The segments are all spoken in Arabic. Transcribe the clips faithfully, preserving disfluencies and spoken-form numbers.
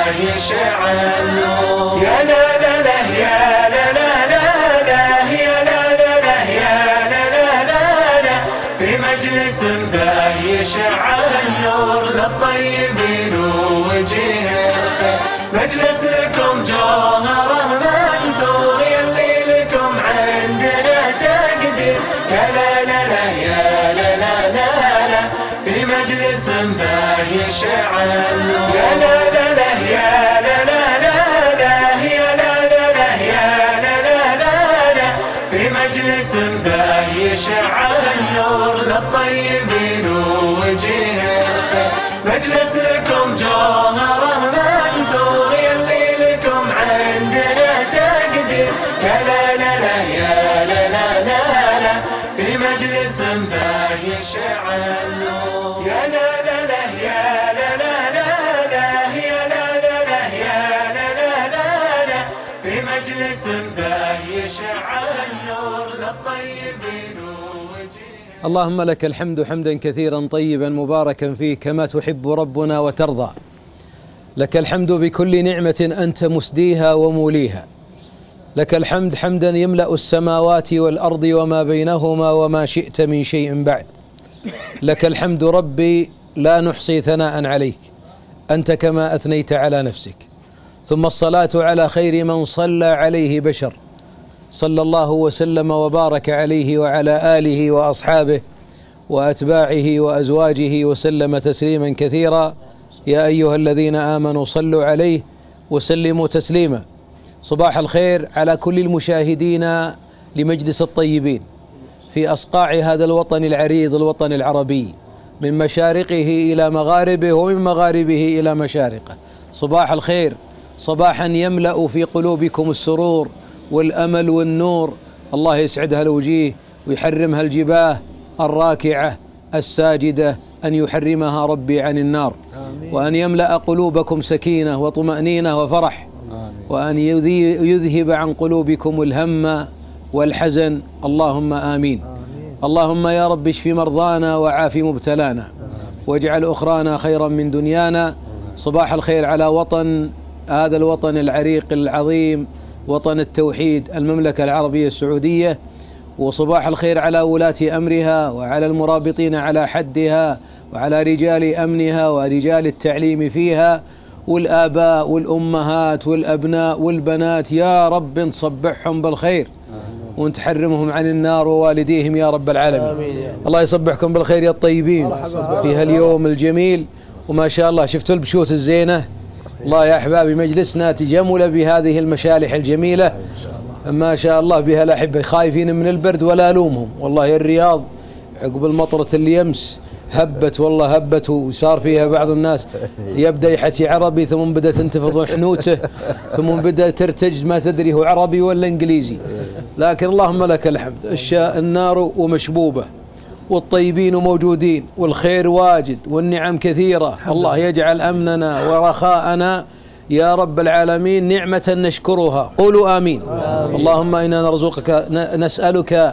يشع النور. يا لا لا لا يا لا لا لا لا يا لا لا لا يا لا لا لا لا في مجلس ذا يشع النور للطيبين ووجيه الخير. مجلس لكم جوهره منثور يلي لكم عندنا تقدير. يا لا لا لا يا لا لا لا لا في مجلس ذا يشع النور. يا لا لا لا يا لا لا لا لا يا لا لا لا يا لا لا لا لا في مجلس ذا يشع النور للطيبين ووجيه الخير. مجلس لكم جوهره منثور يلي لكم عندنا تقدير. يا لا لا لا يا لا لا لا لا في مجلس ذا يشع النور. يا لا لا لا يا لا لا لا لا يا لا لا لا يا لا لا لا لا في مجلس ذا يشع النور للطيبين ووجيه. اللهم لك الحمد حمدا كثيرا طيبا مباركا فيه كما تحب ربنا وترضى. لك الحمد بكل نعمة أنت مسديها وموليها. لك الحمد حمدا يملأ السماوات والأرض وما بينهما وما شئت من شيء بعد. لك الحمد ربي لا نحصي ثناء عليك أنت كما أثنيت على نفسك. ثم الصلاة على خير من صلى عليه بشر، صلى الله وسلم وبارك عليه وعلى آله وأصحابه وأتباعه وأزواجه وسلم تسليما كثيرا. يا أيها الذين آمنوا صلوا عليه وسلموا تسليما. صباح الخير على كل المشاهدين لمجلس الطيبين في أصقاع هذا الوطن العريض الوطن العربي، من مشارقه إلى مغاربه ومن مغاربه إلى مشارقه. صباح الخير، صباحا يملأ في قلوبكم السرور والأمل والنور. الله يسعدها الوجيه ويحرمها الجباه الراكعة الساجدة، أن يحرمها ربي عن النار. آمين. وأن يملأ قلوبكم سكينة وطمأنينة وفرح. آمين. وأن يذهب عن قلوبكم الهم والحزن. اللهم آمين. آمين. اللهم يا رب اشف مرضانا وعاف مبتلانا واجعل أخرانا خيرا من دنيانا. صباح الخير على وطن هذا الوطن العريق العظيم، وطن التوحيد، المملكة العربية السعودية. وصباح الخير على ولاة أمرها وعلى المرابطين على حدها وعلى رجال أمنها ورجال التعليم فيها والآباء والأمهات والأبناء والبنات. يا رب نصبحهم بالخير ونتحرمهم عن النار ووالديهم يا رب العالمين. الله يصبحكم بالخير يا الطيبين في هاليوم الجميل. وما شاء الله شفتوا البشوت الزينة. الله يا أحبابي مجلسنا تجمل بهذه المشالح الجميلة ما شاء الله بها الأحبة. خايفين من البرد ولا ألومهم والله. الرياض عقب المطرة اللي يمس هبت والله هبت، وصار فيها بعض الناس يبدأ يحكي عربي ثم بدأ تنتفض حنوته ثم بدأ ترتج ما تدري هو عربي ولا إنجليزي. لكن اللهم لك الحمد، النار ومشبوبة والطيبين موجودين والخير واجد والنعم كثيرة. الله يجعل أمننا ورخاءنا يا رب العالمين نعمة نشكرها. قولوا آمين. آمين. اللهم إنا نرزقك نسألك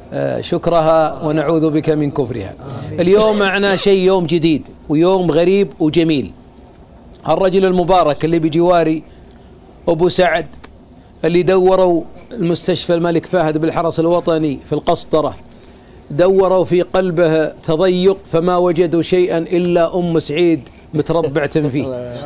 شكرها ونعوذ بك من كفرها. آمين. اليوم معنا شيء يوم جديد ويوم غريب وجميل. الرجل المبارك اللي بجواري أبو سعد اللي دوروا المستشفى الملك فهد بالحرس الوطني في القسطرة، دوروا في قلبه تضيق فما وجدوا شيئا إلا أم سعيد متربعة فيه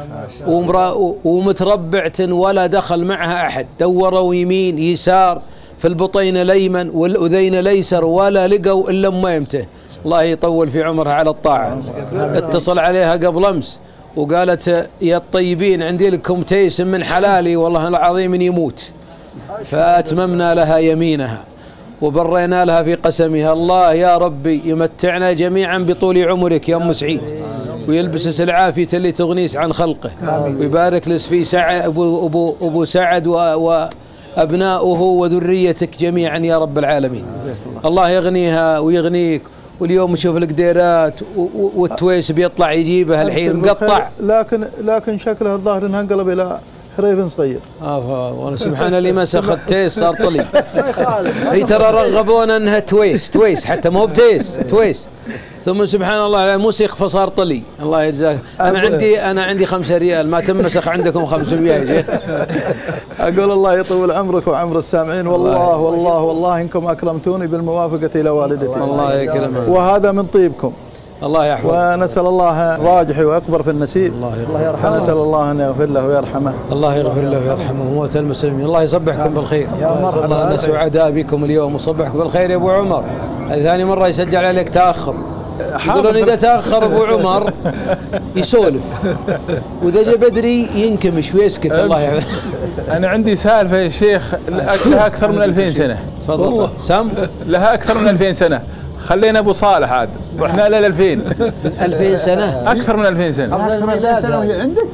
ومتربعة ولا دخل معها أحد. دوروا يمين يسار في البطين الأيمن والأذين الأيسر ولا لقوا إلا أميمته. الله يطول في عمرها على الطاعة. اتصل عليها قبل أمس وقالت يا الطيبين عندي لكم تيس من حلالي والله العظيم يموت. فأتممنا لها يمينها وبرينا لها في قسمها. الله يا ربي يمتعنا جميعا بطول عمرك يا أم سعيد ويلبسس العافية اللي تغنيس عن خلقه ويبارك لس في سعد أبو, أبو, أبو سعد وأبناؤه وذريتك جميعا يا رب العالمين. الله يغنيها ويغنيك. واليوم نشوف القديرات والتويس بيطلع يجيبها الحين مقطع. لكن لكن شكلها الظاهر انها انقلب الى خريف صغير. اه وانا سبحان اللي مسخ التيس صار طلي. هي ترى رغبونا انها تويس تويس حتى مو بتيس تويس، ثم سبحان الله مسخ فصار طلي. الله يجزاك. انا عندي انا عندي خمسة ريال ما تمسخ عندكم خمسمية يا شيخ. اقول الله يطول عمرك وعمر السامعين. والله والله والله انكم اكرمتوني بالموافقه الى والدتي. الله يكرمك. وهذا من طيبكم. الله يحفظه. ونسأل الله راجحي وأكبر في النسيب. الله يرحمه. نسأل الله أن يغفر له ويرحمه. الله يغفر له ويرحمه وموتى المسلمين. الله يصبحكم بالخير. يا مرحبا. أنا سعداء بكم اليوم وصبحكم بالخير يا أبو عمر. هذه ثاني مرة يسجل عليك تأخر. يقولون إذا تأخر أبو عمر يسولف، وإذا جاء بدري ينكمش ويسكت. الله يحفظه. أنا عندي سالفة يا شيخ لها أكثر من ألفين سنة. تفضل. سام. لها أكثر من ألفين سنة. خلينا أبو صالح عاد رحنا له ألفين. ألفين سنة. أكثر من ألفين سنة. أكثر من ألفين سنة وهي عندك؟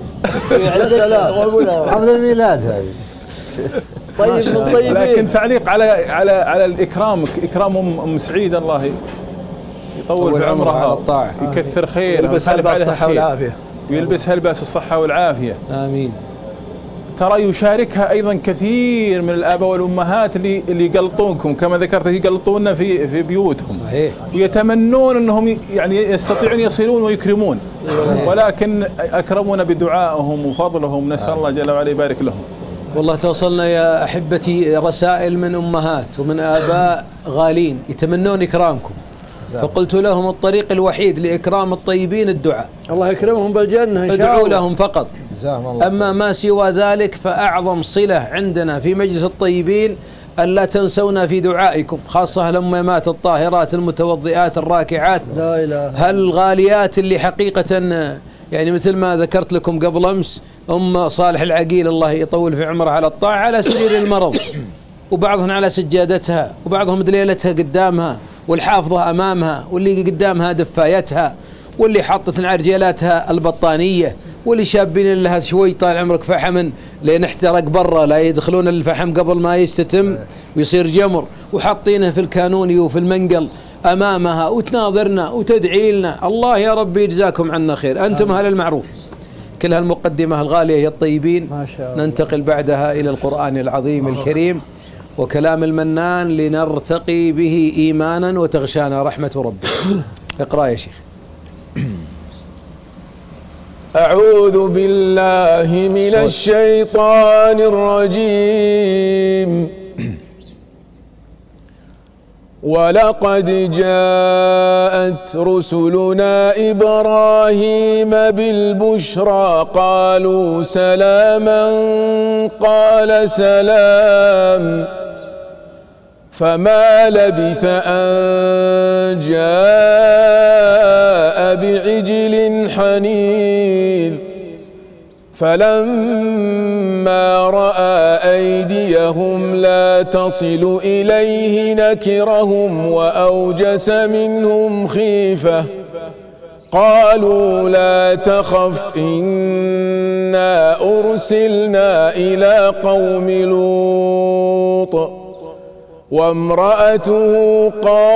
قبل الميلاد هذه. طيب من طيبين. لكن تعليق على على على الإكرام، إكرام أم سعيد الله يطول في عمرها الطاعة، يكثر خير، يلبسها لباس الصحة والعافية، ويلبسها لباس الصحة والعافية. آمين. ترى يشاركها أيضا كثير من الآباء والأمهات اللي اللي يقلطونكم كما ذكرت، يقلطوننا في في بيوتهم. صحيح. ويتمنون أنهم يعني يستطيعون يصلون ويكرمون، ولكن أكرمونا بدعائهم وفضلهم. نسأل الله جل وعلا يبارك لهم. والله توصلنا يا أحبتي رسائل من أمهات ومن آباء غالين يتمنون إكرامكم، فقلت لهم الطريق الوحيد لإكرام الطيبين الدعاء. الله يكرمهم بالجنة إن شاء الله. ادعوا لهم فقط. الله. أما ما سوى ذلك فأعظم صلة عندنا في مجلس الطيبين ألا تنسونا في دعائكم، خاصة الأمهات الطاهرات المتوضئات الراكعات لا إله. هالغاليات اللي حقيقة يعني مثل ما ذكرت لكم قبل أمس أم صالح العقيل الله يطول في عمرها على الطاعة على سرير المرض، وبعضهم على سجادتها، وبعضهم دليلتها قدامها، والحافظة أمامها، واللي قدامها دفايتها، واللي حطت عرجلاتها البطانية، واللي شابين لها شوي طال عمرك فحم لين احترق برا لا يدخلون الفحم قبل ما يستتم ويصير جمر، وحاطينه في الكانوني وفي المنقل أمامها وتناظرنا وتدعي لنا. الله يا رب يجزاكم عنا خير، أنتم أهل المعروف. كل هالمقدمة الغالية يا الطيبين. ما شاء الله. ننتقل بعدها إلى القرآن العظيم الكريم وكلام المنان لنرتقي به إيمانا وتغشانا رحمة ربه. اقرأ يا شيخ. أعوذ بالله من الشيطان الرجيم. ولقد جاءت رسلنا إبراهيم بالبشرى قالوا سلاما قال سلام فما لبث أن جاء بعجل حنيذ فلما رأى أيديهم لا تصل إليه نكرهم وأوجس منهم خيفة قالوا لا تخف إنا أرسلنا إلى قوم لوط وامرأته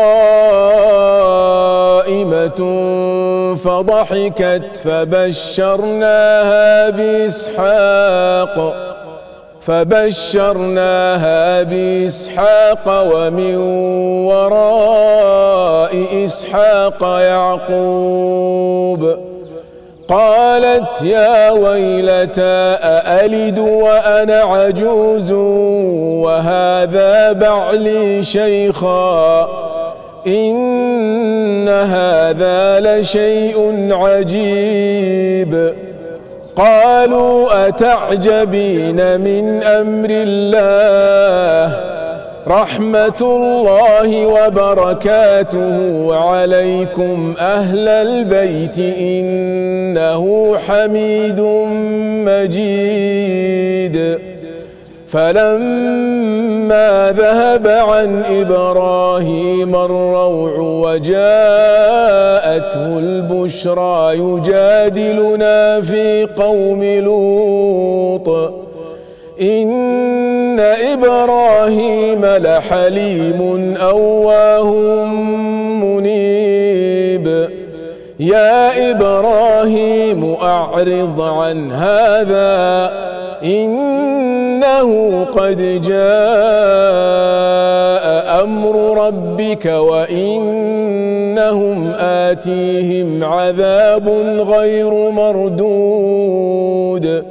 قائمة فضحكت فبشرناها بإسحاق فبشرناها بإسحاق ومن وراء إسحاق يعقوب قالت يا ويلتى أألد وأنا عجوز وهذا بعلي شيخا إن هذا لشيء عجيب قالوا أتعجبين من أمر الله رحمة الله وبركاته عليكم أهل البيت إنه حميد مجيد فلما ذهب عن إبراهيم الروع وجاءته البشرى يجادلنا في قوم لوط إن إبراهيم لحليم أواه منيب يا إبراهيم أعرض عن هذا إنه قد جاء أمر ربك وإنهم آتيهم عذاب غير مردود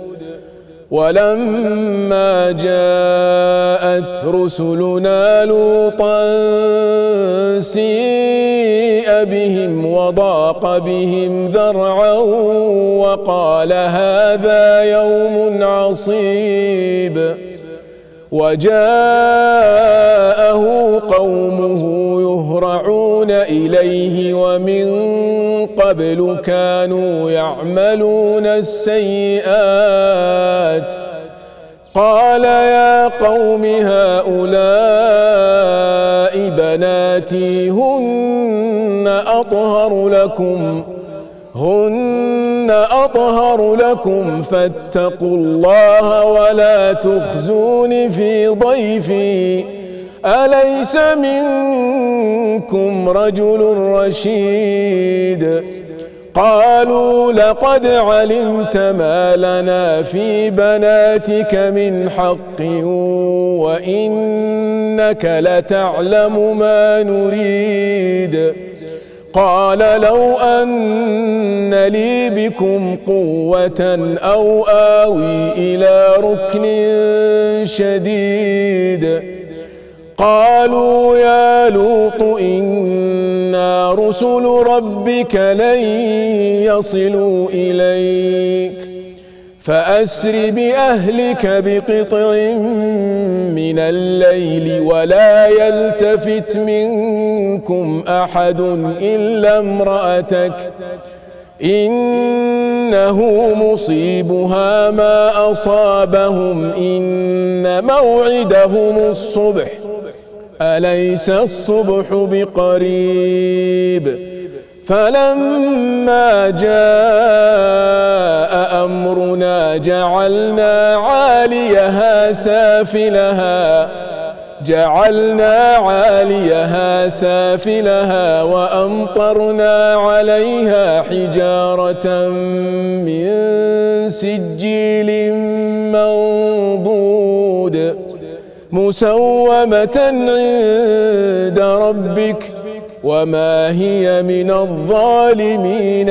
ولما جاءت رسلنا لوطا سيء بهم وضاق بهم ذرعا وقال هذا يوم عصيب وجاءه قومه يهرعون إليه ومن قبل كانوا يعملون السيئات قال يا قوم هؤلاء بناتي هن أطهر لكم هن أطهر لكم فاتقوا الله ولا تخزون في ضيفي أليس منكم رجل رشيد قالوا لقد علمت ما لنا في بناتك من حق وإنك لتعلم ما نريد قال لو أن لي بكم قوة أو آوي إلى ركن شديد قالوا يا لوط إنا رسل ربك لن يصلوا إليك فأسر بأهلك بقطع من الليل ولا يلتفت منكم أحد إلا امرأتك إنه مصيبها ما أصابهم إن موعدهم الصبح أليس الصبح بقريب فلما جاء أمرنا جعلنا عاليها سافلها جعلنا عاليها سافلها وأمطرنا عليها حجارة من سجيل منضود مسومة عند ربك وما هي من الظالمين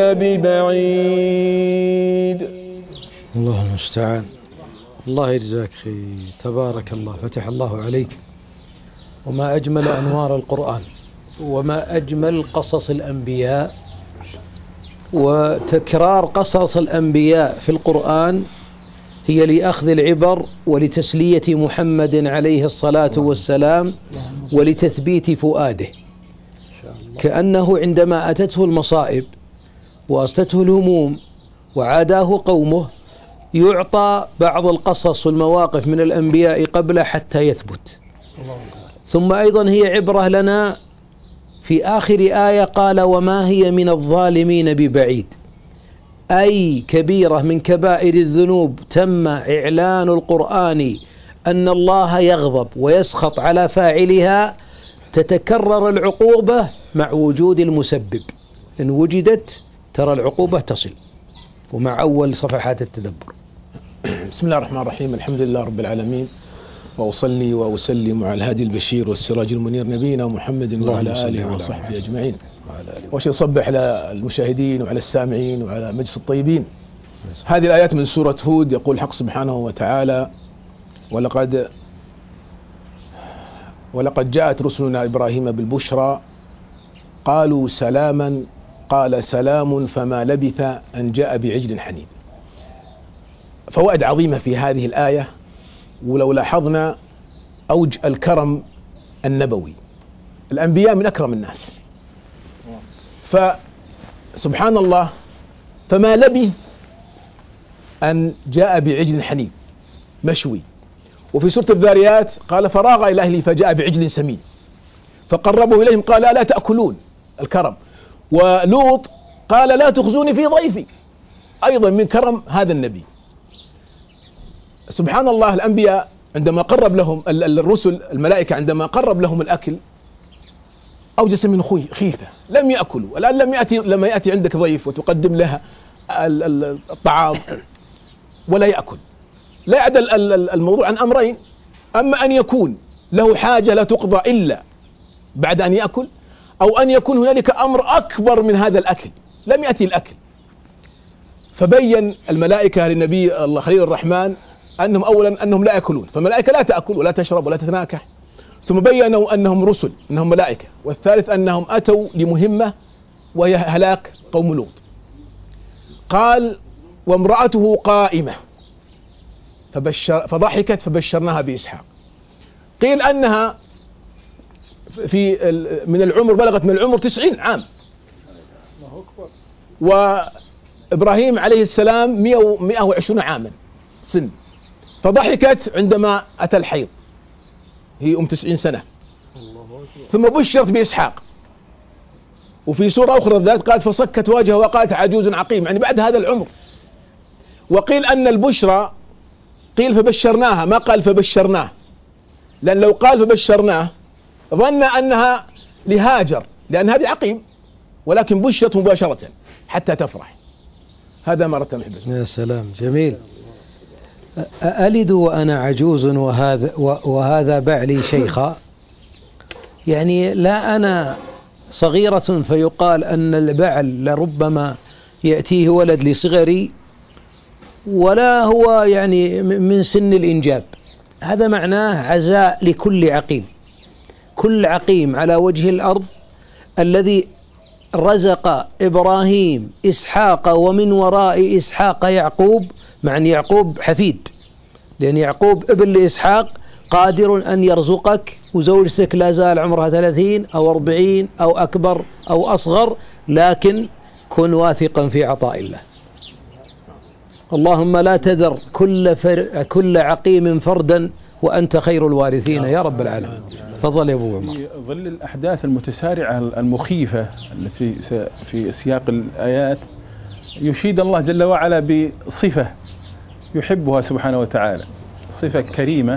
ببعيد. الله المستعان. الله يجزاك خير، تبارك الله، فتح الله عليك. وما أجمل أنوار القرآن، وما أجمل قصص الأنبياء، وتكرار قصص الأنبياء في القرآن هي لأخذ العبر ولتسلية محمد عليه الصلاة والسلام ولتثبيت فؤاده، كأنه عندما أتته المصائب وأستته الهموم وعاداه قومه يعطى بعض القصص والمواقف من الأنبياء قبل حتى يثبت. ثم أيضا هي عبرة لنا في آخر آية قال وما هي من الظالمين ببعيد، أي كبيرة من كبائر الذنوب تم إعلان القرآن أن الله يغضب ويسخط على فاعلها، تتكرر العقوبة مع وجود المسبب، إن وجدت ترى العقوبة تصل. ومع أول صفحات التدبر. بسم الله الرحمن الرحيم، الحمد لله رب العالمين، وأصلي وأسلم على الهادي البشير والسراج المنير نبينا محمد وعلى آله وصحبه أجمعين. وأشهد أصبح على المشاهدين وعلى السامعين وعلى مجلس الطيبين. هذه الآيات من سورة هود. يقول الحق سبحانه وتعالى ولقد ولقد جاءت رسلنا إبراهيم بالبشرى قالوا سلاما قال سلام فما لبث أن جاء بعجل حنيذ. فوائد عظيمة في هذه الآية، ولو لاحظنا أوج الكرم النبوي. الأنبياء من أكرم الناس، فسبحان الله فما لبث أن جاء بعجل حنيذ مشوي. وفي سورة الذاريات قال فراغ إلى أهله فجاء بعجل سمين فقربه إليهم قال ألا تأكلون، الكرم. ولوط قال لا تخزوني في ضيفي، أيضا من كرم هذا النبي. سبحان الله الأنبياء عندما قرب لهم الرسل الملائكة عندما قرب لهم الأكل أوجس من خيفة، لم يأكلوا. الآن لم يأتي لما يأتي عندك ضيف وتقدم لها الطعام ولا يأكل، لا يعدل الموضوع عن أمرين: أما أن يكون له حاجة لا تقضى إلا بعد أن يأكل، أو أن يكون هنالك أمر أكبر من هذا الأكل لم يأتي الأكل. فبين الملائكة للنبي خليل الرحمن أنهم أولا أنهم لا يأكلون، فالملائكة لا تأكل ولا تشرب ولا تتناكح. ثم بينوا أنهم رسل، أنهم ملائكة. والثالث أنهم أتوا لمهمة وهي هلاك قوم لوط. قال: وامرأته قائمة فبشر فضحكت فبشرناها بإسحاق. قيل أنها في من العمر بلغت من العمر تسعين عام، وإبراهيم عليه السلام مئة وعشرين عاما سن، فضحكت عندما أتى الحيض، هي أم تسعين سنة. ثم بشرت بإسحاق. وفي سورة أخرى ذات قالت: فصكت وجهها وقالت عجوز عقيم، يعني بعد هذا العمر. وقيل أن البشرى قيل فبشرناها، ما قال فبشرناه، لأن لو قال فبشرناه ظن أنها لهاجر لأن هذه عقيم، ولكن بشرت مباشرة حتى تفرح. هذا مرة محبة. يا سلام، جميل. ألد وأنا عجوز وهذا وهذا بعلي شيخا، يعني لا أنا صغيرة فيقال أن البعل لربما يأتيه ولد لصغري، ولا هو يعني من سن الإنجاب. هذا معناه عزاء لكل عقيم. كل عقيم على وجه الأرض الذي رزق إبراهيم إسحاق ومن وراء إسحاق يعقوب، مع أن يعقوب حفيد، لأن يعقوب ابن لإسحاق قادر أن يرزقك وزوجتك لا زال عمرها ثلاثين أو أربعين أو أكبر أو أصغر، لكن كن واثقا في عطاء الله. اللهم لا تذر كل, فر... كل عقيم فردا وأنت خير الوارثين يا رب العالمين. تفضل يا أبو عمر. في ظل الأحداث المتسارعة المخيفة التي في سياق الآيات، يشيد الله جل وعلا بصفة يحبها سبحانه وتعالى، صفة كريمة،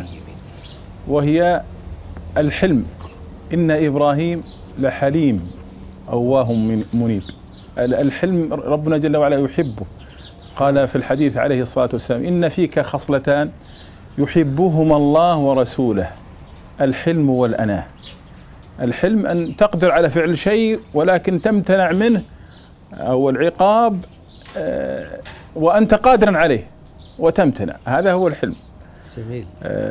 وهي الحلم. إن إبراهيم لحليم أواه منيب. الحلم ربنا جل وعلا يحبه. قال في الحديث عليه الصلاة والسلام: إن فيك خصلتان يحبهما الله ورسوله، الحلم والأناة. الحلم أن تقدر على فعل شيء ولكن تمتنع منه أو العقاب وأنت قادر عليه وتمتنع، هذا هو الحلم. جميل.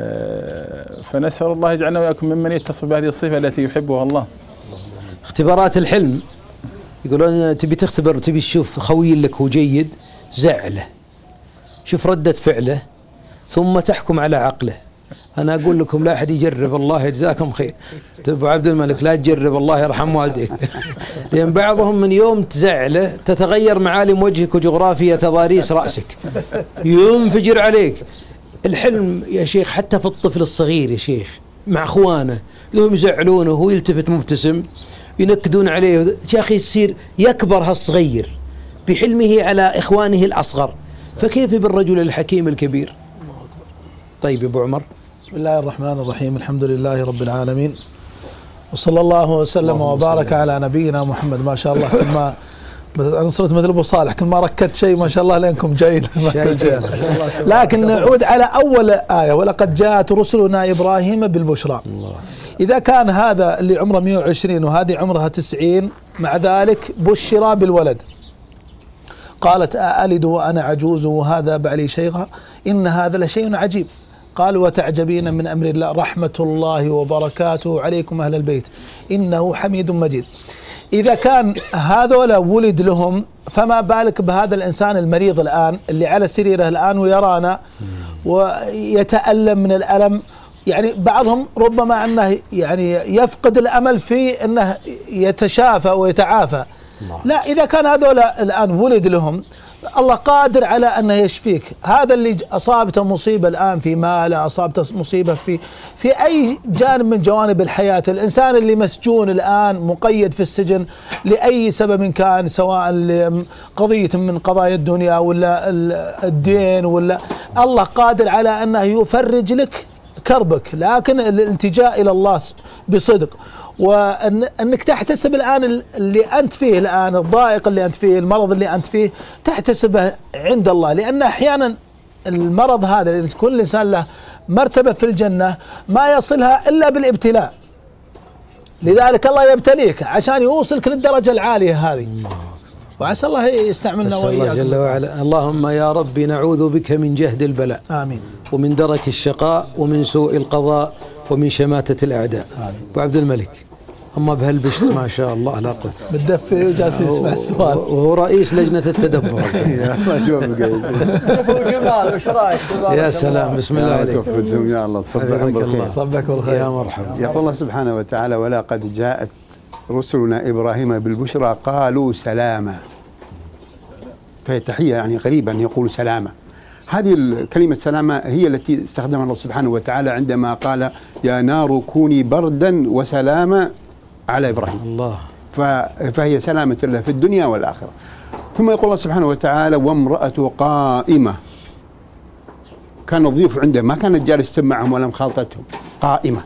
فنسأل الله يجعلنا وإياكم ممن يتصف بهذه الصفة التي يحبها الله. اختبارات الحلم، يقولون تبي تختبر، تبي تشوف خوي لك هو جيد، زعله، شوف ردة فعله، ثم تحكم على عقله. أنا أقول لكم لا أحد يجرب، الله يجزاكم خير. أبو عبد الملك لا تجرب، الله يرحم والديك. لأن بعضهم من يوم تزعله تتغير معالم وجهك وجغرافية تضاريس رأسك، ينفجر عليك. الحلم يا شيخ حتى في الطفل الصغير يا شيخ مع أخوانه لهم يزعلونه وهو يلتفت مبتسم، ينكدون عليه، يا أخي يصير يكبر هالصغير بحلمه على إخوانه الأصغر، فكيف بالرجل الحكيم الكبير؟ طيب يا أبو عمر. بسم الله الرحمن الرحيم، الحمد لله رب العالمين، وصلى الله وسلم وبارك على نبينا محمد. ما شاء الله، كل ما أنا صرت مثل أبو صالح، كل ما ركدت شيء ما شاء الله لأنكم جايين. لكن نعود على أول آية: ولقد جاءت رسلنا إبراهيم بالبشرى. إذا كان هذا اللي عمره مئة وعشرين وهذه عمرها تسعين، مع ذلك بشرى بالولد. قالت: أألد وأنا عجوز وهذا بعلي شيخا، إن هذا لشيء عجيب. قال: وتعجبين من أمر الله، رحمة الله وبركاته عليكم أهل البيت إنه حميد مجيد. إذا كان هذولا ولد لهم، فما بالك بهذا الإنسان المريض الآن اللي على سريره الآن ويرانا ويتألم من الألم. يعني بعضهم ربما أنه يعني يفقد الأمل في أنه يتشافى ويتعافى. لا، إذا كان هذولا الآن ولد لهم، الله قادر على أنه يشفيك. هذا اللي أصابته مصيبة الآن في ماله، أصابته مصيبة في في أي جانب من جوانب الحياة، الإنسان اللي مسجون الآن مقيد في السجن لأي سبب كان، سواء قضية من قضايا الدنيا ولا الدين، ولا الله قادر على أنه يفرج لك كربك، لكن الالتجاء إلى الله بصدق، وأنك تحتسب الآن اللي أنت فيه الآن، الضائق اللي أنت فيه، المرض اللي أنت فيه، تحتسبه عند الله. لأن أحيانا المرض هذا اللي كل إنسان له مرتبة في الجنة ما يصلها إلا بالابتلاء، لذلك الله يبتليك عشان يوصلك للدرجة العالية هذه، وعسى الله يستعملنا وإياكم. الله جل وعلا. اللهم يا ربي نعوذ بك من جهد البلاء، آمين، ومن درك الشقاء، ومن سوء القضاء، ومن شماتة الأعداء. آمين. أبو عبد الملك أما بهالبشت ما شاء الله لا قوة، بالدفي وجالس يسمع السؤال، وهو رئيس لجنة التدبر. يا سلام، بسم الله عليك. يا الله تصبح صبك والخير. يا مرحبا. يقول الله سبحانه وتعالى: ولقد جاءت رسلنا إبراهيم بالبشرى قالوا سلاما. فهي تحية يعني قريبا يقول سلاما. هذه الكلمة سلامة هي التي استخدمها الله سبحانه وتعالى عندما قال: يا نار كوني بردا وسلاما على إبراهيم. الله. فهي سلامة له في الدنيا والآخرة. ثم يقول الله سبحانه وتعالى: وامرأة قائمة. كان الضيوف عنده ما كانت جالسة معهم ولا مخالطتهم، قائمة.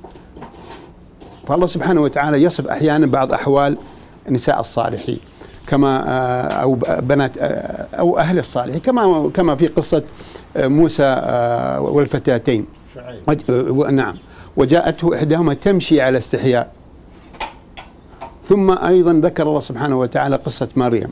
فالله سبحانه وتعالى يصف أحيانا بعض أحوال نساء الصالحين كما أو بنات أو أهل الصالحين، كما كما في قصة موسى والفتاتين. نعم. وجاءته إحداهما تمشي على استحياء. ثم أيضا ذكر الله سبحانه وتعالى قصة مريم: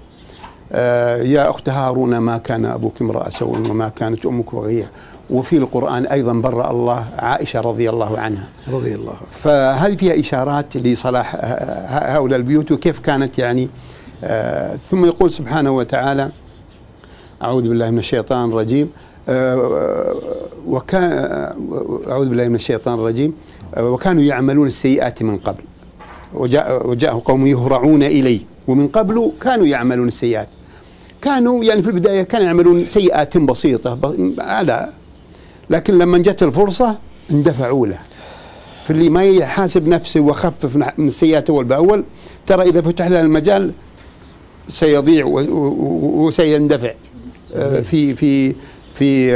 يا أخت هارون ما كان أبوك امرأ سوء وما كانت أمك بغية. وفي القرآن أيضا برأ الله عائشة رضي الله عنها رضي الله. فهذه فيها إشارات لصلاح هؤلاء البيوت وكيف كانت يعني. آه ثم يقول سبحانه وتعالى: أعوذ بالله من الشيطان الرجيم. آه وكان أعوذ بالله من الشيطان الرجيم. آه وكانوا يعملون السيئات من قبل وجاء وجاءه قوم يهرعون إليه ومن قبل كانوا يعملون السيئات. كانوا يعني في البداية كانوا يعملون سيئات بسيطة على، لكن لما جت الفرصة اندفعوا له. في اللي ما يحاسب نفسه وخفف من السيئات أول بأول، ترى إذا فتح له المجال سيضيع وسيندفع في في في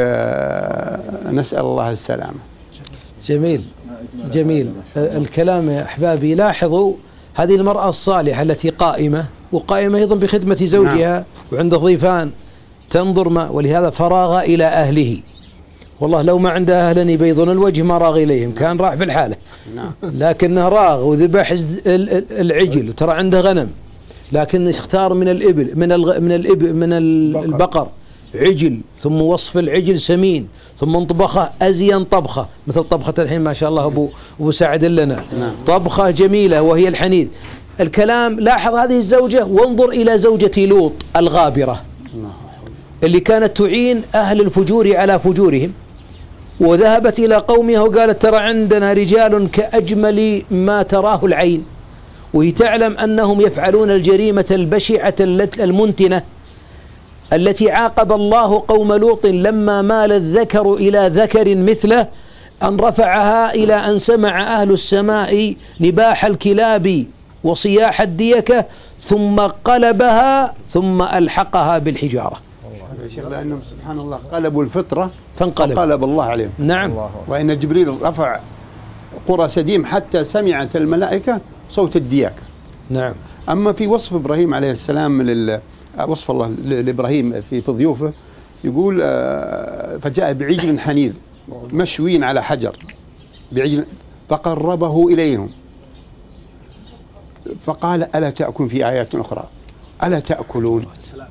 نسأل الله السلامة. جميل جميل الكلام يا أحبابي. لاحظوا هذه المرأة الصالحة التي قائمة، وقائمة أيضا بخدمة زوجها. نعم. وعند ضيفان تنظر ما، ولهذا فراغ إلى أهله. والله لو ما عنده أهلا يبيضون الوجه ما راغ إليهم، كان راح في الحالة. نعم. لكنه راغ وذبح العجل، وترى عنده غنم، لكن اختار من الإبل من الغ... من الإبل من البقر عجل، ثم وصف العجل سمين، ثم انطبخه أزين طبخة مثل طبخة الحين ما شاء الله أبو أبو سعد لنا. نعم. طبخة جميلة وهي الحنيذ. الكلام لاحظ هذه الزوجة، وانظر إلى زوجة لوط الغابرة اللي كانت تعين أهل الفجور على فجورهم، وذهبت إلى قومها وقالت: ترى عندنا رجال كأجمل ما تراه العين، وهي تعلم أنهم يفعلون الجريمة البشعة المنتنة التي عاقب الله قوم لوط لما مال الذكر إلى ذكر مثله، أن رفعها إلى أن سمع أهل السماء نباح الكلاب وصياح الديكة، ثم قلبها ثم ألحقها بالحجارة. يا شيخ لأنهم سبحان الله قلبوا الفطرة فانقلب فانقلب الله عليهم. نعم. وإن جبريل رفع قرى سديم حتى سمعت الملائكة صوت الدياك. نعم. أما في وصف إبراهيم عليه السلام من وصف الله لإبراهيم في في ضيوفه يقول: فجاء بعجل حنيذ مشوين على حجر بعجل فقربه إليهم فقال: ألا تأكل في آيات أخرى ألا تأكلون.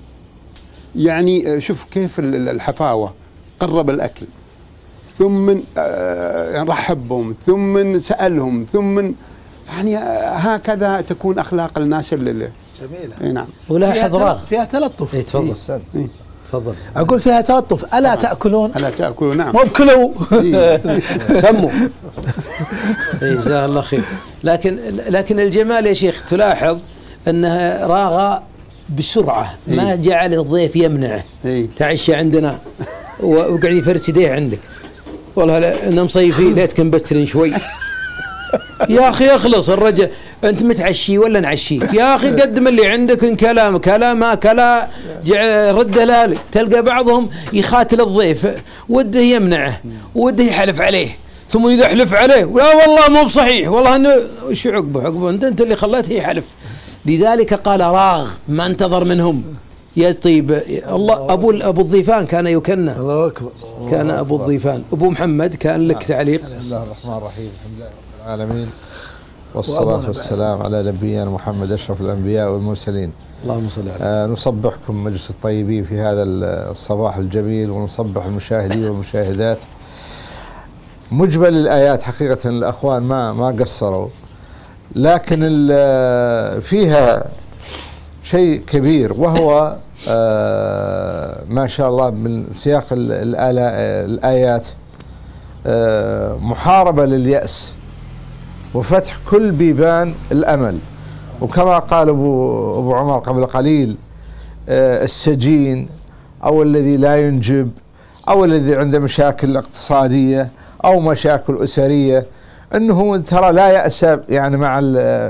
يعني شوف كيف الحفاوة، قرب الأكل ثم رحبهم ثم سألهم ثم يعني هكذا تكون أخلاق الناس اللي جميلة. نعم. ولاحظ راغ فيها تلطف. اي تفضل. إيه. تفضل. أقول فيها تلطف. ألا تأكلون. ألا تأكلون. نعم. مو بكلوا. سموا. جزاه الله خير. لكن لكن الجمال يا شيخ تلاحظ أنها راغ بسرعة، ما جعل الضيف يمنعه. تعشى عندنا وقعد يفرش يديه عندك، والله أنا مصيفي ليتك مبترين شوي. يا أخي اخلص الرجل، أنت متعشي ولا نعشيك؟ يا أخي قدم اللي عندك إن كلام كلام ما كلا رده لالي. تلقى بعضهم يخاتل الضيف وده يمنعه وده يحلف عليه، ثم إذا حلف عليه لا والله مو بصحيح والله إنه شو عقبه عقبه أنت أنت اللي خليته يحلف. لذلك قال راغ، ما انتظر منهم يطيب الله. أبو أبو الضيفان كان يكنى، الله أكبر. كان أبو الضيفان. أبو محمد كان لك تعليق؟ بسم الله الرحمن الرحيم، الحمد لله رب العالمين، والصلاة والسلام على نبينا محمد أشرف الأنبياء والمرسلين. اللهم صل عليه. آه نصبحكم مجلس الطيبين في هذا الصباح الجميل، ونصبح المشاهدين والمشاهدات. مجمل الآيات حقيقة الأخوان ما ما قصروا، لكن فيها شيء كبير، وهو آه ما شاء الله من سياق الآيات آه محاربة لليأس وفتح كل بيبان الأمل. وكما قال أبو, أبو عمر قبل قليل آه السجين أو الذي لا ينجب أو الذي عنده مشاكل اقتصادية أو مشاكل أسرية، أنه ترى لا يأس يعني مع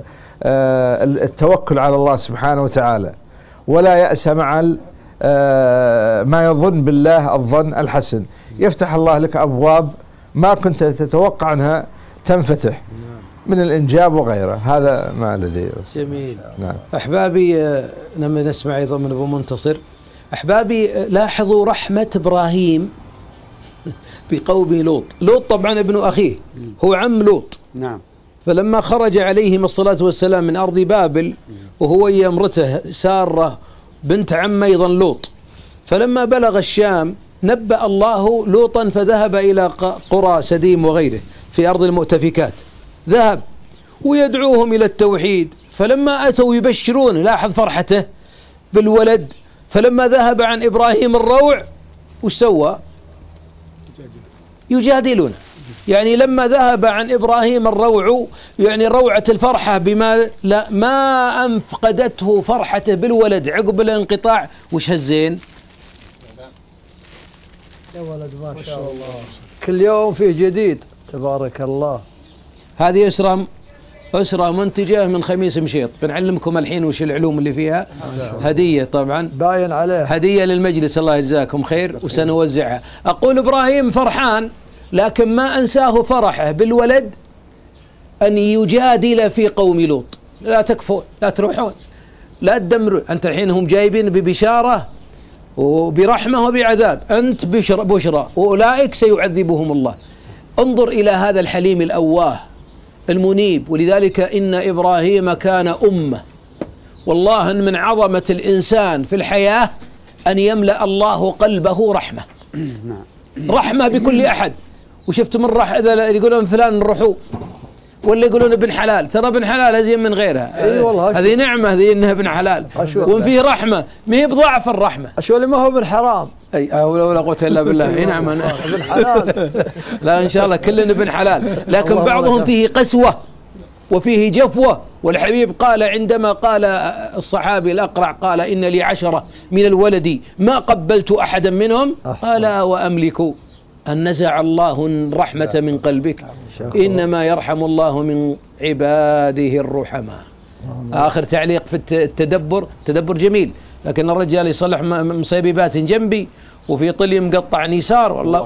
التوكل على الله سبحانه وتعالى، ولا يأس مع ما يظن بالله الظن الحسن. يفتح الله لك أبواب ما كنت تتوقع أنها تنفتح من الإنجاب وغيره. هذا ما لدي. جميل. نعم. أحبابي، لما نسمع أيضا من أبو منتصر، أحبابي لاحظوا رحمة إبراهيم بقوم لوط. لوط طبعا ابن أخيه، هو عم لوط. نعم. فلما خرج عليهم الصلاة والسلام من أرض بابل وهو ويا امرته سارة بنت عم أيضا لوط، فلما بلغ الشام نبأ الله لوطا فذهب إلى قرى سديم وغيره في أرض المؤتفكات، ذهب ويدعوهم إلى التوحيد. فلما أتوا يبشرون، لاحظ فرحته بالولد، فلما ذهب عن إبراهيم الروع وش سوى؟ يجادلون. يعني لما ذهب عن إبراهيم الروع، يعني روعة الفرحة بما لا ما أنفقدته فرحته بالولد عقب الانقطاع، وش هالزين؟ يا ولد ما شاء الله، كل يوم فيه جديد تبارك الله. هذه أسرة أسرة منتجة من خميس مشيط، بنعلمكم الحين وش العلوم اللي فيها. هدية طبعا باين عليه، هدية للمجلس، الله يجزاكم خير، وسنوزعها. أقول إبراهيم فرحان، لكن ما أنساه فرحه بالولد أن يجادل في قوم لوط. لا تكفون، لا تروحون، لا تدمروا. أنت الحين هم جايبين ببشارة وبرحمة وبعذاب، أنت بشرى, بشرى وأولئك سيعذبهم الله. انظر إلى هذا الحليم الأواه المنيب. ولذلك إن إبراهيم كان أمة. والله أن من عظمة الإنسان في الحياة أن يملأ الله قلبه رحمة، رحمة بكل أحد. وشفت من رح إذا يقولون فلان الرحو ولا يقولون ابن حلال، ترى ابن حلال أزين من غيرها. اي والله، هذه نعمة، هذه إنها ابن حلال، وإن فيه رحمة ما هي بضعف الرحمة. أشوالي ما هو ابن حرام. أي ولا قوة إلا بالله. اي نعم، ابن حلال. لا إن شاء الله كلنا ابن حلال، لكن بعضهم فيه قسوة وفيه جفوة. والحبيب قال عندما قال الصحابي الأقرع قال إن لي عشرة من الولد ما قبلت أحدا منهم، قال وأملك أن نزع الله الرحمة من قلبك، إنما يرحم الله من عباده الرحماء. آخر تعليق في التدبر، تدبر جميل، لكن الرجال يصلح مصيبات جنبي وفي طلي مقطع نيسار والله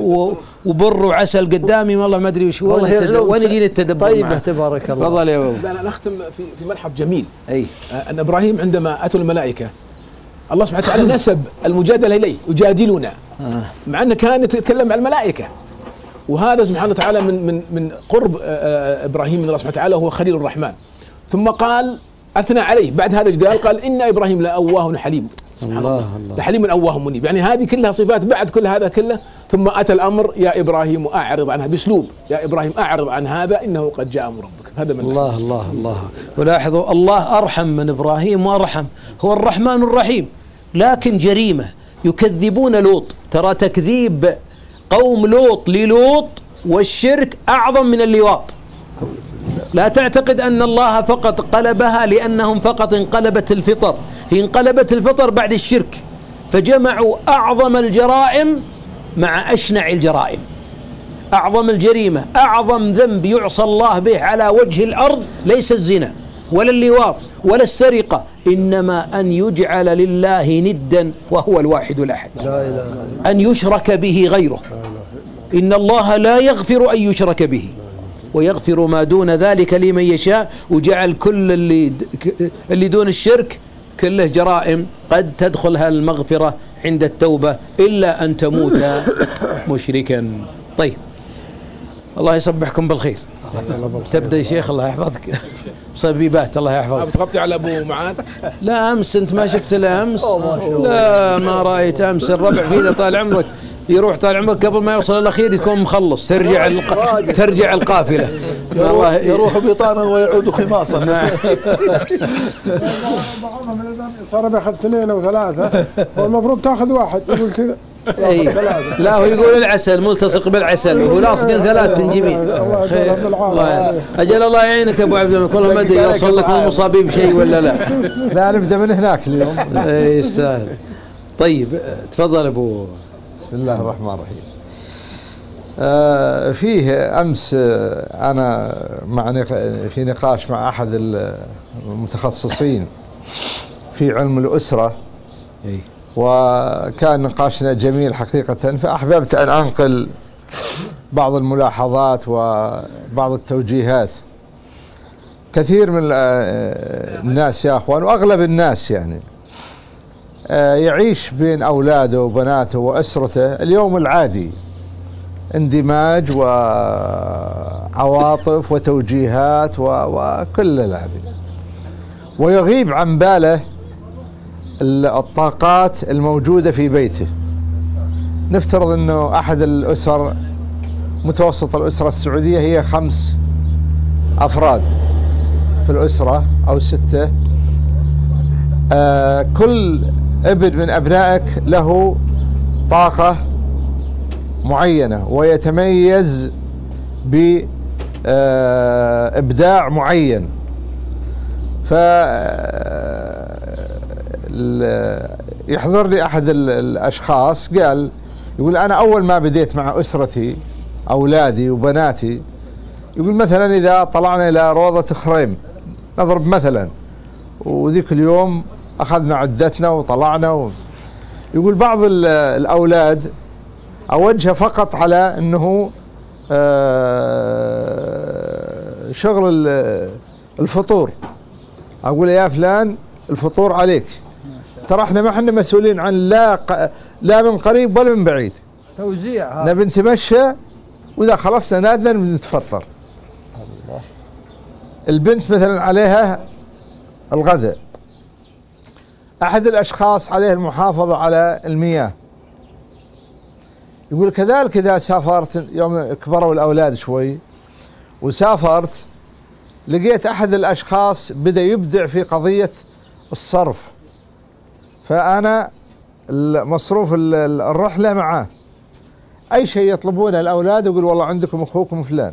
وبر وعسل قدامي، والله ما ادري وش هو وين يجيني التدبر. طيب تبارك الله. تفضل يا ابو. انا نختم في في ملحظ جميل. اي ان ابراهيم عندما اتوا الملائكه الله سبحانه وتعالى نسب المجادله اليه، يجادلنا آه. مع انه كان يتكلم مع الملائكه. وهذا سبحانه وتعالى من من من قرب ابراهيم من الله سبحانه وتعالى، هو خليل الرحمن. ثم قال اثنى عليه بعد هذا الجدال، قال ان ابراهيم لأواه حليم. سبحان الله, الله. لحليم أواه منيب. يعني هذه كلها صفات بعد كل هذا كله. ثم أتى الأمر يا إبراهيم أعرض عنها بأسلوب، يا إبراهيم أعرض عن هذا إنه قد جاء أمر ربك. هذا من الله الله الله. ولاحظوا الله أرحم من إبراهيم وأرحم، هو الرحمن الرحيم. لكن جريمة يكذبون لوط. ترى تكذيب قوم لوط للوط والشرك أعظم من اللواط. لا تعتقد أن الله فقط قلبها لأنهم فقط انقلبت الفطر، هي انقلبت الفطر بعد الشرك، فجمعوا أعظم الجرائم مع أشنع الجرائم. أعظم الجريمة، أعظم ذنب يعصى الله به على وجه الأرض ليس الزنا ولا اللواط ولا السرقة، إنما أن يجعل لله ندا وهو الواحد الأحد، أن يشرك به غيره. إن الله لا يغفر أن يشرك به ويغفر ما دون ذلك لمن يشاء. وجعل كل اللي اللي دون الشرك كله جرائم قد تدخلها المغفرة عند التوبة إلا أن تموت مشركا. طيب الله يصبحكم بالخير. تبدأ يا شيخ الله يحفظك. صبيبات الله يحفظك. تغطي على أبو معاذ؟ لا أمس أنت ما شفت الأمس؟ لا ما رأيت أمس الربع فيه طال عمرك يروح طال عمرك قبل ما يوصل الأخير تكون مخلص ترجع الق... ترجع القافلة. والله يروح بطانا ويعود خماصا. صار بياخذ اثنين او ثلاثة والمفروض تاخذ واحد يقول كذا. أي. لا هو يقول العسل ملتصق بالعسل يقول اصلا ثلاث تنجبين. اجل الله يعينك ابو عبد الله كل ما ادري يوصل لك المصابين بشيء ولا لا. لا نبدا من هناك اليوم. اي يستاهل. طيب تفضل ابو. بسم الله الرحمن الرحيم. آه فيه امس آه انا مع نق... في نقاش مع احد المتخصصين في علم الاسره. اي. وكان نقاشنا جميل حقيقة، فأحببت أن أنقل بعض الملاحظات وبعض التوجيهات. كثير من الناس يا أخوان وأغلب الناس يعني يعيش بين أولاده وبناته وأسرته اليوم العادي، اندماج وعواطف وتوجيهات وكل العادي، ويغيب عن باله الطاقات الموجودة في بيته. نفترض أنه أحد الأسر متوسط الأسرة السعودية هي خمس أفراد في الأسرة أو ستة. آه كل ابن من أبنائك له طاقة معينة ويتميز بإبداع معين. ف يحضر لي أحد الأشخاص قال يقول أنا أول ما بديت مع أسرتي أولادي وبناتي، يقول مثلا إذا طلعنا إلى روضة خريم نضرب مثلا، وذيك اليوم أخذنا عدتنا وطلعنا و... يقول بعض الأولاد أوجه فقط على أنه شغل الفطور، أقول يا فلان الفطور عليك، ترى احنا ما احنا مسؤولين عن لا ق... لا من قريب ولا من بعيد، توزيع. نبي نتمشى واذا خلصنا نادنا نتفطر. البنت مثلا عليها الغداء، احد الاشخاص عليه المحافظة على المياه. يقول كذلك اذا سافرت يوم كبروا الاولاد شوي وسافرت لقيت احد الاشخاص بدأ يبدع في قضية الصرف، فأنا مصروف الرحلة معاه، أي شيء يطلبونه الأولاد يقول والله عندكم أخوكم فلان.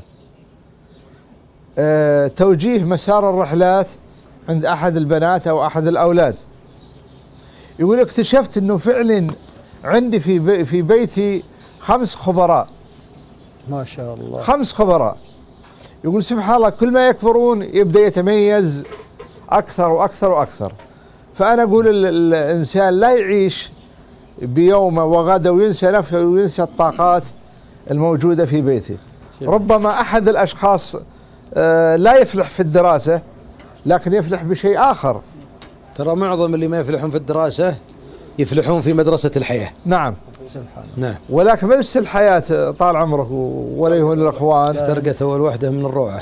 أه توجيه مسار الرحلات عند أحد البنات أو أحد الأولاد. يقول اكتشفت أنه فعلا عندي في بي في بيتي خمس خبراء ما شاء الله، خمس خبراء. يقول سبحان الله كل ما يكبرون يبدأ يتميز أكثر وأكثر وأكثر. فأنا أقول الإنسان لا يعيش بيومه وغدا وينسى نفسه وينسى الطاقات الموجودة في بيته. ربما أحد الأشخاص لا يفلح في الدراسة لكن يفلح بشيء آخر. ترى معظم اللي ما يفلحون في الدراسة يفلحون في مدرسة الحياة. نعم نعم. ولكن مدرسة الحياة طال عمرك ولا يهون الأخوان ترقت أول واحدة من الروعة.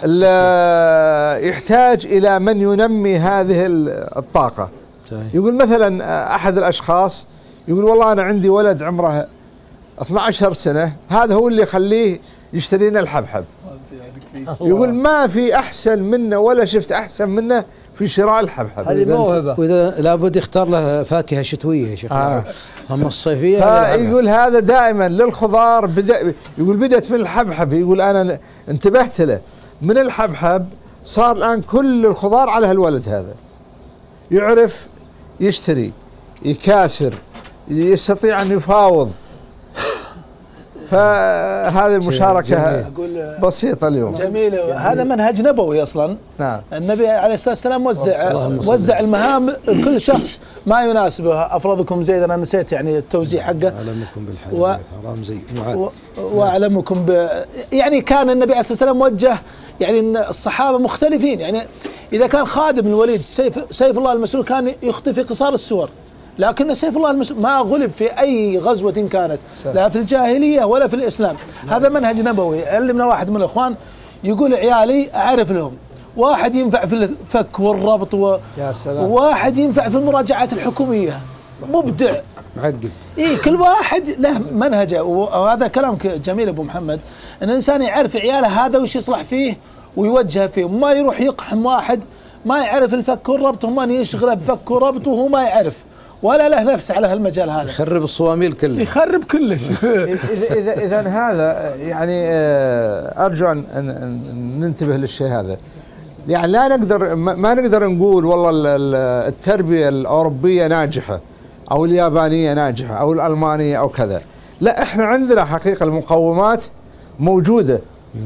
يحتاج إلى من ينمي هذه الطاقة. يقول مثلا أحد الأشخاص يقول والله أنا عندي ولد عمره اثنتي عشرة سنة، هذا هو اللي يخليه يشتري لنا الحبحب. يقول ما في أحسن منه ولا شفت أحسن منه في شراء الحبحب. هذه موهبة. وإذا لابد يختار له فاكهة شتوية يا شيخ. آه. أما الصيفية يقول هذا دائما للخضار بدأ. يقول بدأت من الحبحب، يقول أنا انتبهت له من الحبحب صار الآن كل الخضار على هالولد هذا، يعرف يشتري يكاسر يستطيع أن يفاوض. فهذه المشاركة بسيطة اليوم. جميل. هذا منهج نبوي أصلا. نعم. النبي عليه الصلاة والسلام وزع وزع المهام كل شخص ما يناسبه. أفرضكم زيد، أنا نسيت يعني التوزيع حقه. أعلمكم بالحلال و... والحرام زي و... وأعلمكم ب... يعني كان النبي عليه الصلاة والسلام وجه يعني إن الصحابة مختلفين. يعني إذا كان خالد بن الوليد سيف سيف الله المسلول كان يخطي في قصار السور، لكن سيف الله المسلول ما غلب في أي غزوة كانت، لا في الجاهلية ولا في الإسلام. هذا منهج نبوي. علمنا واحد من الإخوان يقول عيالي أعرف لهم، واحد ينفع في الفك والربط و... يا سلام. وواحد ينفع في المراجعات الحكومية. مبدع معقد. إيه كل واحد له منهجه. وهذا كلامك جميل أبو محمد، أن الإنسان يعرف عياله هذا وش يصلح فيه ويوجه فيه، ما يروح يقحم واحد ما يعرف الفك والربط وما يشغله بفك وربط وهو ما يعرف ولا له نفس على هالمجال هذا، يخرب الصواميل كلها، يخرب كلش. إذا إذا هذا يعني أرجو أن ننتبه للشيء هذا. يعني لا نقدر ما نقدر نقول والله التربية الأوروبية ناجحة أو اليابانية ناجحة أو الألمانية أو كذا. لا، إحنا عندنا حقيقة المقومات موجودة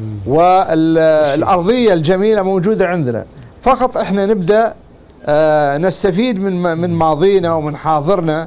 والأرضية الجميلة موجودة عندنا، فقط إحنا نبدأ آه نستفيد من من ماضينا ومن حاضرنا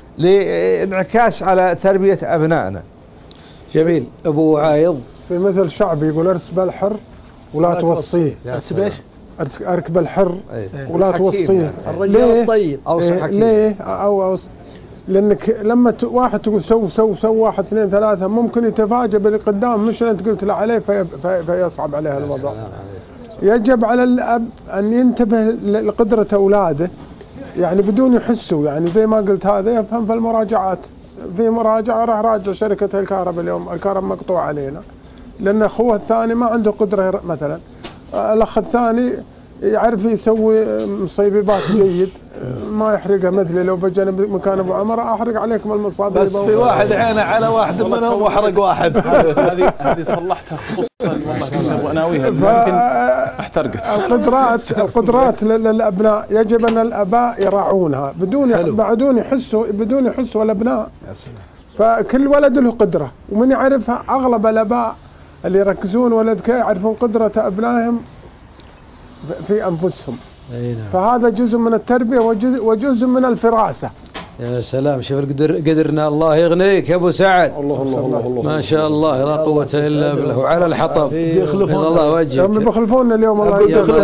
لانعكاس على تربية أبنائنا. جميل. أبو عايض في مثل شعبي يقول ارسب الحر ولا توصيه. ارسب ايش؟ اركب الحر ولا توصيه. الرجال الطيب. إيه ليه؟ أو, أو لأنك لما واحد تقول سو سو سو واحد اثنين ثلاثة ممكن يتفاجأ باللي قدام، مش أنت قلت له عليه في في فيصعب عليه الموضوع. يجب على الأب أن ينتبه لقدرة أولاده، يعني بدون يحسوا، يعني زي ما قلت هذا يفهم في المراجعات. في مراجعة راح راجع شركة الكهرباء اليوم الكهرباء مقطوع علينا لأن أخوه الثاني ما عنده قدرة، مثلا الأخ الثاني يعرف يسوي مصيبات جيد ما يحرقها مثلي، لو بجاني مكان ابو عمر احرق عليكم المصابيح. بس في واحد عينه على واحد منهم وحرق واحد. هذه هذه صلحتها خصوصا والله كنت اناويها يمكن احترقت. القدرات القدرات للابناء يجب ان الاباء يراعونها بدون بدون يحسوا بدون يحسوا الابناء. فكل ولد له قدره، ومن يعرفها اغلب الاباء اللي يركزون ولدك يعرفون قدره ابنائهم في أنفسهم. فهذا جزء من التربية وجزء, وجزء من الفراسة. يا سلام، شوف القدر قدرنا. الله يغنيك يا أبو سعد. الله الله الله, الله ما شاء الله لا قوة إلا بالله. وعلى الحطب يخلفون الله وجهك. هم بيخلفونا اليوم الله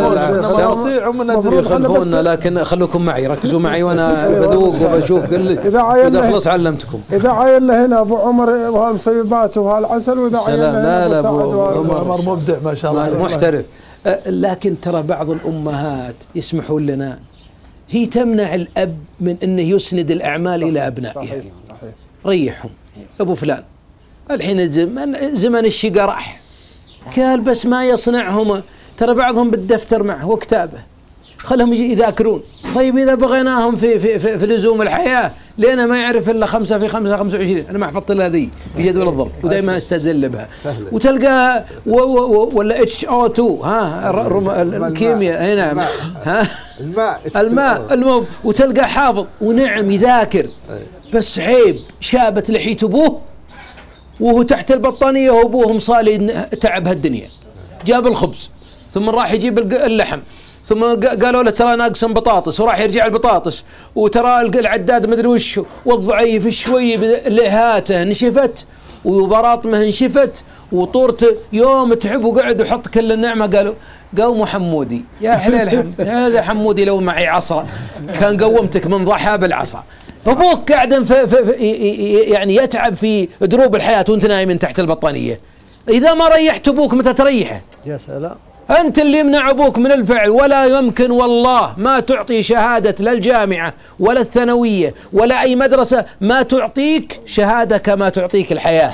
يخلفونا، لكن خلوكم معي، ركزوا معي وأنا بدوق وبشوف كل إذا خلص علمتكم. إذا عيلنا هنا أبو عمر وهالمصيبات وهالعسل، وإذا عيلنا هنا لا لا أبو عمر مبدع ما شاء الله محترف. لكن ترى بعض الأمهات يسمحون لنا هي تمنع الأب من أنه يسند الأعمال إلى أبنائها. ريحهم أبو فلان الحين زمن, زمن الشقة راح، قال بس ما يصنعهم، ترى بعضهم بالدفتر معه وكتابه، خلهم يذاكرون. طيب إذا بغيناهم في, في, في, في لزوم الحياة لأنه ما يعرف إلا خمسة في خمسة خمسة وعشرين، أنا ما حفظت إلا ذي في جدول الضرب ودائما أستدل بها. وتلقى ولا اتش او اثنين ها الكيمياء هنا ها الماء الماء الماء وتلقى حافظ ونعم يذاكر، بس عيب شابت لحية أبوه وهو تحت البطانية وأبوه مصالي تعب هالدنيا. جاب الخبز ثم راح يجيب اللحم، ثم قالوا له ترى ناقصن بطاطس، وراح يرجع البطاطس، وترى العداد مدري وش، والضعيف شوي لهاته نشفت وبراطمه انشفت وطورته يوم تعب وقعد وحط كل النعمة. قالوا قوموا حمودي يا حليل هذا حمودي لو معي عصا كان قومتك من ضحى بالعصا. فابوك قاعد في في يعني يتعب في دروب الحياة وانت نايم من تحت البطانية. إذا ما ريحت أبوك متى تريحه؟ يا سلام. أنت اللي يمنع أبوك من الفعل. ولا يمكن والله ما تعطي شهادة للجامعة ولا الثانوية ولا أي مدرسة ما تعطيك شهادة كما تعطيك الحياة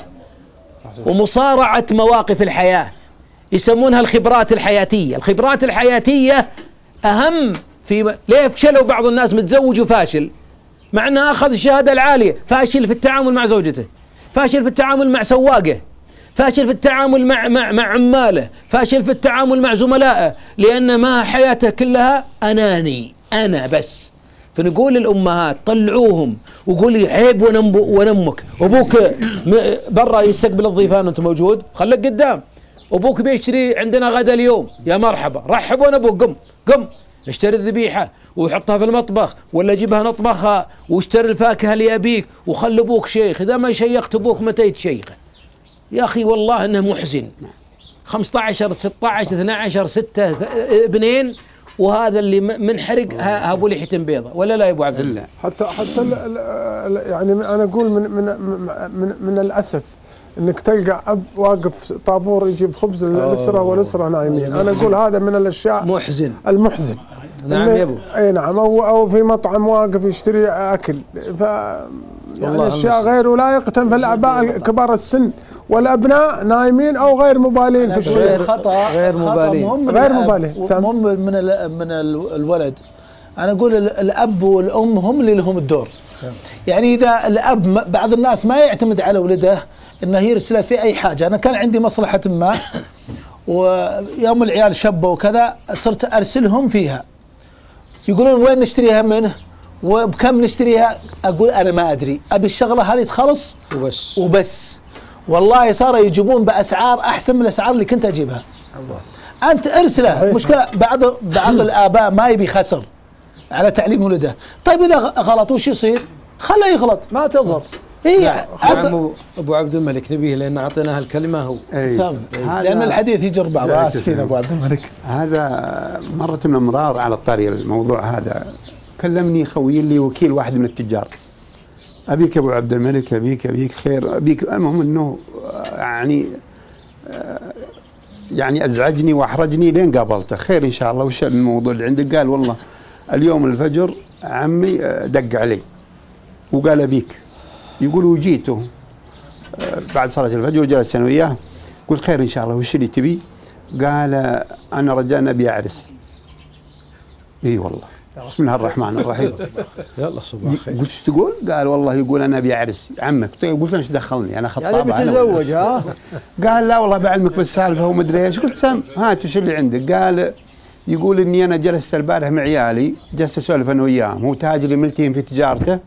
ومصارعة مواقف الحياة، يسمونها الخبرات الحياتية. الخبرات الحياتية أهم. في ليه فشلوا بعض الناس متزوج وفاشل مع أنه أخذ الشهادة العالية؟ فاشل في التعامل مع زوجته، فاشل في التعامل مع سواقه، فاشل في التعامل مع, مع, مع عماله، فاشل في التعامل مع زملائه، لأن ما حياته كلها أناني أنا بس. فنقول للأمهات طلعوهم وقولي عيب ونمك، وأبوك برا يستقبل الضيفان وأنت موجود، خلك قدام أبوك بيشتري عندنا غدا اليوم، يا مرحبا رحب وأنا أبوك، قم قم اشتري الذبيحة وحطها في المطبخ ولا جيبها نطبخها، واشتري الفاكهة اللي أبيك، وخلي أبوك شيخ. إذا ما شيخت أبوك متى يتشيخه يا أخي؟ والله إنه محزن. خمسة عشر ستة عشر اثنا عشر ستة ابنين، وهذا اللي منحرق أبو لحية بيضة، ولا لا يا أبو عبد الله؟ حتى حتى ال ال يعني أنا أقول من من من, من الأسف انك تلقى اب واقف طابور يجيب خبز للاسره والاسره نايمين. انا اقول هذا من الاشياء محزن المحزن. نعم يا ابو. اي نعم. او او في مطعم واقف يشتري اكل، ف يعني اشياء غير ولائقة. فالاباء كبار السن والابناء نايمين او غير مبالين في الشيء. غير خطا غير مبالين غير مبالين مهم من من الولد. انا اقول الاب والام هم اللي لهم الدور. يعني اذا الاب، بعض الناس ما يعتمد على ولده انه يرسله في اي حاجه. انا كان عندي مصلحه ما، ويوم العيال شبوا وكذا صرت ارسلهم فيها، يقولون وين نشتريها منه وبكم نشتريها، اقول انا ما ادري، ابي الشغله هذه تخلص وبس وبس. والله صاروا يجيبون باسعار احسن من الاسعار اللي كنت اجيبها. الله. انت ارسله. مشكله بعض بعض الاباء ما يبي خسر على تعليم ولده. طيب اذا غلط وش يصير؟ خله يغلط، ما تضر. اي عمو ابو عبد الملك نبيه لان اعطيناه الكلمه هو. لان الحديث يجر بعض. اسفين ابو عبد الملك. هذا مرة من المرار على الطريق الموضوع هذا. كلمني خوي لي وكيل واحد من التجار، ابيك ابو عبد الملك، ابيك ابيك خير ابيك. المهم انه يعني يعني ازعجني واحرجني لين قابلته. خير ان شاء الله، وش الموضوع اللي عندك؟ قال والله اليوم الفجر عمي دق علي وقال ابيك. يقول وجيته بعد صلاة الفجر وجلس انا وياه. قلت خير ان شاء الله، وش اللي تبي؟ قال انا رجال ابي اعرس. اي والله، بسم الله الرحمن الرحيم. يلا صباح الخير. قلت ايش تقول؟ قال والله يقول انا ابي اعرس عمك. طيب قلت ايش دخلني انا خطاب؟ يعني بتتزوج ها؟ قال لا والله بعلمك بالسالفه ومدري ايش. قلت سم هات ايش اللي عندك؟ قال يقول اني انا جلست البارح مع عيالي، جلست اسولف انا وياهم، هو تاجر ملتهم في تجارته،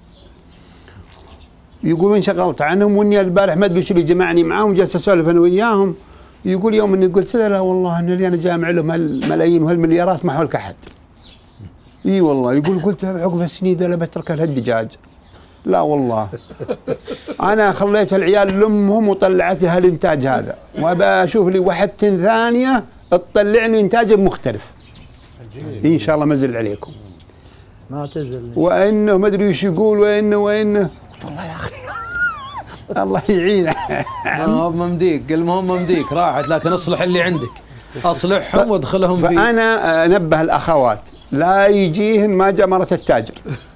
يقول انشغلت عنهم، واني البارح ما ادري ايش اللي جمعني معاهم، جلست اسولف انا وياهم. يقول يوم اني قلت لا والله ان اللي انا جامع لهم هالملايين وهالمليارات ما حولك احد. اي والله. يقول قلت عقب السنين ذا بترك هالدجاج. لا والله انا خليت العيال لامهم وطلعت هالانتاج هذا، وابى اشوف لي واحد ثانيه تطلعني انتاج مختلف. ان شاء الله ما زل عليكم. ما تزل. وانه ما ادري ايش يقول، وانه وانه والله يا اخي الله يعينه. ما هو ممديك، المهم ممديك راحت، لكن اصلح اللي عندك، اصلحهم وادخلهم في. فانا انبه الاخوات لا يجيهن ما جمرة التاجر.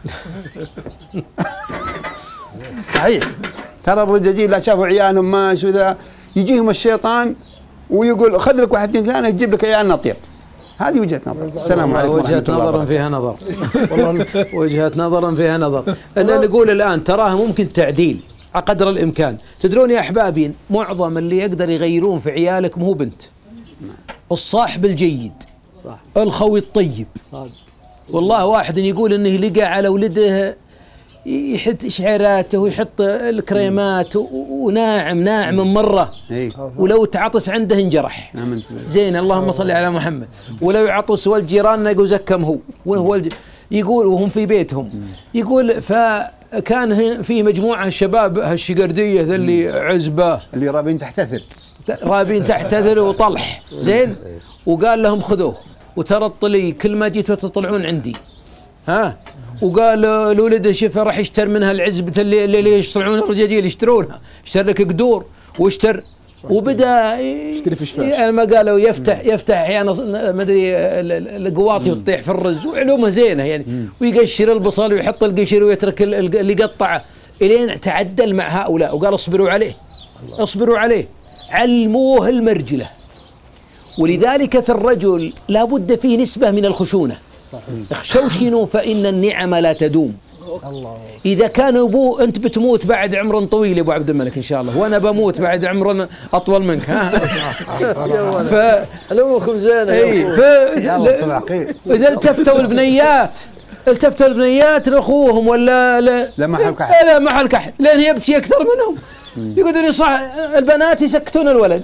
صحيح. ترى الرجاجيل لا شافوا عيالهم ما شو ذا يجيهم الشيطان ويقول خذ لك واحد اثنين ثلاثة يجيب لك عيال نطير. هذه وجهة نظر. السلام عليكم. وجهة نظر فيها نظر. والله وجهة نظر فيها نظر. أنا نقول الآن تراها ممكن تعديل قدر الإمكان. تدرون يا أحبابي معظم اللي يقدر يغيرون في عيالك مو بنت، الصاحب الجيد، صح. الخوي الطيب. صح. والله واحد يقول انه لقى على ولده يحط شعيراته ويحط الكريمات وناعم ناعم مرة، ولو تعطس عنده انجرح. زين اللهم صل على محمد. ولو يعطس والجيران يقول زكم هو وهو يقول وهم في بيتهم. يقول فكان في مجموعة الشباب هالشقردية ذا اللي عزبة اللي رابين تحتثر رابين تحتثر وطلح. زين وقال لهم خذوه، وترى الطلي كل ما جيتوا تطلعون عندي ها. وقال لولده شوف راح يشتر منها العزبة اللي اللي يشترون الرجاجيل يشترونها، اشتر لك قدور واشتر. وبدا يشتري فشفاش. يعني ما قالوا يفتح يفتح احيانا ما ادري القواطي وتطيح في الرز، وعلومه زينه يعني. ويقشر البصل ويحط القشر ويترك اللي قطعه، الين تعدل مع هؤلاء وقال اصبروا عليه اصبروا عليه، علموه المرجله. ولذلك في الرجل لا بد فيه نسبة من الخشونة. اخشوشنوا فإن النعم لا تدوم. إذا كان أبوه أنت بتموت بعد عمر طويل يا أبو عبد الملك إن شاء الله، وأنا بموت بعد عمر أطول منك ها. ف علومكم زينة. إيه. ف إذا التفتوا البنيات التفتوا البنيات لأخوهم ولا لا لا محل كحل لا محل كحل لأن يبكي أكثر منهم. يقولون صح البنات يسكتون الولد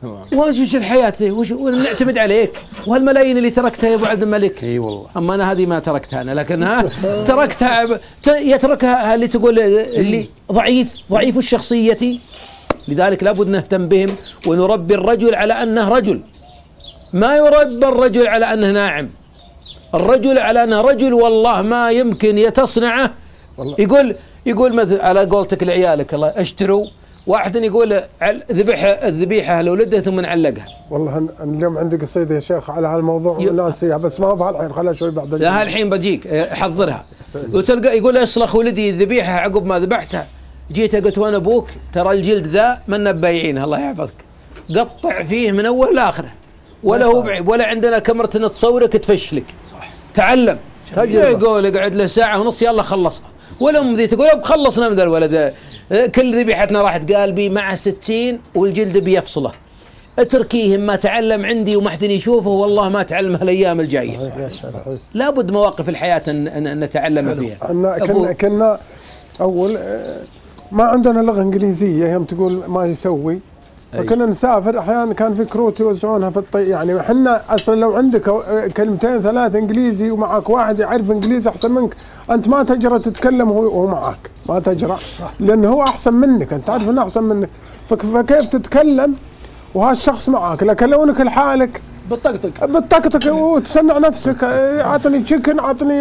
وش الحياة وش ونعتمد عليك وهالملايين اللي تركتها يا أبو عبد الملك. اي والله. أما أنا هذه ما تركتها أنا، لكنها تركتها يتركها اللي تقول اللي ضعيف ضعيف الشخصية. لذلك لابد نهتم بهم ونربي الرجل على أنه رجل، ما يربى الرجل على أنه ناعم. الرجل على أنه رجل والله ما يمكن يتصنعه. يقول يقول مثل على قولتك لعيالك الله اشتروا، واحد يقول ذبح الذبيحة لولده ثم نعلقها. والله أنا اليوم عندي قصيدة يا شيخ على هالموضوع وناسيها، بس ما أبغى الحين، خلها شوي بعد. لا الحين بجيك حضرها. وتلقى يقول اصلخ ولدي الذبيحة عقب ما ذبحتها، جيت قلت وانا ابوك ترى الجلد ذا من بايعينه الله يحفظك، قطع فيه من اول لاخره، ولا هو بعيب ولا عندنا كاميرا تصورك تفشلك. تعلم يقول اقعد له ساعة ونص يلا خلصها، والام ذي تقول خلصنا من ذا الولد كل ذبيحتنا راحت قلبي مع ستين والجلد بيفصله. اتركيه ما تعلم عندي وما حد يشوفه والله ما تعلم هالايام الجايه. لابد مواقف الحياه ان نتعلم فيها. كنا كنا اول ما عندنا لغه انجليزيه يوم تقول ما يسوي، فكنا نسافر احيانا كان في كروت يوزعونها في الطي، يعني احنا اصلا لو عندك كلمتين ثلاث انجليزي ومعك واحد يعرف انجليزي احسن منك انت ما تجرى تتكلم وهو معك، ما تجرى لانه هو احسن منك، انت تعرف انه احسن منك، فكيف تتكلم وهالشخص معك. لكن لو انك لحالك بتطقطق بتطقطق وتصنع نفسك، اعطني تشيكن اعطني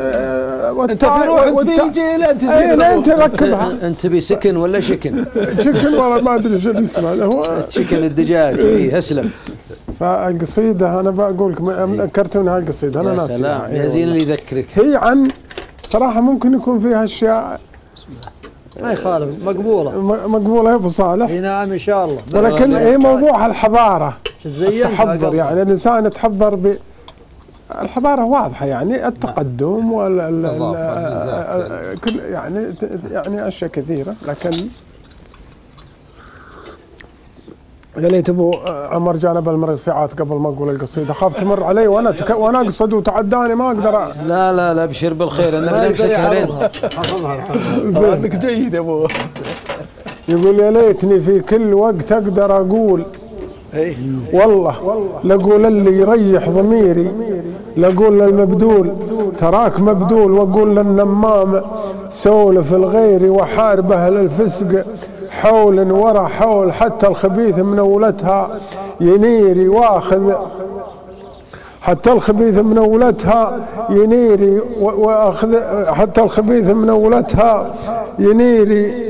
انت ركبها انت تبي سكن ولا شكن؟ شكن والله ما ادري شو اسمه هو تشيكن الدجاج. اي اسلم. فالقصيده انا بقول لكم ذكرتوني هاي القصيده انا ناسي. يا سلام يا زين اللي يذكرك. هي عن صراحه ممكن يكون فيها اشياء ما يخالف مقبوله مقبوله يا ابو صالح. نعم ان شاء الله. ولكن هي موضوع الحضاره التحضر، يعني الانسان يتحضر ب الحضاره واضحه، يعني التقدم وال كل يعني يعني اشياء كثيره. لكن يا ليت ابو عمر جانب المرصعات قبل ما اقول القصيده، خاف تمر علي وانا تك... وانا اقصد وتعداني ما اقدر. لا لا لا ابشر بالخير انا بمسكها لين عندك جيد يا ابو. يقول يا ليتني في كل وقت اقدر اقول والله لقول اللي يريح ضميري، لقول للمبدول تراك مبدول، واقول للنمام سولف الغير وحاربه للفسق حول ورا حول، حتى الخبيث منولتها ينيري واخذ حتى الخبيث منولتها ينيري واخذ حتى الخبيث منولتها ينيري،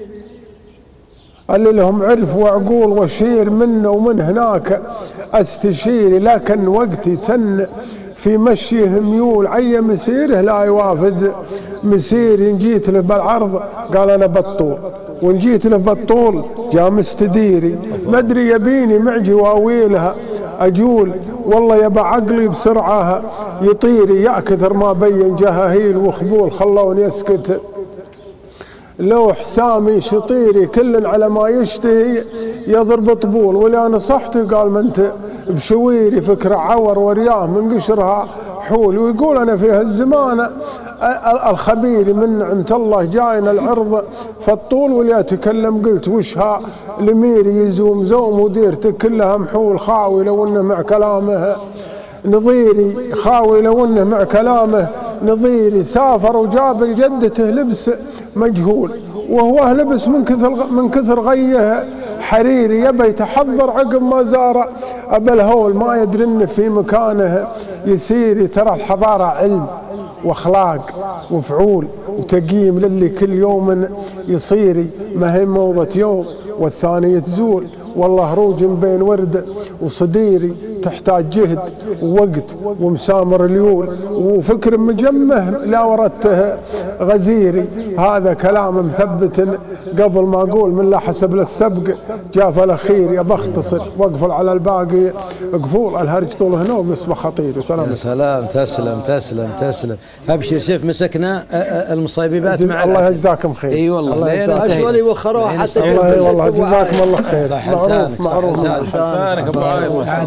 اللي لهم عرف وعقول وشير منه ومن هناك استشيري، لكن وقتي سن في مشيه ميول عي مسيره لا يوافز مسيري، إن جيت له بالعرض قال أنا بطول، وإن جيت له بالطول جاء مستديري، ما أدري يبيني مع جواويلها أجول، والله يبا عقلي بسرعة يطيري، يا كثر ما بين جهاهيل وخبول خلوني أسكت، لو حسامي شطيري كل على ما يشتهي يضرب طبول، واللي أنا صحتي قال ما أنت بشويري فكرة عور ورياه من قشرها حول، ويقول أنا في هالزمان الخبير من نعمة الله جاينا العرض فالطول، واللي أتكلم قلت وشها لميري يزوم زوم وديرتك كلها محول، خاوي لو إنه مع كلامه نظيري، خاوي لو إنه مع كلامه نظيري، سافر وجاب لجدته لبس مجهول، وهو لبس من كثر من كثر غيه حريري، يبي يتحضر عقب ما زار أبا الهول، ما يدري إنه في مكانه يسيري، ترى الحضارة علم واخلاق وفعول وتقييم للي كل يوم يصيري، ما هي موضة يوم والثانية تزول، والله روج بين ورد وصديري، تحتاج جهد ووقت ومسامر اليول وفكر مجمه لا وردته غزيري، هذا كلام مثبت قبل ما اقول من لا حسب للسبق جاف الاخير، يا بختصر واقفل على الباقي قفول، الهرج طول هنا وباسمه خطير. وسلام. يا سلام تسلم تسلم تسلم. ابشر شوف مسكنا المصيبات مع الله يجزاكم خير. اي والله الله وخروها حتى والله والله جزاكم الله خير. معروف معروف حسانك ابو عايض.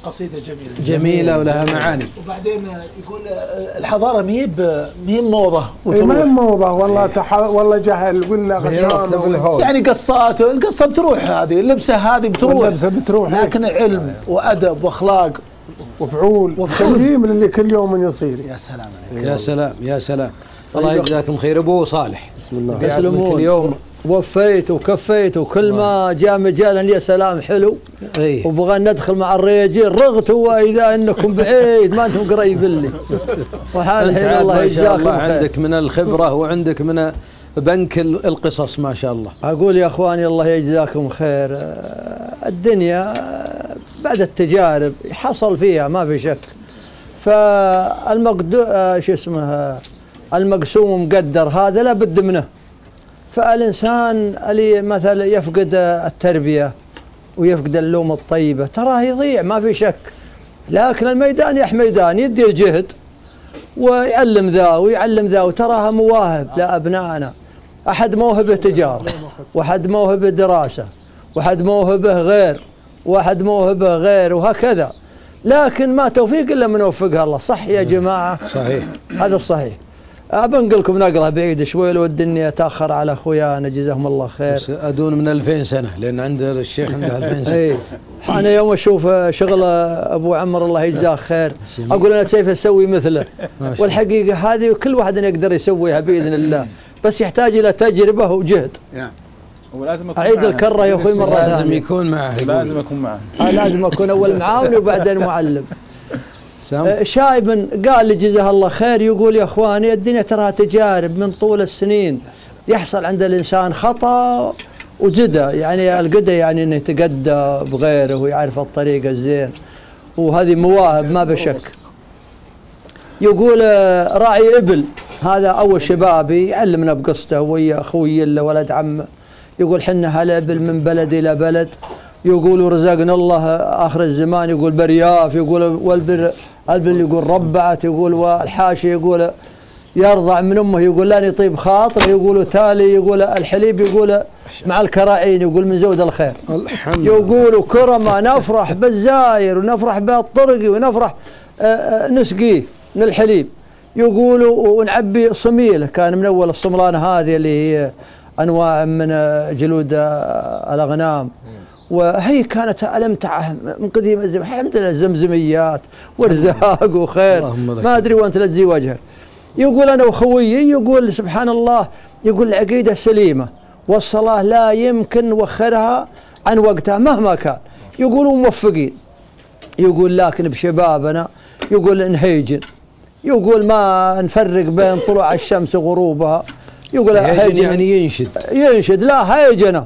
قصيدة جميلة جميلة ولها معاني. وبعدين يقول الحضارة مهيب مهيب موضة إيه ما هي موضة والله تح... والله جهل ولا غشام يعني قصات القصة بتروح، هذه اللبسة هذه بتروح اللبسة بتروح لكن علم وأدب وأخلاق وفعول وتقييم اللي كل يوم يصير. يا سلام عليك. يا سلام يا سلام. الله يجزاكم خير. أبو صالح بسم الله يسلمون اليوم وفيت وكفيت وكل ما جاء مجالا يا سلام حلو ايه وبغى ندخل مع الرياجين رغت واذا انكم بعيد ما انتم قريب لي وحال الحين الله يجزاكم خير. عندك من الخبرة وعندك من بنك القصص ما شاء الله. اقول يا اخواني الله يجزاكم خير، الدنيا بعد التجارب حصل فيها ما في شك، فالمقدور شو اسمه المقسوم مقدر هذا لا بد منه. فالإنسان اللي مثلا يفقد التربية ويفقد اللوم الطيبة تراه يضيع ما في شك، لكن الميدان يا ميدان يدي الجهد ويعلم ذا ويعلم ذا وتراها مواهب لأبنائنا، أحد موهبة تجارة وأحد موهبة دراسة وأحد موهبة غير وأحد موهبة غير وهكذا، لكن ما توفيق إلا من وفقها الله. صح يا جماعة؟ صحيح هذا الصحيح. أبنقل لكم نقرأ بعيد شوي لو الدنيا تأخر على أخويانا جزاهم الله خير. أدون من ألفين سنة لأن عند الشيخ عنده ألفين سنة. إيه أنا يوم أشوف شغل أبو عمر الله يجزاه خير أقول أنا كيف أسوي مثله، والحقيقة هذه كل واحد يقدر يسويها بإذن الله، بس يحتاج إلى تجربة وجهد. ولازم أكون أعيد الكرة يا أخوي مرة ثانية. لازم يكون معه. لازم أكون معه. لازم أكون أول معاون وبعدين معلم. شايب قال لي جزاه الله خير يقول يا اخواني الدنيا ترى تجارب من طول السنين يحصل عند الانسان خطا وزده، يعني القدة يعني انه يتقدى بغيره ويعرف الطريق الزين، وهذه مواهب ما بشك. يقول راعي ابل هذا اول شبابي يعلمنا بقصته ويا اخوي له ولد عمه، يقول حنا هالابل من بلد الى بلد، يقول رزقنا الله آخر الزمان، يقول برياف، يقول والبر البل يقول ربعت، يقول والحاشي يقول يرضع من أمه، يقول لا يطيب خاطر، يقول تالي يقول الحليب يقول مع الكراعين، يقول من زود الخير. يقول كرما نفرح بالزاير ونفرح بالطرقي ونفرح نسقيه من الحليب، يقول ونعبي صميله، كان من أول الصملان هذه اللي هي أنواع من جلود الأغنام، وهي كانت ألمتعه من قديم الزمان. الحمد لله زمزميات وارزاق وخير ما أدري وأنت لا تزي وجهك. يقول أنا وخويي يقول سبحان الله يقول العقيدة سليمة والصلاة لا يمكن نوخرها عن وقتها مهما كان، يقولوا موفقين، يقول لكن بشبابنا يقول نهيجن، يقول ما نفرق بين طلوع الشمس وغروبها، يقول يعني ينشد ينشد لا هيجنه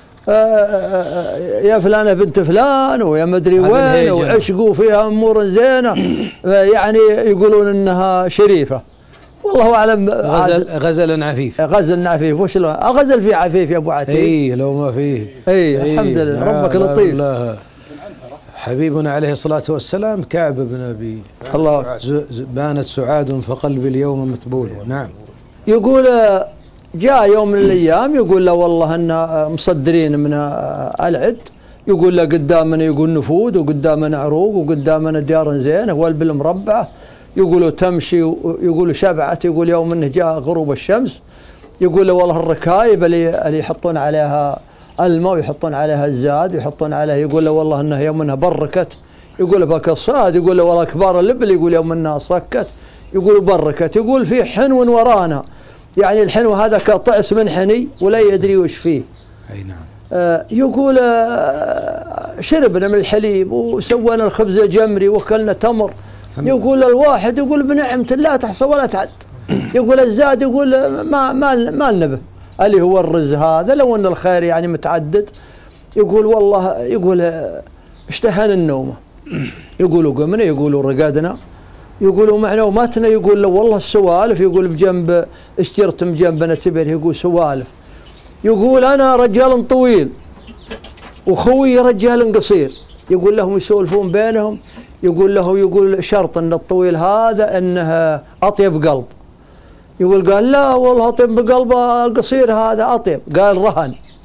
يا فلانة بنت فلان ويا مدري وين وعشقوا فيها أمور زينة يعني يقولون إنها شريفة، والله أعلم. غزل غزل عفيف غزل عفيف وش لو الغزل فيه عفيف يا أبو عتيق؟ إيه لو ما فيه. إيه الحمد لله ربك لطيف. حبيبنا عليه الصلاة والسلام كعب بن أبي الله بانت سعاد فقلبي اليوم مثبول. نعم. يقول جاء يوم من الأيام يقول له والله أن مصدرين من العد، يقول له قدامنا يقول نفود وقدامنا عروق وقدامنا ديار زينة والبل مربعة، يقولوا تمشي يقولوا شبعت، يقول يوم أنه جاء غروب الشمس يقول له والله الركايب اللي, اللي يحطون عليها الماء ويحطون عليها الزاد ويحطون عليها، يقول له والله أنه يوم أنها بركت، يقول له بك الصاد، يقول له والله كبار اللبل يقول يوم أنها صكت، يقول بركت، يقول في حنو ورانا، يعني الحنو هذا كطعس من حني ولا يدري وش فيه. أي نعم. آه يقول آه شربنا من الحليب وسوينا الخبز الجمري وكلنا تمر، يقول الواحد يقول بنعمة لا تحصى ولا تعد، يقول الزاد يقول ما ما ما النبه اللي هو الرز هذا لو ان الخير يعني متعدد، يقول والله يقول اشتهينا النومه، يقولوا قمنا يقولوا رقدنا، يقولوا معنا وماتنا، يقول له والله السوالف، يقول بجنب اشترت بجنبنا سبر، يقول سوالف، يقول انا رجال طويل وخوي رجال قصير، يقول لهم يسولفون بينهم، يقول له يقول شرط ان الطويل هذا انه اطيب قلب، يقول قال لا والله اطيب بقلب القصير هذا اطيب، قال رهن،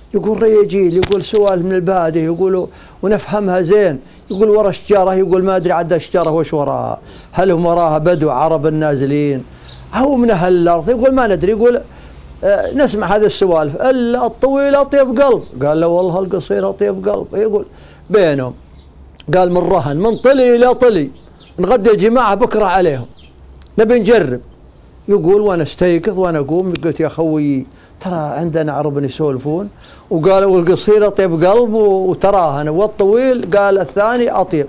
يقول ريجيل، يقول سوالف من البادية، يقولوا ونفهمها زين. يقول ورا شجرة، يقول ما أدري عدا شجرة وش وراها، هل هم وراها بدو عرب النازلين أو من أهل الأرض؟ يقول ما ندري. يقول آه نسمع هذه السوالف، الطويل أطيب قلب. قال له والله القصير أطيب قلب. يقول بينهم، قال من رهن من طلي إلى طلي، نغدي الجماعة بكرة عليهم، نبي نجرب. يقول وانا استيقظ وانا اقوم قلت يا خوي ترى عندنا عرب يسولفون وقالوا والقصير اطيب قلب وتراهن والطويل قال الثاني اطيب.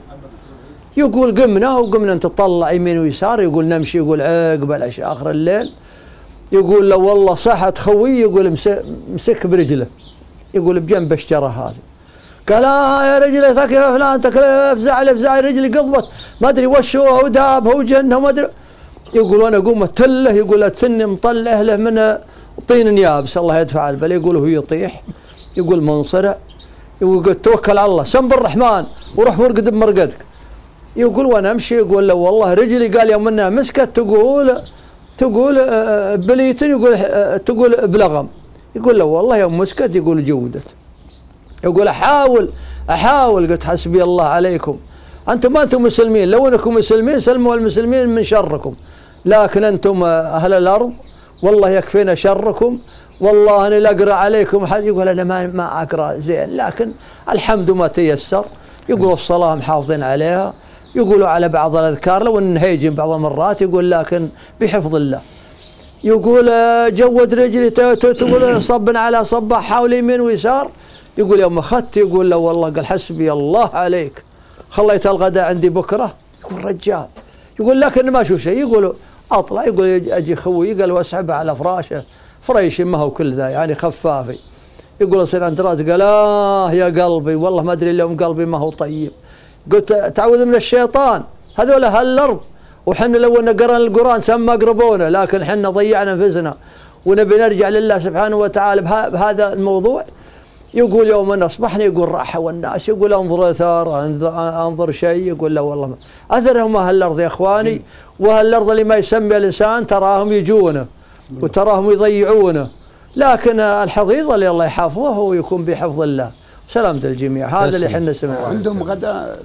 يقول قمنا وقمنا نتطلع يمين ويسار. يقول نمشي، يقول عقب العشاء اخر الليل. يقول لو والله صحت خوي، يقول مسك برجله، يقول بجنب الشجره هذه. قال آه يا رجلي ثك يا فلان تكلف افزع افزع رجلي قضبت ما ادري وش هو ودابه وجنه وما ادري. يقول وانا اقوم اتله، يقول اتني مطلع له من طين يابس الله يدفع البل. يقول هو يطيح، يقول منصرع، يقول توكل على الله سم بالرحمن وروح ورقد بمرقدك. يقول وانا امشي، يقول له والله رجلي قال يوم انها مسكت تقول تقول بليتن، يقول تقول بلغم. يقول له والله يوم مسكت يقول جودت. يقول احاول احاول قلت حسبي الله عليكم، انتم ما انتم مسلمين، لو انكم مسلمين سلموا المسلمين من شركم، لكن انتم اهل الارض والله يكفينا شركم، والله اني لا اقرا عليكم حد. يقول انا ما ما اقرا زين، لكن الحمد ما تيسر. يقول الصلاه محافظين عليها، يقولوا على بعض الاذكار لو ان هيجن بعض المرات، يقول لكن بحفظ الله. يقول جود رجلي تقول صب على صب حول يمين ويسار. يقول يوم اخذت، يقول له والله قال حسبي الله عليك، خليت الغداء عندي بكره. يقول رجال، يقول لكن ما اشوف شيء. يقول اطلع، يقول اجي خوي قال واسحبه على فراشه فريش ما هو كل ذا يعني خفافي. يقول اصير عند راس، قال اه يا قلبي والله ما ادري اليوم قلبي ما هو طيب. قلت تعوذ من الشيطان، هذول اهل الارض وحنا لو ان قرانا القران سما قربونا، لكن حنا ضيعنا انفسنا ونبي نرجع لله سبحانه وتعالى بهذا الموضوع. يقول يوم أن أصبحنا يقول راحة والناس، يقول أنظر أثار أنظر شيء. يقول لا والله ما أثرهم أهل الأرض يا إخواني، وأهل الأرض اللي ما يسمي الإنسان تراهم يجونه وتراهم يضيعونه، لكن الحضيض اللي الله يحافظه هو يكون بحفظ الله. سلامة الجميع. هذا اللي حنا سمعناه. عندهم غداء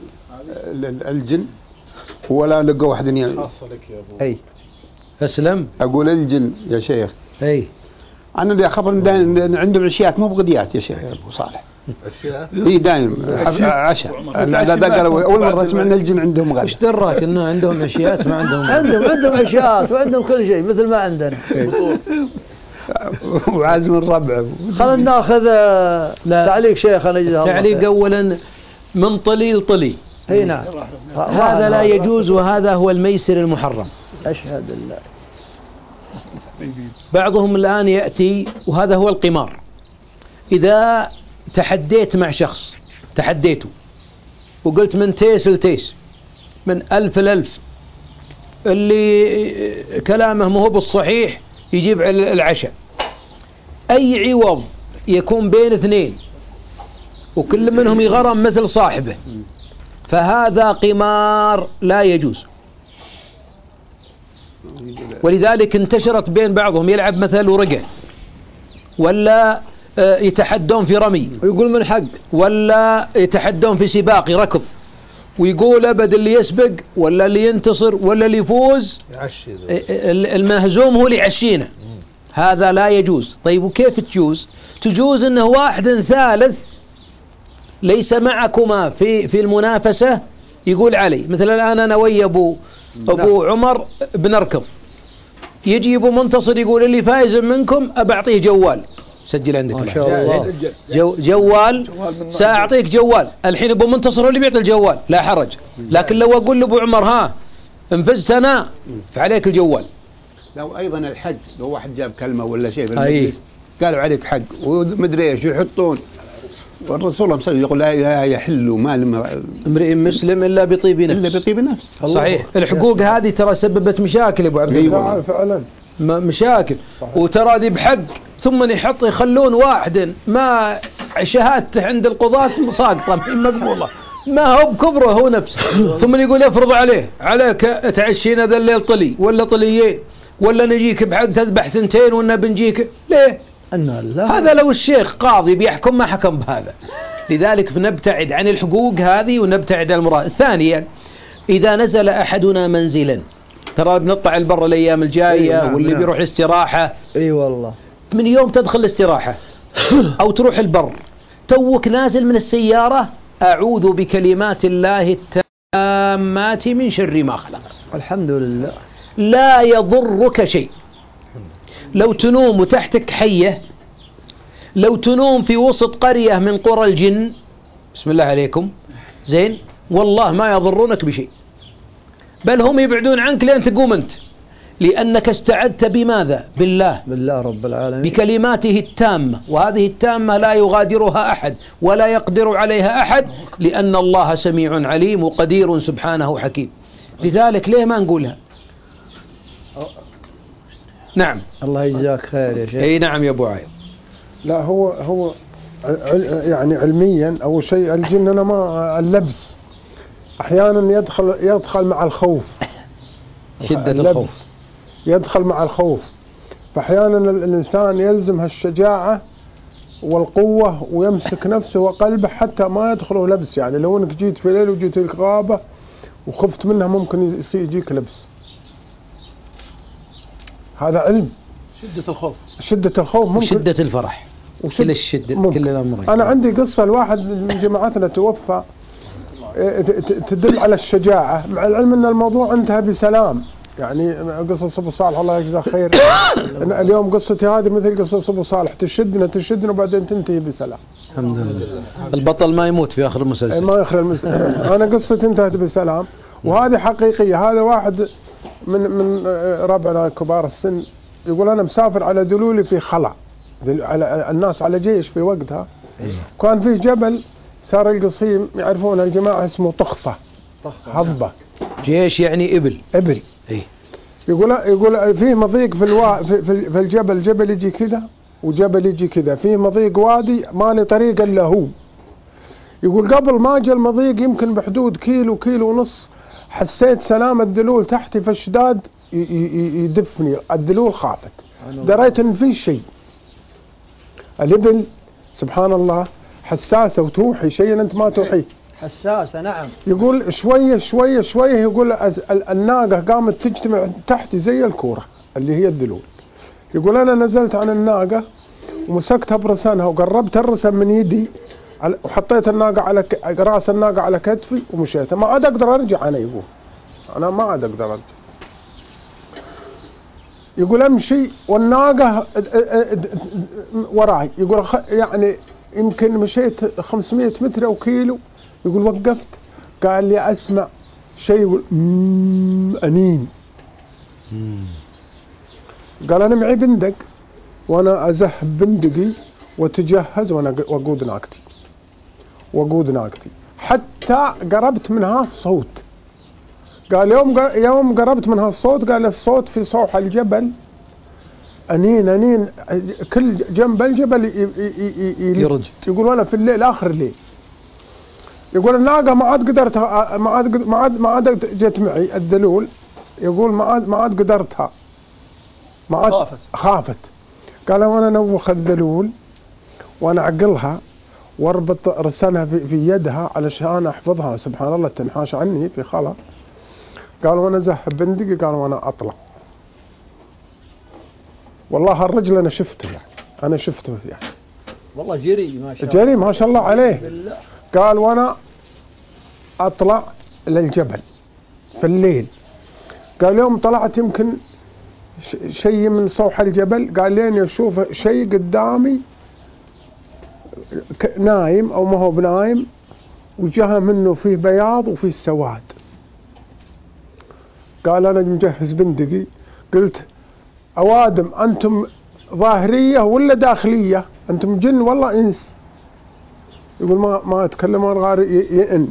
الجن ولا لقوا واحد يعني خاصة لك يا أبو. أي أسلم. أقول الجن يا شيخ. أي أنا اللي خبر عندهم عشيات مو بغديات يا شيخ يا أبو صالح. عشاء؟ إي دايم عشاء. لا قالوا أول مرة سمعنا الجن عندهم غداء. إيش دراك إنه عندهم عشيات؟ ما عندهم. عندهم عندهم عشيات وعندهم كل شيء مثل ما عندنا. وعازم الربع. خلنا ناخذ تعليق شيخنا جزاه الله. تعليق أولا من طلي لطلي. اي نعم. هذا لا يجوز، وهذا هو الميسر المحرم. أشهد الله. بعضهم الآن يأتي وهذا هو القمار. إذا تحديت مع شخص، تحديته وقلت من تيس لتيس، من ألف لألف، اللي كلامه مو بالصحيح يجيب على العشاء. أي عوض يكون بين اثنين وكل منهم يغرم مثل صاحبه، فهذا قمار لا يجوز. ولذلك انتشرت بين بعضهم يلعب مثل ورقة، ولا يتحدون في رمي ويقول من حق، ولا يتحدون في سباق ركض، ويقول أبد اللي يسبق ولا اللي ينتصر ولا اللي يفوز المهزوم هو اللي يعشينا. هذا لا يجوز. طيب وكيف تجوز؟ تجوز انه واحد ثالث ليس معكما في في المنافسة يقول علي، مثل الآن أنا ويا أبو أبو عمر بنركض، يجي أبو منتصر يقول اللي فائز منكم أبعطيه جوال، سجل عندك ما شاء الله. جو جوال سأعطيك جوال. الحين أبو منتصر هو اللي بيعطي الجوال لا حرج، لكن لو أقول لأبو عمر ها انفزت أنا فعليك الجوال. لو أيضا الحج، لو واحد جاب كلمة ولا شيء في المجلس قالوا عليك حق ومدري ايش يحطون، والرسول صلى الله عليه وسلم يقول لا يحل مال امرئ مسلم الا بطيب نفس. الا بطيب نفس. صحيح. الحقوق هذه ترى سببت مشاكل ابو عبد الله فعلا مشاكل. وترى ذي بحق ثم يحط يخلون واحد ما شهادته عند القضاة ساقطه مقبوله، ما هو بكبره هو نفسه، ثم يقول يفرض عليه عليك تعشينا ذا الليل طلي ولا طليين، ولا نجيك بحق تذبح ثنتين ولا بنجيك ليه؟ هذا لو الشيخ قاضي بيحكم ما حكم بهذا. لذلك بنبتعد عن الحقوق هذه ونبتعد عن المراد. ثانيا إذا نزل أحدنا منزلا، ترى بنطلع البر الأيام الجاية نعم واللي نعم. بيروح استراحة، اي والله من يوم تدخل الاستراحة أو تروح البر توك نازل من السيارة، أعوذ بكلمات الله التامات من شر ما خلق. الحمد لله. لا يضرك شيء. لو تنوم وتحتك حية، لو تنوم في وسط قرية من قرى الجن، بسم الله عليكم، زين، والله ما يضرونك بشيء، بل هم يبعدون عنك لين تقوم أنت، لأنك استعدت بماذا؟ بالله، بالله رب العالمين، بكلماته التامة، وهذه التامة لا يغادرها أحد ولا يقدر عليها أحد، لأن الله سميع عليم وقدير سبحانه حكيم. لذلك ليه ما نقولها؟ نعم. الله يجزاك خير يا شيخ. اي نعم يا ابو عايض. لا هو هو يعني علميا اول شيء الجن انا ما اللبس احيانا يدخل يدخل مع الخوف، شدة الخوف يدخل مع الخوف، فاحيانا الانسان يلزم هالشجاعة والقوة ويمسك نفسه وقلبه حتى ما يدخله لبس. يعني لو انك جيت في ليل وجيت الغابة وخفت منها ممكن يجيك لبس. هذا علم. شدة الخوف شدة الخوف ممكن، وشدة الفرح، وشد كل الشدة ممكن. كل الأمرين. أنا عندي قصة الواحد من جماعتنا توفى تدل على الشجاعة، مع العلم أن الموضوع انتهى بسلام. يعني قصة أبو صالح الله يجزاه خير اليوم قصتي هذه مثل قصة أبو صالح، تشدنا تشدنا وبعدين تنتهي بسلام. الحمد لله. البطل ما يموت في آخر المسلسل. ما يخرج المسلسل. أنا قصتي انتهت بسلام وهذه حقيقية. هذا واحد من من ربعنا كبار السن يقول أنا مسافر على دلولي في خلع، على الناس على جيش في وقتها، كان فيه جبل صار القصيم يعرفون الجماعة اسمه طخفة، هضبة. جيش يعني إبل. إبل. إيه. يقول يقول فيه مضيق في الوا في, في, في الجبل، جبل يجي كذا وجبل يجي كذا، فيه مضيق وادي ما له طريق إلا هو. يقول قبل ما جاء المضيق يمكن بحدود كيلو كيلو ونص حسيت سلام الدلول تحتي في الشداد يدفني. الدلول خافت، دريت ان في شيء. الابل سبحان الله حساسه وتوحي شيء انت ما توحيه. حساسه نعم. يقول شويه شويه شويه يقول الناقه قامت تجتمع تحتي زي الكوره اللي هي الدلول. يقول انا نزلت عن الناقه ومسكتها برسانها وقربت الرسن من يدي وحطيت الناقه على راس الناقه على كتفي ومشيت. ما عاد اقدر ارجع. انا يقول انا ما عاد اقدر ارجع. يقول امشي والناقه وراي. يقول يعني يمكن مشيت خمسمية متر او كيلو. يقول وقفت قال لي اسمع شيء انين. قال انا معي بندق وانا ازهب بندقي وتجهز وانا وقود ناقتي وقود ناقتي حتى قربت من هالصوت. قال يوم يوم قربت من هالصوت قال الصوت في صوح الجبل أنين أنين كل جنب الجبل يرج. يقول أنا في الليل آخر الليل. يقول الناقة ما عاد قدرت ما عاد ما عاد ما عاد جت معي الدلول. يقول ما عاد ما عاد قدرتها ما عاد خافت خافت. قال وانا نوخ الدلول وانا اعقلها واربط رسانها في, في يدها علشان احفظها. سبحان الله تنحاش عني في خلا. قال وانا زهب بندقي قال وانا اطلع. والله الرجل انا شفته يعني انا شفته يعني والله جري ما شاء الله جري ما شاء الله عليه. قال وانا اطلع للجبل في الليل. قال يوم طلعت يمكن شيء من صوح الجبل قال لين اشوف شيء قدامي نايم او ما هو بنايم وجهه منه فيه بياض وفيه سواد. قال انا مجهز بندقي. قلت اوادم انتم ظاهريه ولا داخليه؟ انتم جن والله انس؟ يقول ما ما اتكلم غير يئن.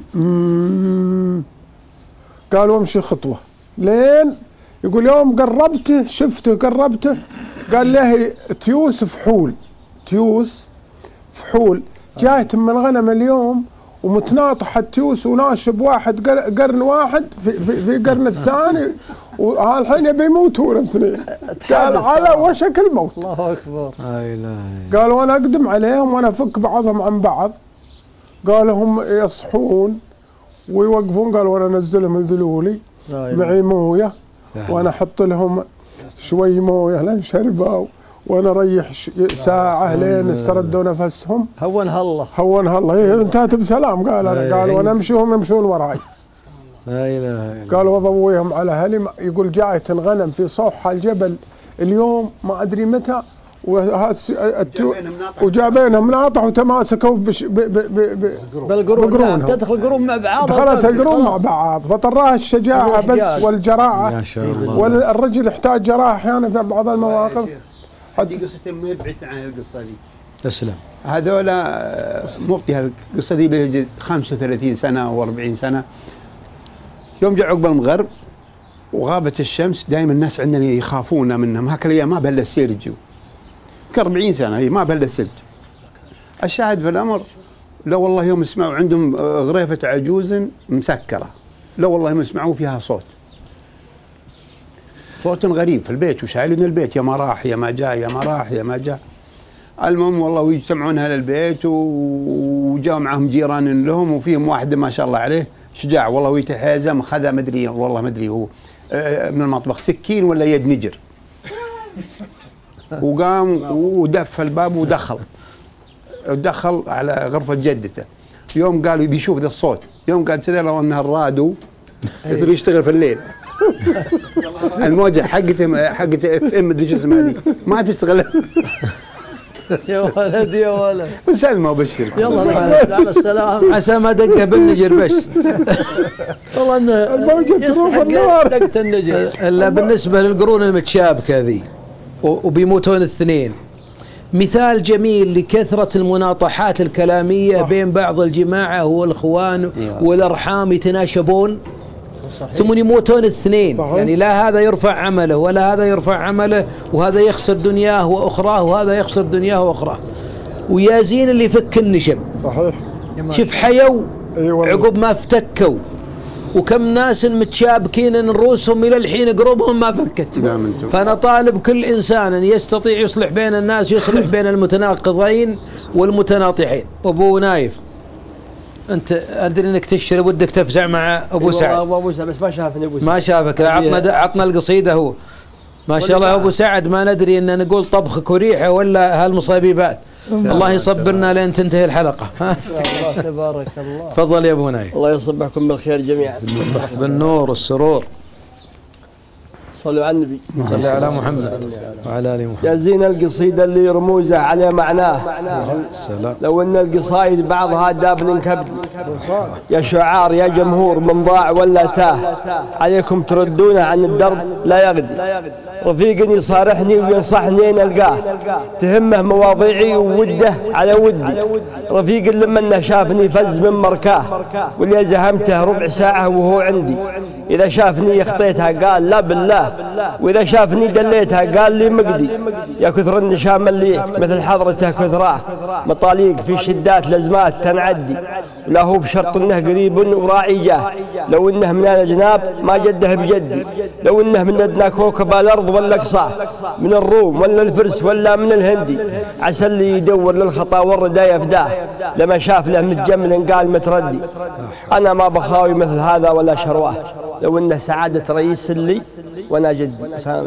قال وامشي خطوه لين يقول يوم قربته شفته قربته قال له تيوس فحول تيوس فحول جايت من الغنم اليوم ومتناطح التيوس وناشب واحد قرن واحد في, في, في قرن الثاني، وهالحين يبي يموتون الاثنين. قال على وشك الموت. الله أكبر. قال وأنا أقدم عليهم وأنا أفك بعضهم عن بعض. قالوا هم يصحون ويوقفون. قال وأنا أنزلهم ينزلوا لي معي موية وأنا أحط لهم شوي موية لين شربوا، وأنا أريح ساعة لين استردوا نفسهم. هونها الله هونها الله. إيه انتهت بسلام. قال أنا قال وأنا أمشي وهم يمشون وراي. لا إله إلا الله. قال وضويهم على هلم. يقول جاءت غنم في صوح الجبل اليوم ما أدري متى، وجابينهم ناطح وتماسكوا بش ب ب ب بالقرون. تدخل قرون مع بعض. دخلت القرون مع بعض فطراها الشجاعة بس والجراعة. ما شاء الله. والرجل يحتاج جراحة أحيانا في بعض المواقف. هذه قصة ما يبعد عن القصة دي. تسلم. هذولا مفتي القصة دي له خمسة وثلاثين سنة أو أربعين سنة. يوم جاء عقب المغرب وغابت الشمس، دائما الناس عندنا يخافون منهم. هكذا ما بل السيرج كأربعين سنة هي ما بل السيرج. الشاهد في الأمر لا والله يوم يسمعوا عندهم غريفة عجوز مسكرة، لا والله يوم يسمعوا فيها صوت صوت غريب في البيت، وشايلين البيت يا ما راح يا ما جاء يا ما راح يا ما جاء. المهم والله ويجتمعونها للبيت، وجاءوا معهم جيران لهم، وفيهم واحد ما شاء الله عليه شجاع والله ويتحازم، خذا مدري والله مدري هو من المطبخ سكين ولا يد نجر، وقام ودف الباب ودخل ودخل على غرفة جدته. يوم قالوا بيشوف ذا الصوت، يوم قال كذا لو انها الرادو يقدر يشتغل في الليل. الموجة حقته حقته اف ام مدري شو اسمها دي ما تشتغل. يا ولد يا ولد وسلمى وبشر يلا على السلام. عسى ما دقه بالنجر بس. والله انه الموجة تروح النار. دقة النجر. الا بالنسبة للقرون المتشابكة ذي وبيموتون الاثنين، مثال جميل لكثرة المناطحات الكلامية بين بعض الجماعة والإخوان والأرحام يتناشبون ثم يموتون الاثنين. يعني لا هذا يرفع عمله ولا هذا يرفع عمله، وهذا يخسر دنياه وأخراه وهذا يخسر دنياه وأخراه، ويا زين اللي فك النشب. صحيح. شوف حيوا عقب ما افتكوا، وكم ناس متشابكين ان رؤوسهم الى الحين قلوبهم ما فكت. فانا طالب كل انسان أن يستطيع يصلح بين الناس، يصلح بين المتناقضين والمتناطحين. ابو نايف انت ادري انك تشرب ودك تفزع مع ابو سعد. ابو سعد بس ما شافني ابو سعد. ما شافك. عطنا عطنا القصيده هو ما شاء الله. ابو سعد ما ندري ان نقول طبخك وريحه ولا هالمصايبات. الله يصبرنا لين تنتهي الحلقة. الله تبارك الله. تفضل يا ابو نايف. الله يصبحكم بالخير جميعا. بالنور والسرور. صلوا على النبي. صلى على محمد وعلى ال محمد. يا زين القصيدة اللي رموزه على معناه. السلام. لو ان القصايد بعضها دابل كبد. يا شعار يا جمهور من ضاع ولا تاه، عليكم تردونه عن الدرب لا يغدي. رفيق يصارحني وينصحني نلقاه، تهمه مواضيعي ووده على ودي. رفيق لما شافني فز من مركاه، واللي زهمته ربع ساعة وهو عندي. إذا شافني يخطيتها قال لا بالله، وإذا شافني دليتها قال لي مقدي. يا كثر النشام اللي مثل حضرته كثراه، مطاليق في شدات لزمات تنعدي. لا هو بشرط انه قريب وراعي جاه، لو انه من الجناب ما جده بجدي. لو انه من ادنى كوكب الارض ولا قصاه، من الروم ولا الفرس ولا من الهندي. عسى اللي يدور للخطا والردى يفداه، لما شاف له متجمل قال متردي. انا ما بخاوي مثل هذا ولا شرواه، لو انه سعادة رئيس اللي وانا جدي.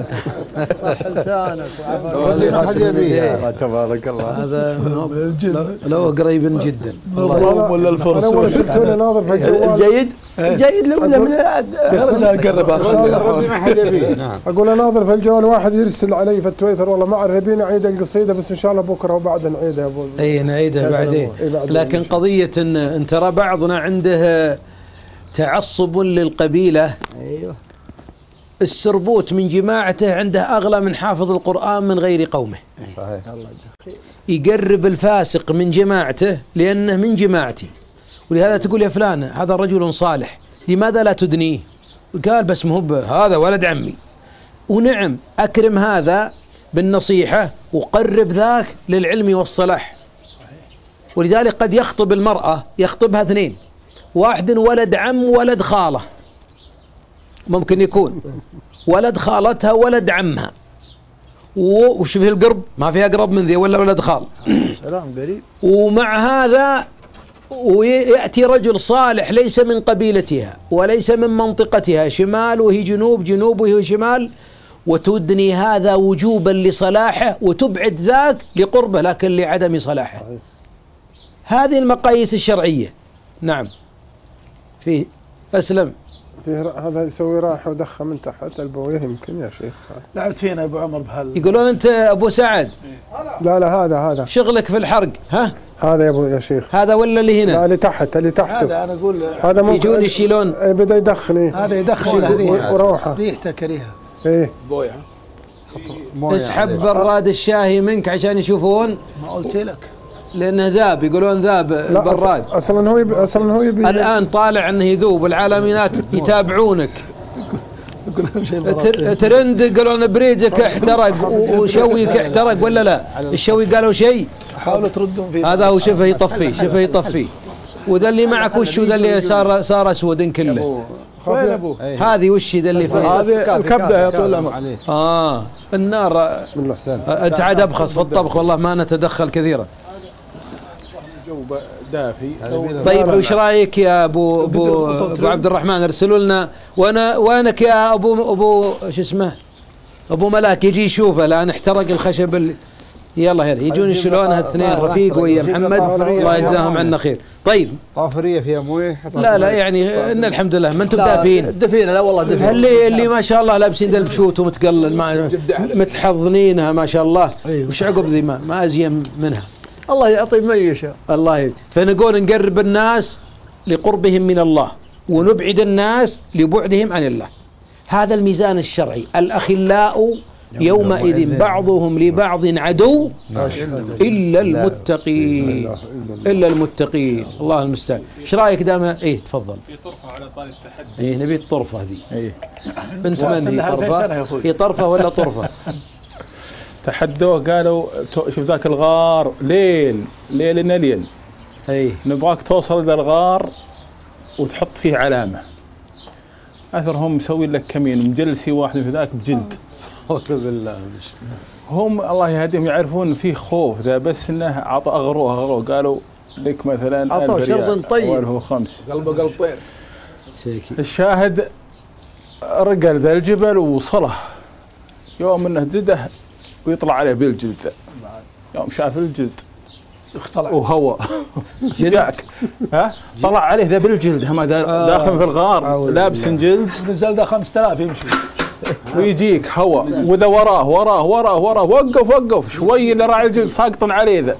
تبارك الله. هذا لو قريب جدا. الله ولا الفرس. انا ولا شفت وانا ناظر في الجوال. جيد جيد. لو انه من قرب اقول ناظر في الجوال واحد يرسل علي في التويتر والله ما عربين عيد القصيدة، بس ان شاء الله بكره وبعد نعيدها يا ابو. اي نعيدها بعدين. لكن قضية ان ترى بعضنا عنده تعصب للقبيلة. ايوه. السربوت من جماعته عنده أغلى من حافظ القرآن من غير قومه. صحيح. يقرب الفاسق من جماعته لأنه من جماعتي، ولهذا تقول يا فلان هذا رجل صالح لماذا لا تدنيه؟ قال بس مهب هذا ولد عمي. ونعم أكرم هذا بالنصيحة وقرب ذاك للعلم والصلاح. ولذلك قد يخطب المرأة يخطبها اثنين، واحد ولد عم ولد خالة، ممكن يكون ولد خالتها ولد عمها، وش في القرب؟ ما فيها أقرب من ذي ولا ولد خال. سلام قريب. ومع هذا ويأتي رجل صالح ليس من قبيلتها وليس من منطقتها، شمال وهي جنوب، جنوب وهي شمال، وتدني هذا وجوبا لصلاحه وتبعد ذاك لقربه لكن لعدم صلاحه. هذه المقاييس الشرعية. نعم. فيه أسلم فيه هذا يسوي راحة ودخة من تحت البويه يمكن يا شيخ. لعبت فينا أبو عمر بهال. يقولون أنت أبو سعد. لا لا هذا هذا شغلك في الحرق. ها هذا يا أبو يا شيخ. هذا ولا اللي هنا؟ لا اللي تحت اللي تحت. هذا أنا أقول هذا يجون يشيلون. بدأ يدخني. هذا يدخل وروحه. ريحته كريهة. إيه. بويه. اسحب براد الشاهي منك عشان يشوفون. ما قلت لك. لأنه ذاب، يقولون ذاب البراد. أصلا هو يبي أصلا هو يبي الآن طالع أنه يذوب، والعالمينات يتابعونك. ترند قالوا بريدك احترق وشويك احترق ولا لا؟ الشوي قالوا شيء. حاولوا تردون فيه. هذا هو شفه يطفيه، شفه يطفيه. وذا اللي معك وش ذا اللي صار صار اسود كله؟ وين ابوه؟ هذه وش ذا اللي فيه؟ هذه الكبده يا طول العمر. اه النار. بسم الله السلام. انت عاد ابخص في الطبخ والله ما نتدخل كثيرا. جو دافي. طيب وش رايك يا ابو ابو ابو عبد الرحمن؟ ارسلوا لنا. وانا وينك يا ابو ابو شو اسمه؟ ابو ملاك يجي يشوفه الان احترق الخشب اللي يلا يلا يجون يشيلونها اثنين رفيق ويا محمد الله يجزاهم عنا خير. طيب طافريه فيها مويه. لا لا يعني ان الحمد لله ما انتم دافين. دفينا لا والله دفينا. اللي اللي ما شاء الله لابسين ذا البشوت ومتقلل متحضنينها ما شاء الله. وش عقب ذي ما ما ازين منها. الله يعطي من يشاء. الله يعطي. فنقول نقرب الناس لقربهم من الله ونبعد الناس لبعدهم عن الله. هذا الميزان الشرعي. الأخلاء يومئذ بعضهم لبعض عدو إلا المتقين. إلا المتقين. الله المستعان. ايش رايك دام ايه تفضل. في طرفه على طال التحدي. ايه نبي الطرفه ذي. ايه بنت من هي طرفه؟ هي طرفه ولا طرفه؟ تحدوه قالوا شوف ذاك الغار ليل ليل نليل. ايه نبغاك توصل ذا الغار وتحط فيه علامه. اثرهم مسوي لك كمين ومجلسي واحد في ذاك بجلد. أعوذ بالله. هم الله يهديهم يعرفون فيه خوف ذا بس انه عطى اغروه اغروه قالوا لك مثلا ألف ريال طيب وله خمس قلبه قلب طير. الشاهد رجل ذا الجبل ووصله يوم انه زده ويطلع عليه بالجلد ذا. يوم شاف الجلد اختلع وهو جاك ها طلع عليه ذا بالجلد هم داخل في الغار لابس جلد نزل ذا خمسة آلاف يمشي ويجيك هوا وذا وراه وراه وراه وراه وقف وقف شوي اللي راعي الجلد ساقطن عليه ذا.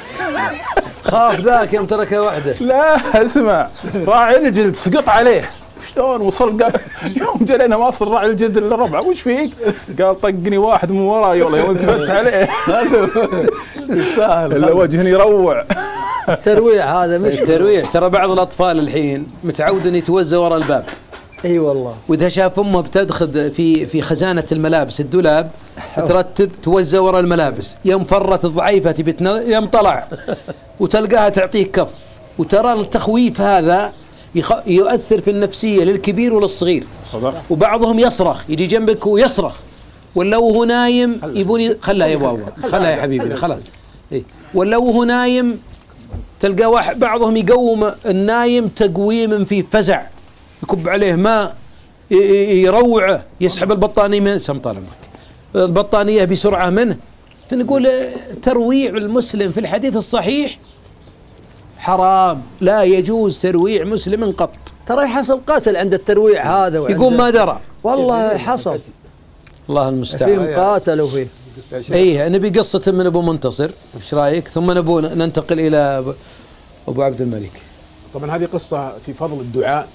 خاف ذاك يوم تركه وحده. لا اسمع راعي الجلد سقط عليه شلون وصل قال يوم جلينا ما وصل راعي الجلد الا ربعه وش فيك؟ قال طقني واحد من وراي والله يوم انتبهت عليه يستاهل الا وجهني يروع. ترويع هذا مش ترويع. ترى بعض الاطفال الحين متعود ان يتوزع ورا الباب. اي والله. واذا شاف امه بتدخل في في خزانه الملابس الدولاب ترتب توزع ورا الملابس. يوم فرت ضعيفه تبي يوم طلع وتلقاها تعطيه كف. وترى التخويف هذا يؤثر في النفسيه للكبير وللصغير. وبعضهم يصرخ يجي جنبك ويصرخ ولا وهو نايم يبوني خلها يا بابا خلها يا حبيبي خلاص. إيه. ولا وهو نايم تلقى واحد بعضهم يقوم النايم تقويم فيه فزع يكب عليه ماء يروعه يسحب البطانية منه سم طال عمرك البطانية بسرعة منه. فنقول ترويع المسلم في الحديث الصحيح حرام لا يجوز ترويع مسلم قط. ترى يحصل قتل عند الترويع هذا يقول ما درى والله حصل. الله المستعان. فيه قاتلوا فيه. ايه نبي قصة من ابو منتصر ايش رايك ثم نبو ننتقل الى ابو عبد الملك. طبعا هذه قصة في فضل الدعاء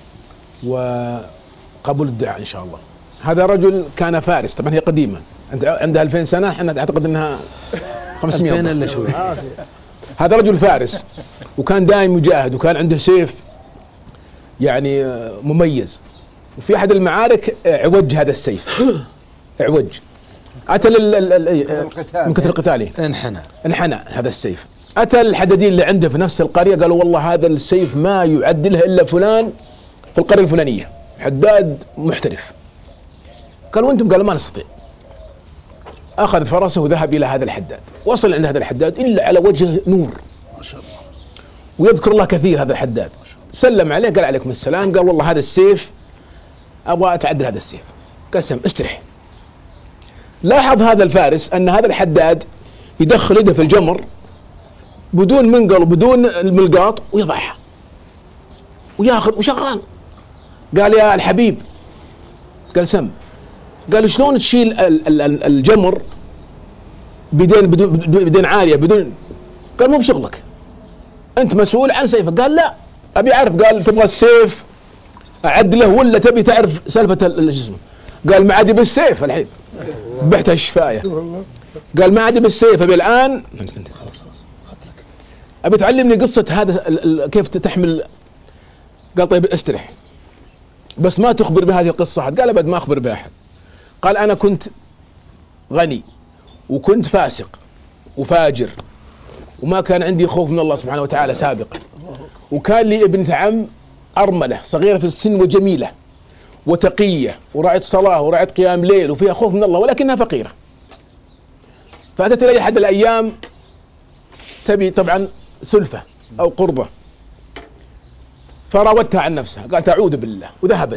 وقبول الدعاء إن شاء الله. هذا رجل كان فارس طبعا هي قديمة عندها ألفين سنة احنا أعتقد أنها خمسمائة إلا شوي. هذا رجل فارس وكان دائم مجاهد وكان عنده سيف يعني مميز. وفي أحد المعارك عوج هذا السيف عوج أتى من كثر القتال انحنى انحنى هذا السيف. أتى الحدادين اللي عنده في نفس القرية قالوا والله هذا السيف ما يعدله إلا فلان في القرية الفلانية، حداد محترف. قالوا أنتم؟ قالوا ما نستطيع. أخذ فرسه وذهب إلى هذا الحداد، وصل عند هذا الحداد إلا على وجهه نور ما شاء الله، ويذكر الله كثير. هذا الحداد سلم عليه قال عليكم السلام، قال والله هذا السيف أبغى أتعدل هذا السيف. قسم استرح. لاحظ هذا الفارس أن هذا الحداد يدخل يده في الجمر بدون منقل وبدون الملقاط ويضعها وياخذ وشغال. قال يا الحبيب، قال سم، قال شلون تشيل الجمر بدين بدين عالية بدون؟ قال مو بشغلك، أنت مسؤول عن سيفك. قال لا أبي أعرف. قال تبغى السيف أعدله ولا تبي تعرف سالفة الجسم؟ قال ما عادي بالسيف الحين بحتها الشفاية. قال ما عادي بالسيف، أبي الآن أبي تعلمني قصة هذا كيف تحمل. قال طيب استرح، بس ما تخبر بهذه القصة أحد. قال أبد ما أخبر بها أحد. قال أنا كنت غني وكنت فاسق وفاجر وما كان عندي خوف من الله سبحانه وتعالى سابقا، وكان لي ابنة عم أرملة صغيرة في السن وجميلة وتقية ورعت صلاة ورعت قيام ليل وفيها خوف من الله، ولكنها فقيرة. فأتت إلي أحد الأيام تبي طبعا سلفة أو قرضة، فراودتها عن نفسها. قالت أعوذ بالله، وذهبت.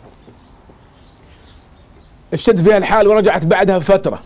اشتد فيها الحال ورجعت بعدها بفترة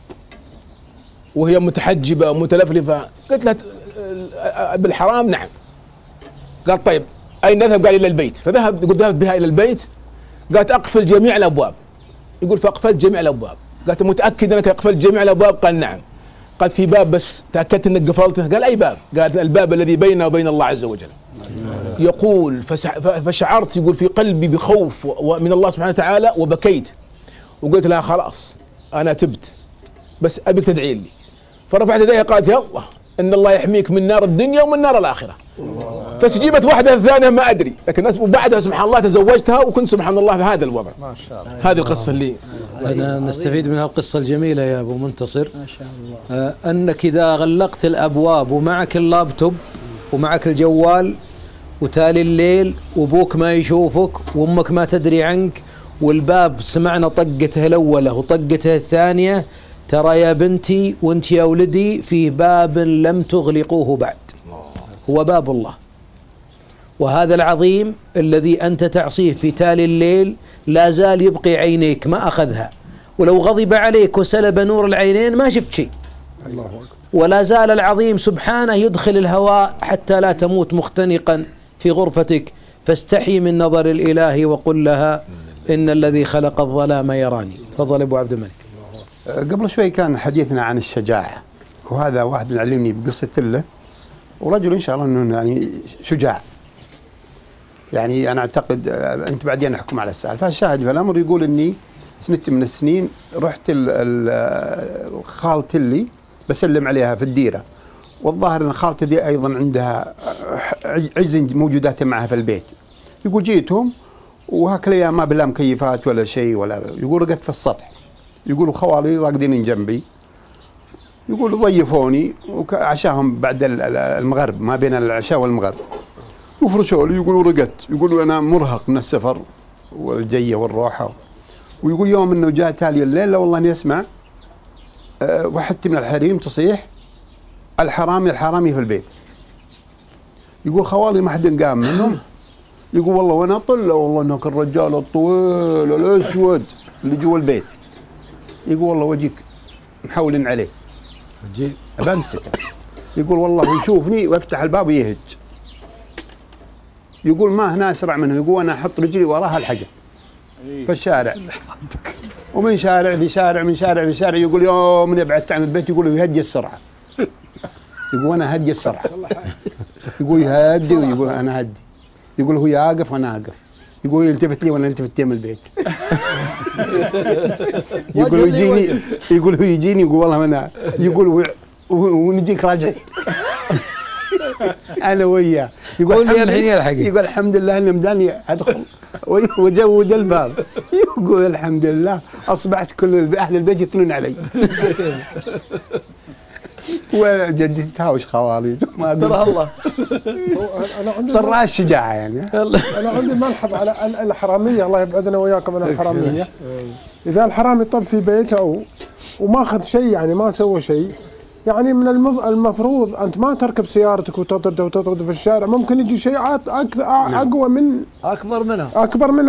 وهي متحجبة ومتلفلفة. قلت لها بالحرام؟ نعم. قال طيب أين نذهب؟ قال إلى البيت. فذهب، يقول ذهبت بها إلى البيت. قالت أقفل جميع الأبواب. يقول فأقفلت جميع الأبواب. قالت متأكد أنك أقفلت جميع الأبواب؟ قال نعم. قالت في باب بس تأكدت أنك قفلته؟ قال أي باب؟ قالت الباب الذي بيننا وبين الله عز وجل. يقول فشعرت يقول في قلبي بخوف من الله سبحانه وتعالى وبكيت، وقلت لها خلاص أنا تبت، بس أبيك تدعي لي. فرفعت يديها قالت يا الله إن الله يحميك من نار الدنيا ومن نار الآخرة. فاستجيبت واحدة الثانية ما أدري، لكن وبعدها سبحان الله تزوجتها وكنت سبحان الله في هذا الوضع. ما شاء الله. هذه القصة اللي أنا نستفيد من هالقصة الجميلة يا أبو منتصر. ما شاء الله. آه أنك إذا غلقت الأبواب ومعك اللابتوب ومعك الجوال وتالي الليل وابوك ما يشوفك وامك ما تدري عنك والباب سمعنا طقته الأولى وطقته الثانية، ترى يا بنتي وانت يا ولدي في باب لم تغلقوه بعد، هو باب الله. وهذا العظيم الذي أنت تعصيه في تالي الليل لا زال يبقي عينيك ما أخذها، ولو غضب عليك وسلب نور العينين ما شفت شيء. ولا زال العظيم سبحانه يدخل الهواء حتى لا تموت مختنقا في غرفتك، فاستحي من نظر الإله وقل لها إن الذي خلق الظلام يراني. تفضل أبو عبد الملك. قبل شوي كان حديثنا عن الشجاعة، وهذا واحد يعلمني بقصة له، ورجل إن شاء الله أنه يعني شجاع. يعني أنا أعتقد أنت بعدين نحكم على السؤال. فالشاهد في الأمر يقول إني سنة من السنين رحت خالتي اللي بسلم عليها في الديرة، والظاهر أن خالتي دي أيضا عندها عجز موجودات معها في البيت. يقول جيتهم وهكذا ما بلا مكيفات ولا شيء، ولا يقول رقدت في السطح. يقولوا خوالي راقدين جنبي، يقولوا ضيفوني وعشاهم بعد المغرب ما بين العشاء والمغرب، وفرشوا لي. يقولوا رقدت، يقولوا أنا مرهق من السفر والجية والروحة. ويقول يوم إنه جاء تالي الليل لا والله إني أسمع أه وحدتي من الحريم تصيح الحرامي الحرامي في البيت. يقول خوالي ما حد قام منهم. يقول والله وانا طلع والله انك الرجال الطويل الاسود اللي جوا البيت. يقول والله وجهك محولين عليه بمسك. يقول والله يشوفني وافتح الباب ويهج. يقول ما هنا اسرع منه. يقول انا احط رجلي وراها الحاجه في الشارع، ومن شارع لشارع من شارع لشارع. يقول يوم من بعدت عن البيت يقول يهدي السرعه. يقول انا هدي السرعه. يقول يهدي ويقول انا هدي. يقول هو يقف وانا اقف. يقول يلتفت لي وانا التفت من البيت. يقول يجيني يقول هو يجيني يقول والله انا يقول ونجيك راجع. انا وياه يقول لي الحين يلحق، يقول الحمد لله ان مداني ادخل وجود الباب. يقول الحمد لله اصبحت كل اهل البيت يثنون علي. وجدتي تهاوش خوالي ما ترى الله صراحة الشجاعة يعني. أنا عندي ملحظ على الحرامية، الله يبعدنا وياكم من الحرامية. إذا الحرامي طب في بيته وما أخذ شيء يعني ما سوى شيء، يعني من المفروض أنت ما تركب سيارتك وتطرد وتطرد في الشارع، ممكن يجي شيء أقوى من أكبر منها أكبر من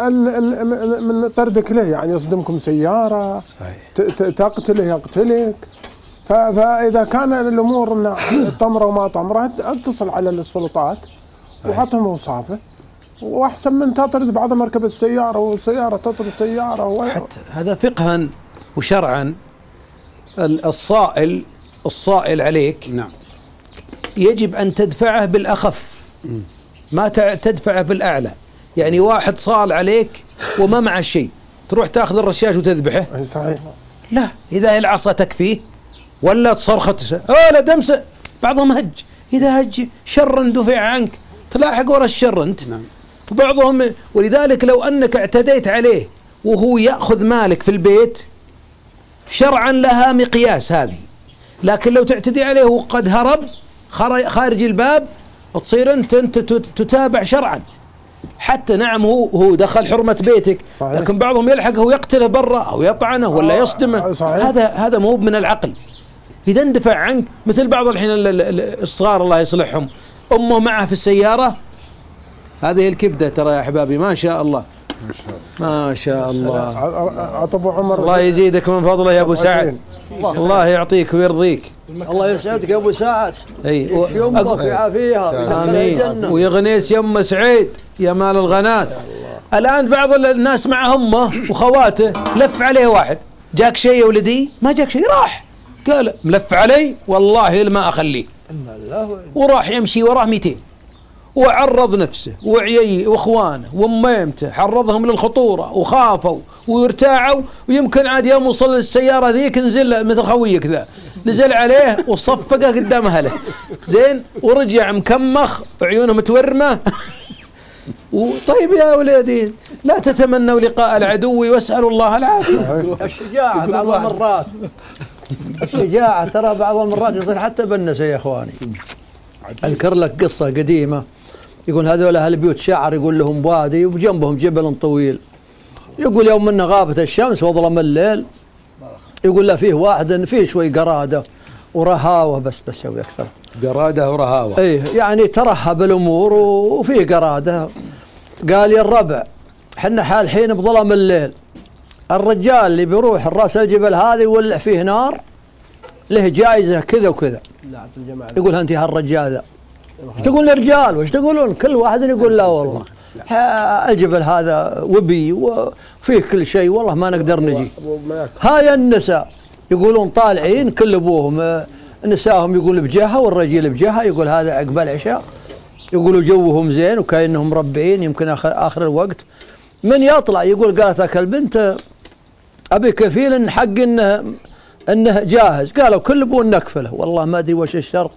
من طردك له، يعني يصدمكم سيارة تقتله يقتلك. فإذا كان الأمور إن طمرة وما طمرة اتصل على السلطات وعطهم أوصافه، وأحسن من تطرد بعض مركب السيارة والسيارة تطرد السيارة و... حتى هذا فقها وشرعا الصائل الصائل عليك نعم يجب أن تدفعه بالأخف ما تدفعه بالأعلى. يعني واحد صال عليك وما معه شيء تروح تأخذ الرشاش وتذبحه؟ صحيح. لا، إذا العصا تكفيه ولا تصرخت اه لا دمسه. بعضهم هج، إذا هج شر دفع عنك تلاحق ورا الشر أنت. نعم. وبعضهم ولذلك لو أنك اعتديت عليه وهو يأخذ مالك في البيت شرعا لها مقياس هذه، لكن لو تعتدي عليه وقد هرب خارج الباب تصير أنت, أنت تتابع شرعا. حتى نعم هو هو دخل حرمة بيتك، صحيح. لكن بعضهم يلحقه ويقتله برا أو يطعنه ولا يصدمه. صحيح. هذا هذا مو من العقل. إذا اندفع عنك مثل بعض الحين الصغار الله يصلحهم أمه معه في السيارة، هذه الكبدة ترى يا أحبابي ما شاء الله ما شاء الله. أبو عمر الله يزيدك من فضله يا أبو سعد، الله يعطيك ويرضيك. الله يسعدك يا أبو سعد. أي يمك يعافيها آمين ويغنيس يم سعيد يا مال الغنات. الآن بعض الناس مع أمه وخواته لف عليه واحد، جاك شيء يا ولدي؟ ما جاك شيء، راح قال ملف علي والله ما أخليه، وراح يمشي وراه مئتين وعرض نفسه وعيي واخوانه وميمته حرضهم للخطورة وخافوا وارتاعوا، ويمكن عاد يوم وصل السيارة ذيك نزل مثل خويك ذا نزل عليه وصفقه قدام أهله زين ورجع مكمخ عيونه متورمة. وطيب يا ولدي لا تتمنوا لقاء العدو واسألوا الله العافية. الشجاعة بعض المرات الشجاعة ترى بعض المرات يصير حتى بالنساء يا اخواني. اذكر لك قصة قديمة، يقول هذول اهل بيوت شعر يقول لهم وادي وبجنبهم جبل طويل، يقول يوم من غابت الشمس وظلم الليل، يقول له فيه واحد فيه شوي قرادة ورهاوة بس بس يسوي اكثر قرادة ورهاوة ايه يعني ترهب الامور وفيه قرادة. قال يا الربع حنا حال الحين بظلم الليل، الرجال اللي بيروح الراس الجبل هذا يولع فيه نار له جائزة كذا وكذا. يقول انت هالرجال ذا ايش تقول رجال وايش تقولون؟ كل واحد يقول لا والله الجبل هذا وبي وفيه كل شيء والله ما نقدر نجي. هاي النساء يقولون طالعين كل ابوهم نساهم يقول بجهة والرجال بجهة، يقول هذا عقب العشاء يقولوا جوهم زين وكأنهم مربعين يمكن آخر, آخر الوقت. من يطلع يقول قالت لك البنت أبي كفيل إن حق إنه, إنه جاهز. قالوا كل ابونا نكفله والله ما أدري وش الشرط.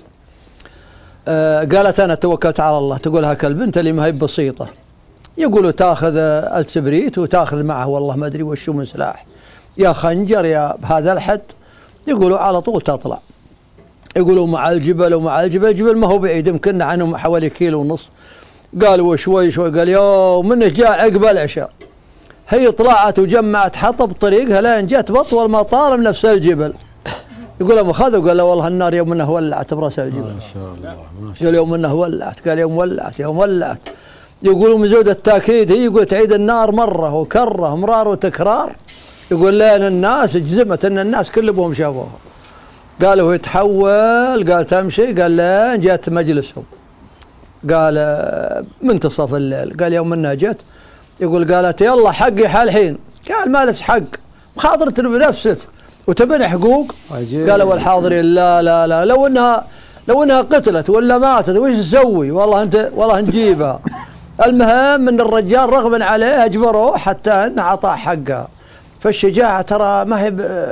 آه قالت أنا توكلت على الله. تقول هاك البنت اللي ما هي بسيطة، يقولوا تاخذ السبريت وتاخذ معه والله ما أدري وش من سلاح يا خنجر يا بهذا الحد، يقولوا على طول تطلع. يقولوا مع الجبل ومع الجبل الجبل ما هو بعيد يمكن عنهم حوالي كيلو ونص. قالوا شوي شوي قال يوم منه جاء عقب العشاء، هي طلعت وجمعت حطب طريقها لين جت بطول المطار من نفس الجبل. يقول ابو خذوا قال له والله النار يوم منه ولعت براس الجبل. ما شاء الله ما شاء الله. قال يوم منه ولعت، قال يوم ولعت يوم ولعت. يقولوا من زود التاكيد هي يقول تعيد النار مره وكره مرار وتكرار. يقول لين الناس اجزمت ان الناس كلهم شافوها. قالوا يتحول قال تمشي قال لين جات مجلسهم. قال منتصف الليل قال يوم منها جت يقول قالت يلا حقي حال الحين. قال ما لك حق مخاطرة بنفسك وتبني حقوق. قالوا والحاضرين لا لا لا لو انها لو انها قتلت ولا ماتت وش تسوي والله انت والله نجيبها. المهم ان الرجال رغبا عليه اجبروه حتى انه اعطاه حقها. فالشجاعة ترى ما هي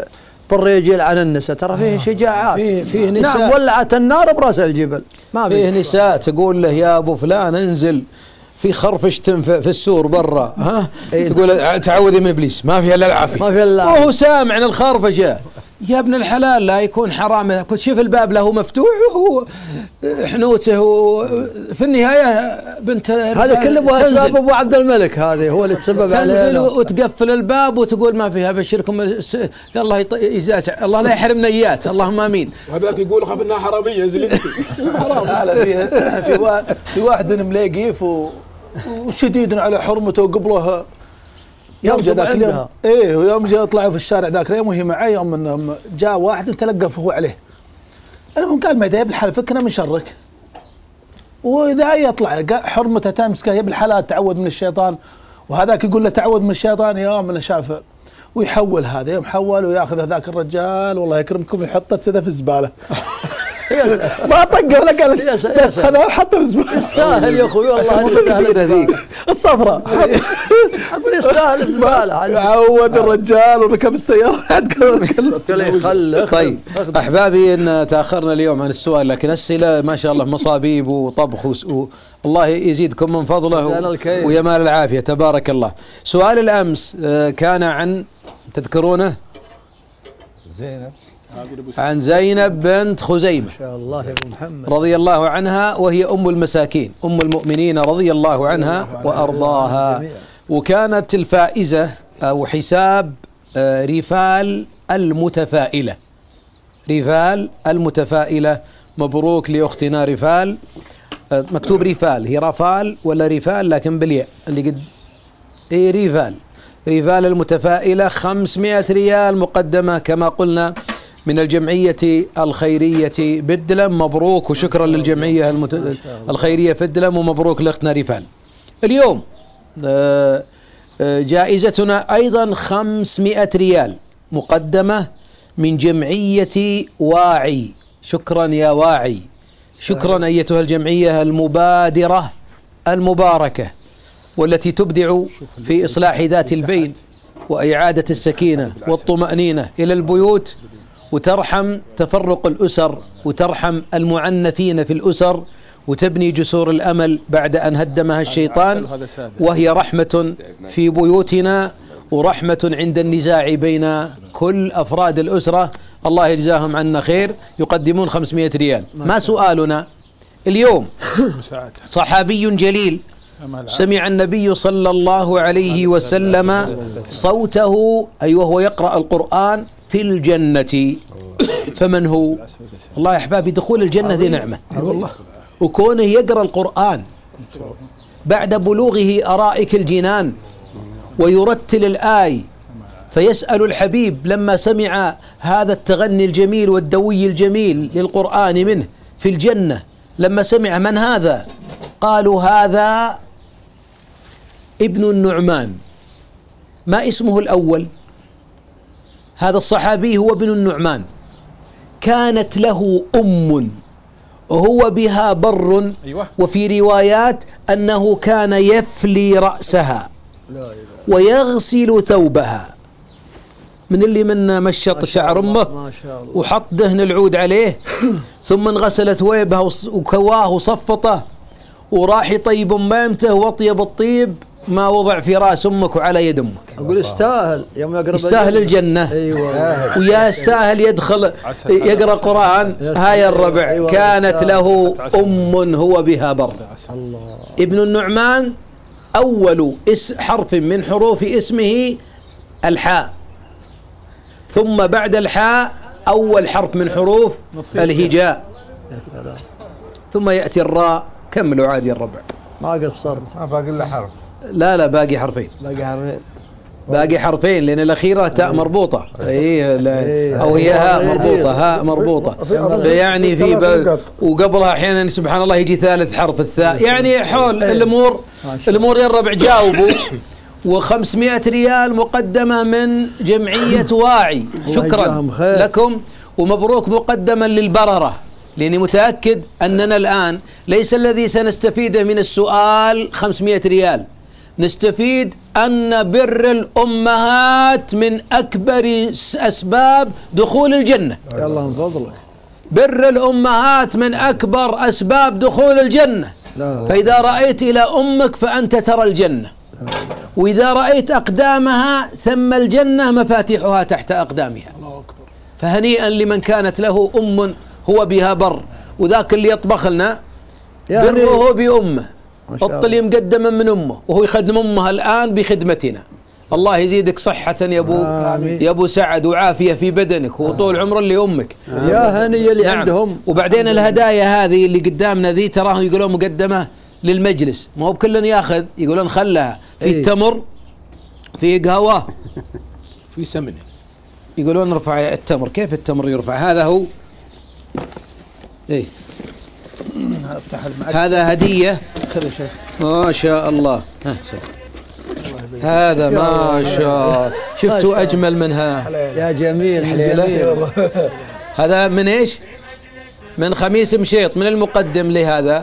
بالرجل عن النساء، ترى فيه شجاعات. فيه فيه نساء. نعم، ولعت النار براس الجبل. ما فيه نساء تقول له يا ابو فلان انزل في خرفشة في السور برا، ها تقول تعوذي من ابليس ما فيها الا العافيه، ما فيها الا وهو سامع عن الخرفشه. يا ابن الحلال لا يكون حرام، كنت شوف الباب له مفتوح وهو حنوته في النهايه بنت هذا كله ابو اسباب ابو عبد الملك، هذه هو اللي تسبب عليه. تنزل وتقفل الباب وتقول ما فيها ابشركم الله يزاسع الله لا يحرمنا ايات، اللهم امين. وهذاك يقول خاف انها حراميه زلمتي. حرام. لا في في واحد ملاقيف وشديد على حرمته وقبله يوم جاء ذاك اليوم. ايه ويوم جاء طلعوا في الشارع ذاك اليوم وهي معي، يوم انهم جاء واحد تلقف هو عليه. المهم قال ما يدري بالحال فكنا من شرك، واذا يطلع حرمته تمسكه يا بالحلال تعوذ من الشيطان، وهذاك يقول له تعوذ من الشيطان. يوم انه شافه ويحول هذا، يوم حول وياخذ هذاك الرجال والله يكرمكم يحطه كذا في الزباله. ما طقه ولا قال بس خذها وحطه في الزباله. يستاهل يا اخوي والله، يستاهل هذيك الصفراء. يستاهل الزباله. عود الرجال وركب السياره. طيب احبابي ان تاخرنا اليوم عن السؤال، لكن اسئله ما شاء الله مصابيب وطبخ و... الله يزيدكم من فضله ويمال العافيه تبارك الله. سؤال الامس كان عن تذكرونه زينب عن زينب بنت خزيمة ما شاء الله يا ابو محمد رضي الله عنها، وهي أم المساكين أم المؤمنين رضي الله عنها وأرضاها. وكانت الفائزة أو حساب رفال المتفائلة، رفال المتفائلة. مبروك لأختنا رفال. مكتوب رفال، هي رفال ولا رفال لكن بالياء اللي قد اي رفال. رفال المتفائلة خمسمائة ريال مقدمة كما قلنا من الجمعية الخيرية بدلم. مبروك وشكرا للجمعية المت... الخيرية بدلم، ومبروك لأختنا رفال. اليوم جائزتنا أيضا خمسمائة ريال مقدمة من جمعية واعي. شكرا يا واعي، شكرا أيتها الجمعية المبادرة المباركة والتي تبدع في إصلاح ذات البين وإعادة السكينة والطمأنينة إلى البيوت، وترحم تفرق الأسر، وترحم المعنفين في الأسر، وتبني جسور الأمل بعد أن هدمها الشيطان. وهي رحمة في بيوتنا ورحمة عند النزاع بين كل أفراد الأسرة. الله يجزاهم عنا خير. يقدمون خمسمائة ريال. ما سؤالنا اليوم؟ صحابي جليل سمع النبي صلى الله عليه وسلم صوته أي وهو يقرأ القرآن في الجنة، فمن هو؟ الله يا أحبابي دخول الجنة ذي نعمة، وكونه يقرأ القرآن بعد بلوغه أرائك الجنان ويرتل الآي، فيسأل الحبيب لما سمع هذا التغني الجميل والدوي الجميل للقرآن منه في الجنة، لما سمع من هذا؟ قالوا هذا ابن النعمان. ما اسمه الأول؟ هذا الصحابي هو ابن النعمان، كانت له أم وهو بها بر، وفي روايات أنه كان يفلي رأسها ويغسل ثوبها. من اللي من مشط شعر أمه وحط دهن العود عليه ثم انغسل ثوبها وكواه وصفطه وراح يطيب ميمته وأطيب الطيب ما وضع في راس أمك وعلى يد أمك. أقول يستاهل يوم يقرب يستاهل الجنة. أيوة. ويا يستاهل يدخل يقرأ قرآن. هاي الربع أيوة. كانت له أم هو بها بر. ابن النعمان أول حرف من حروف اسمه الحاء، ثم بعد الحاء أول حرف من حروف الهجاء، ثم يأتي الراء. كملوا عادي الربع. ما قصرت. ما باقي إلا حرف. لا لا باقي حرفين. باقي حرفين. باقي حرفين لأن الأخيرة تاء مربوطة. إيه أو هي هاء مربوطة، هاء مربوطة. يعني في ب... وقبلها أحيانا سبحان الله يجي ثالث حرف الثاء. يعني حول الأمور الأمور يا الربع جاوبوا. وخمسمائة ريال مقدمة من جمعية واعي. شكرا لكم ومبروك مقدما للبررة، لأني متأكد أننا الآن ليس الذي سنستفيده من السؤال خمسمائة ريال، نستفيد أن بر الأمهات من أكبر أسباب دخول الجنة. يا الله من فضلك. بر الأمهات من أكبر أسباب دخول الجنة. فإذا رأيت إلى أمك فأنت ترى الجنة، وإذا رأيت أقدامها ثم الجنة مفاتيحها تحت أقدامها. فهنيئا لمن كانت له أم هو بها بر. وذاك اللي يطبخ لنا يعني بره بأمه، الطلي مقدما من أمه وهو يخدم أمها الآن بخدمتنا. الله يزيدك صحة يا أبو آمين. يا أبو سعد، وعافية في بدنك وطول عمر لأمك. يا هني اللي نعم. عندهم. وبعدين الهدايا هذه اللي قدامنا ذي تراهم يقولون مقدمة للمجلس، ما هو بكل ياخذ، يقولون خلها في ايه؟ التمر، في قهوة، في سمن. يقولون نرفع التمر. كيف التمر يرفع؟ هذا هو ايه هذا هدية ما شاء الله. هذا ما شاء، شفتوا أجمل منها يا جميل حليلة. هذا من إيش؟ من خميس مشيط، من المقدم لهذا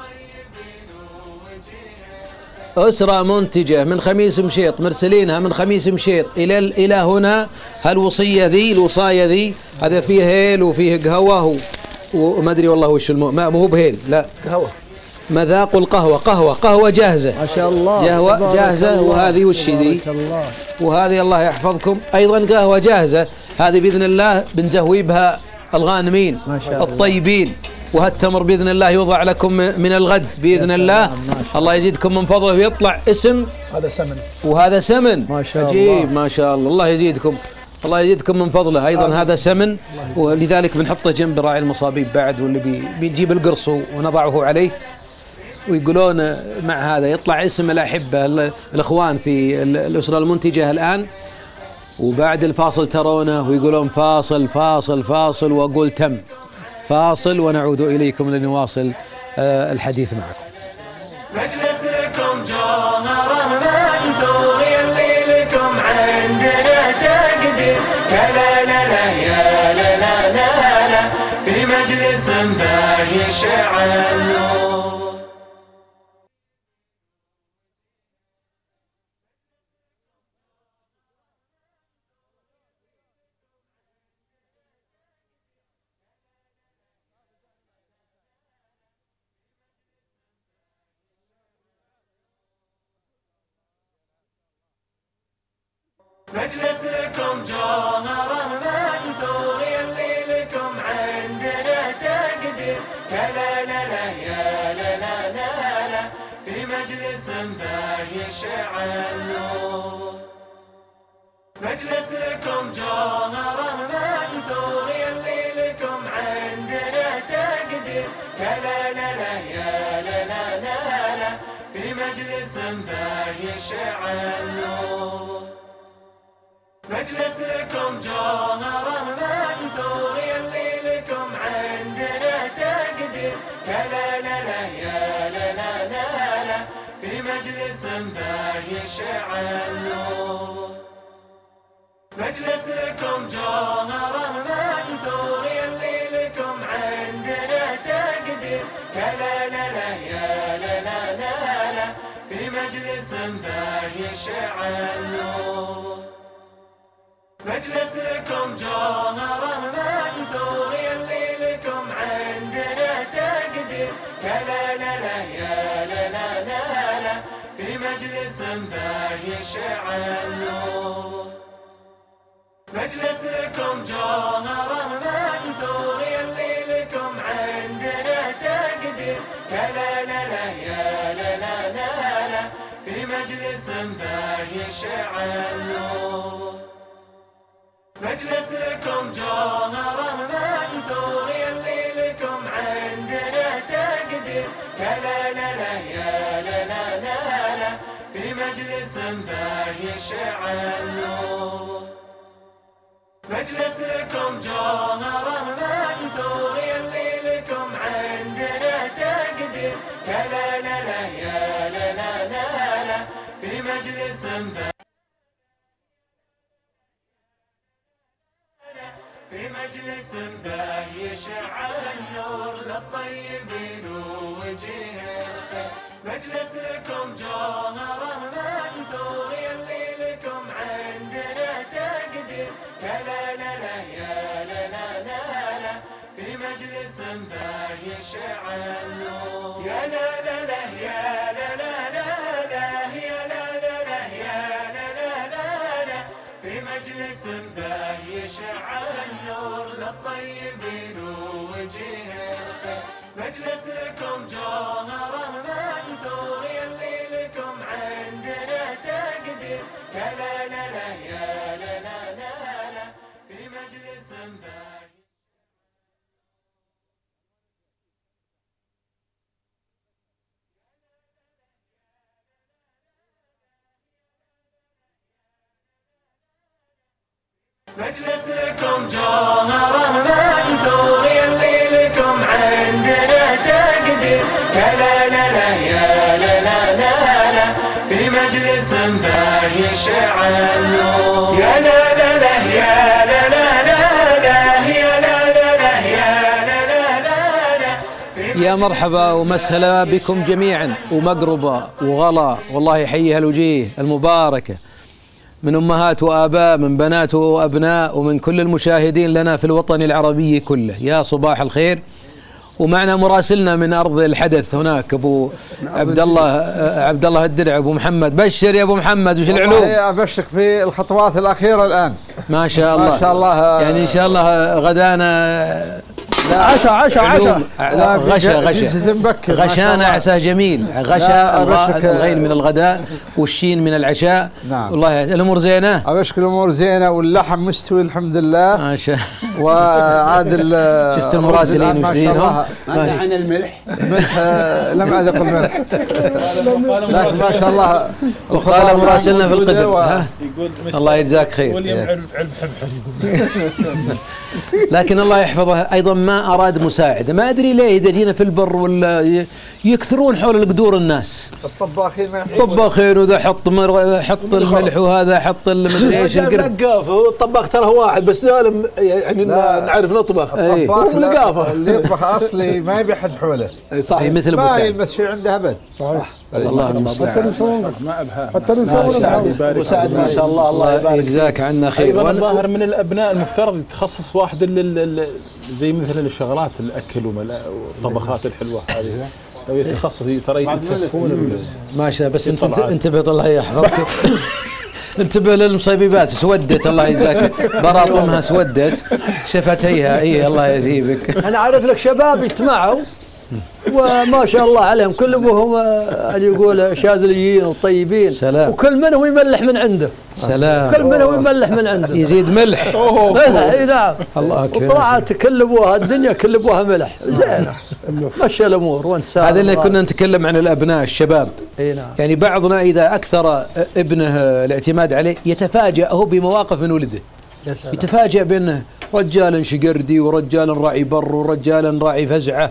أسرة منتجة من خميس مشيط، مرسلينها من خميس مشيط إلى إلى هنا. هالوصية ذي الوصاية ذي هذا فيه هيل وفيه قهوة وما أدري والله وش المو ما هو بهيل، لا قهوة، مذاق القهوة، قهوة قهوة جاهزة ما شاء الله، قهوة جاهزة. وهذه وش ذي؟ وهذه الله يحفظكم أيضا قهوة جاهزة. هذه بإذن الله بنزهوي بها الغانمين الطيبين. وهالتمر بإذن الله يوضع لكم من الغد بإذن الله. الله يزيدكم من فضله ويطلع اسم. هذا سمن وهذا سمن ما شاء عجيب الله. ما شاء الله. الله يزيدكم الله يزيدكم من فضله. أيضا آه. هذا سمن، ولذلك بنحطه جنب راعي المصابيب بعد، واللي بي بنجيب القرص ونضعه عليه. ويقولون مع هذا يطلع اسم الأحبة الأخوان في الأسرة المنتجة الآن. وبعد الفاصل ترونه ويقولون فاصل فاصل فاصل، وأقول تم فاصل، ونعود إليكم لنواصل الحديث معكم. مجلس لكم جوهره منثور، يلي لكم عندنا تقدير. يا لا لا لا يا لا لا لا لا، في مجلس باهي شع النور. مجلس لكم جوهره منثور، يلي لكم عندنا تقدير. يا لا لا لا يا لا لا لا لا، في مجلس باهي شع النور. مجلس لكم جوهره منثور، يلي لكم عندنا تقدير. يا لا لا لا يا لا لا لا لا، في مجلس باهي شع النور. مجلس لكم جوهره منثور، يلي لكم عندنا تقدير. يا لا لا لا يا لا لا لا لا، في مجلس باهي شع النور. مجلس لكم جوهره منثور، يلي لكم عندنا تقدير. يا لا لا لا يا لا لا لا لا، في مجلس باهي شع النور. مجلس لكم جوهره منثور، يلي لكم عندنا تقدير. يا لا لا لا يا لا لا لا لا، في مجلس باهي شع النور. مجلس لكم جوهره منثور، يلي لكم عندنا تقدير. يا لا لا لا يا لا لا لا لا، في مجلس باهي شع النور. مجلس لكم جوهره منثور، يلي لكم عندنا تقدير. يا لا لا لا يا لا لا لا لا، في مجلس باهي شع النور. مجلس لكم جوهره منثور، يلي لكم عندنا تقدير. يا لا لا لا يا لا لا لا لا، في مجلس باهي في مجلس باهي شع النور للطيبين ووجيه الخير. مجلس لكم جوهره به يشع النور يا لا لا لا يا لا لا لا لا يا لا لا لا يا لا لا لا لا في مجلس به يشع النور للطيبين ووجيه الخير مجلس لكم جوهره منثور يلي لكم عندنا تقدير يا لا لا لا يا لا لا لا لا في مجلس به مجلس لكم جوهره منثور يلي لكم عندنا تقدير يا لا لا لا يا لا لا لا لا في مجلس به يشع النور يا لا لا لا يا لا لا لا لا يا لا لا لا يا لا لا لا لا يا مرحبا ومسهلا بكم جميعا ومقربة وغلا، والله يحيي هالوجيه المباركة من أمهات وآباء، من بنات وأبناء، ومن كل المشاهدين لنا في الوطن العربي كله. يا صباح الخير. ومعنا مراسلنا من أرض الحدث هناك أبو عبد الله عبد الله الدرع أبو محمد. بشر يا أبو محمد، وش العلوم؟ أبشرك في الخطوات الأخيرة الآن. ما شاء الله. ما شاء الله. يعني إن شاء الله غدانا عشاء عشاء عشاء غشا غشا غشانا عساه جميل. غشا الغين من الغداء والشين من العشاء. نعم. والله الأمور زينة. أبشك الأمور زينة واللحم مستوي الحمد لله. ما شاء. وعاد شفت المراسلين ما شاء الله. ماذا عن الملح؟ ملح لم أذق الملح. لكن ما شاء الله. وقال مراسلنا في القدم و... الله يجزاك خير. لكن الله يحفظه أيضا ما أراد مساعدة، ما أدري ليه إذا جينا في البر ولا يكثرون حول القدور الناس. الطباخين ما الطباخين وذا حط مر... حط الملح وهذا حط المدري ايش القرد. الطباخ ترى واحد بس يعني نعرف نطبخ. النقافة اللي يطبخ أصلي ما يبي حد حوله. صحيح مثل ما يلمس شيء عنده أبد. صحيح. الله المستعان. حتى يسوون ما أبها. حتى يسوون مساعد ما شاء الله. الله يجزاك عنا خير. أيضا الظاهر من الأبناء المفترض يتخصص واحد اللي زي مثلا الشغلات الأكل والطبخات الحلوة هذه، لو يتخصص ترى يتسفون. ما شاء. بس انت انتبه الله يحفظك. انتبه للمصيبات سودت الله يجزاك، براطمها سودت شفتيها. ايه الله يذيبك. انا اعرف لك شباب اجتمعوا وما شاء الله عليهم كل ابوهم اللي يقول شاذليين وطيبين. سلام. وكل منهم يملح من عنده. سلام. كل منهم يملح من عنده. يزيد ملح. اي نعم. الله اكبر. وطلعت كل ابوها الدنيا كل ابوها ملح. زين. مشى الامور وانت هذا اللي كنا نتكلم عن الابناء الشباب. اي نعم. يعني بعضنا اذا اكثر ابنه الاعتماد عليه يتفاجأ هو بمواقف من ولده. يتفاجأ بأنه رجال شقردي ورجال راعي بر ورجال راعي فزعة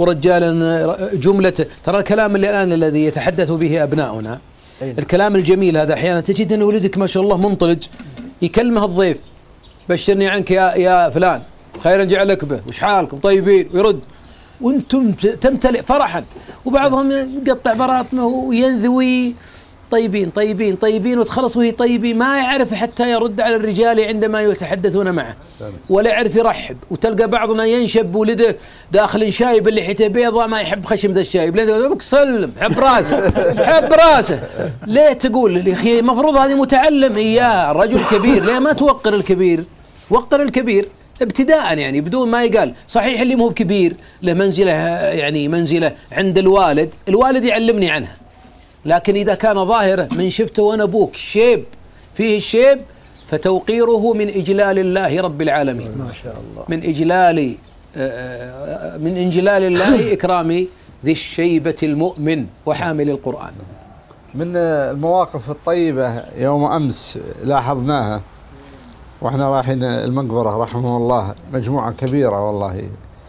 ورجال جملة. ترى الكلام اللي الآن الذي يتحدث به أبناؤنا الكلام الجميل هذا أحيانا تجد أن ولدك ما شاء الله منطلج يكلمه الضيف بشرني عنك يا, يا فلان خيرا جعلك به وش حالكم طيبين ويرد وانتم تمتلئ فرحا، وبعضهم يقطع براطمه وينذوي طيبين طيبين طيبين وتخلص وهي طيبين، ما يعرف حتى يرد على الرجال عندما يتحدثون معه ولا يعرف يرحب. وتلقى بعضنا ينشب ولده داخل شايب اللي حيته بيضاء ما يحب خشم ذا الشايب، ليه سلم حب راسه حب راسه. ليه تقول يا اخي المفروض هذه متعلم اياه رجل كبير، ليه ما توقر الكبير؟ وقر الكبير ابتداء يعني بدون ما يقال. صحيح اللي مو كبير له منزله يعني منزله عند الوالد، الوالد يعلمني عنها، لكن إذا كان ظاهره من شفته وأنا أبوك شيب فيه الشيب فتوقيره من إجلال الله رب العالمين. ما شاء الله. من إجلال من إجلال الله إكرام ذي الشيبة المؤمن وحامل القرآن. من المواقف الطيبة يوم أمس لاحظناها وإحنا رايحين المقبرة رحمه الله مجموعة كبيرة والله،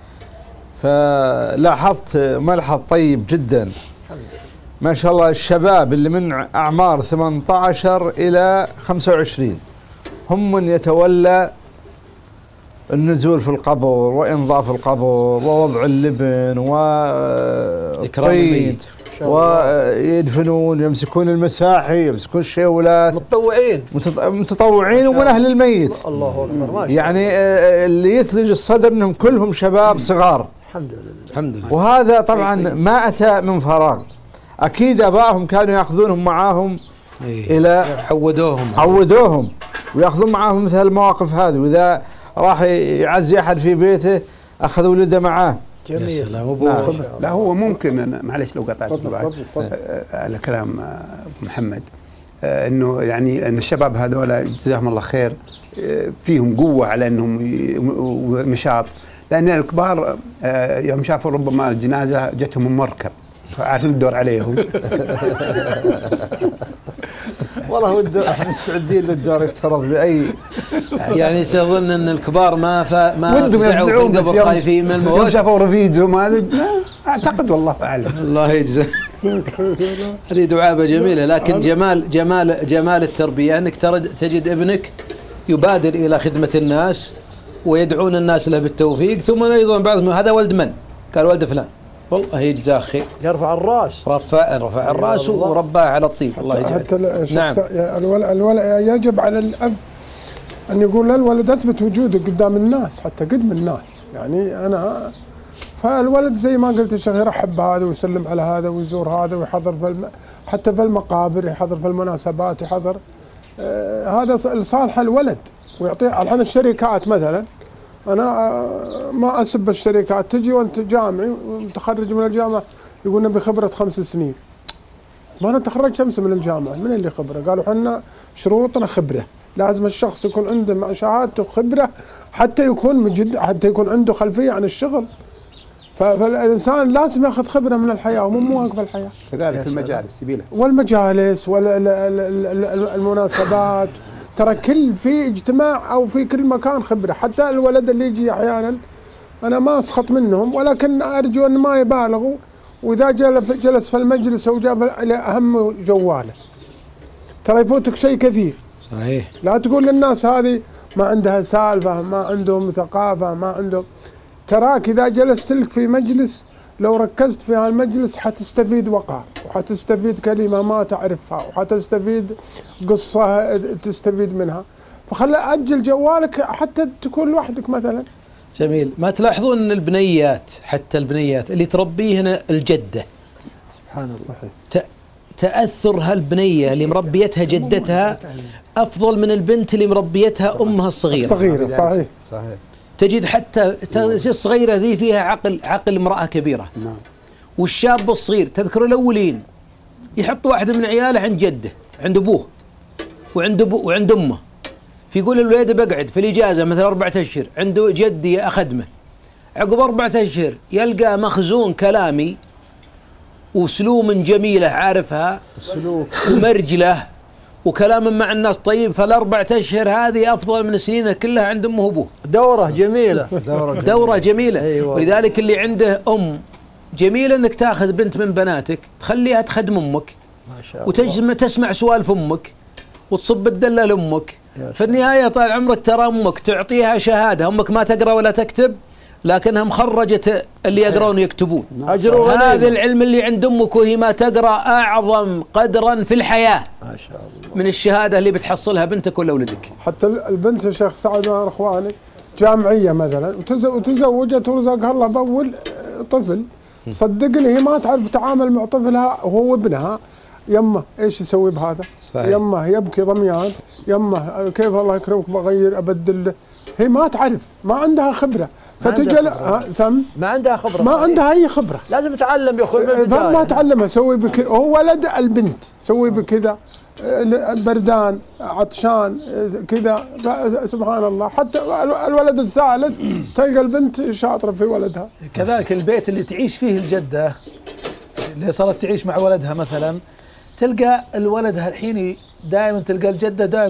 فلاحظت ملحظ طيب جدا ما شاء الله. الشباب اللي من أعمار ثمانية عشر إلى خمسة وعشرين هم من يتولى النزول في القبر وإنظاف القبر ووضع اللبن والطين ويدفنون، يمسكون المساحي يمسكون الشيولات، متطوعين متطوعين ومن أهل الميت. الله أكبر. يعني اللي يثلج الصدر أنهم كلهم شباب صغار الحمد لله الحمد لله. وهذا طبعا ما أتى من فراغ، أكيد أبائهم كانوا يأخذونهم معاهم إيه. إلى عودوهم عودوهم ويأخذون معاهم مثل المواقف هذه، وإذا راح يعزي أحد في بيته أخذ ولده معاه. جميل. نعم. لا هو ممكن أنا معلش لو قطعت على كلام محمد، انه يعني ان الشباب هذول جزاهم الله خير فيهم قوه على انهم مشاط، لان الكبار يوم شافوا ربما الجنازه جتهم من مركب فعارفين الدور عليهم. والله ودوا احنا مستعدين للدور يفترض باي يعني تظن ان الكبار ما فا ما ودهم يفزعون قبل خايفين من الموت، يوم شافوا رفيقهم هذا اعتقد والله اعلم. الله يجزاه. هذه دعابه جميله، لكن جمال جمال جمال التربيه انك تجد ابنك يبادر الى خدمه الناس ويدعون الناس له بالتوفيق، ثم ايضا بعضهم هذا ولد من؟ قال ولد فلان، والله يجزاه خير، يرفع الراس، رفع رفع الراس ورباه على الطيب. الله يجزاه. نعم. الولد يجب على الاب ان يقول للولد اثبت وجودك قدام الناس حتى قدم الناس، يعني انا فالولد زي ما قلت الشيخ يرحب بهذا ويسلم على هذا ويزور هذا ويحضر في الم... حتى في المقابر يحضر في المناسبات يحضر آه هذا لصالح الولد ويعطيه. الحين الشركات مثلا انا آه ما اسب الشركات، تجي وانت جامعي ومتخرج من الجامعه يقول نبي خبره خمس سنين، ما انا تخرجت امس من الجامعه، من اللي خبره؟ قالوا احنا شروطنا خبره، لازم الشخص يكون عنده مع شهادته خبره حتى يكون مجد، حتى يكون عنده خلفيه عن الشغل. فالإنسان لازم يأخذ خبرة من الحياة ومن مواقف الحياة. كذلك في المجالس سبيله والمجالس والمناسبات، ترى كل في اجتماع أو في كل مكان خبرة. حتى الولد اللي يجي أحيانا أنا ما أسخط منهم، ولكن أرجو أن ما يبالغوا، وإذا جلس في المجلس أو جاب أهم جواله ترى يفوتك شيء كثير. صحيح. لا تقول للناس هذه ما عندها سالفة، ما عندهم ثقافة، ما عندهم. تراك إذا جلست لك في مجلس لو ركزت في هالمجلس حتستفيد وقع، وحتستفيد كلمة ما تعرفها، وحتستفيد قصة تستفيد منها. فخلى أجل جوالك حتى تكون لوحدك مثلا. جميل. ما تلاحظون أن البنيات، حتى البنيات اللي تربيهن الجدة، سبحان الله، صحيح، تأثر هالبنية اللي مربيتها جدتها أفضل من البنت اللي مربيتها أمها الصغيرة. الصغيرة صحيح. صحيح. تجد حتى الصغيرة ذي فيها عقل عقل امرأة كبيرة. نعم. والشاب الصغير تذكر الأولين يحط واحد من عياله عند جده، عند أبوه وعند أبوه وعند أمه، فيقول الولد بقعد في الإجازة مثلا أربعة أشهر عند جدي أخدمه. عقب أربعة أشهر يلقى مخزون كلامي وسلوم جميلة عارفها ومرجلة وكلام مع الناس طيب. فالأربعة أشهر هذه أفضل من السنين كلها عند أمه وأبوه. دورة جميلة. دورة جميلة, دورة جميلة. أيوة. ولذلك اللي عنده أم جميلة أنك تأخذ بنت من بناتك تخليها تخدم أمك ما شاء الله، وتسمع سوالف أمك وتصب الدلة لأمك. في النهاية طال عمرك ترى أمك تعطيها شهادة، أمك ما تقرأ ولا تكتب لكنها مخرجة اللي يقرأون ويكتبون. هذا العلم اللي عند أمك وهي ما تقرأ أعظم قدرا في الحياة ما شاء الله من الشهادة اللي بتحصلها بنتك ولا ولدك. حتى البنت يا شيخ سعد مع إخواني جامعية مثلا وتزوجت ورزقها الله بأول طفل، صدقني هي ما تعرف تتعامل مع طفلها وهو ابنها. يمه ايش يسوي بهذا؟ صحيح. يمه يبكي ضميان، يمه كيف الله يكرمك بغير أبدل. هي ما تعرف، ما عندها خبرة. فتجل سم ما عندها خبرة، ما عندها أي خبرة. لازم تعلم يا أخوي من البداية. ما تعلمها سوي بك، هو ولد البنت سوي بكذا، بردان عطشان كذا، سبحان الله. حتى الولد الثالث تلقى البنت شاطرة في ولدها. كذلك البيت اللي تعيش فيه الجدة اللي صارت تعيش مع ولدها مثلا، تلقى الولد الحين دائما تلقى الجدة دائما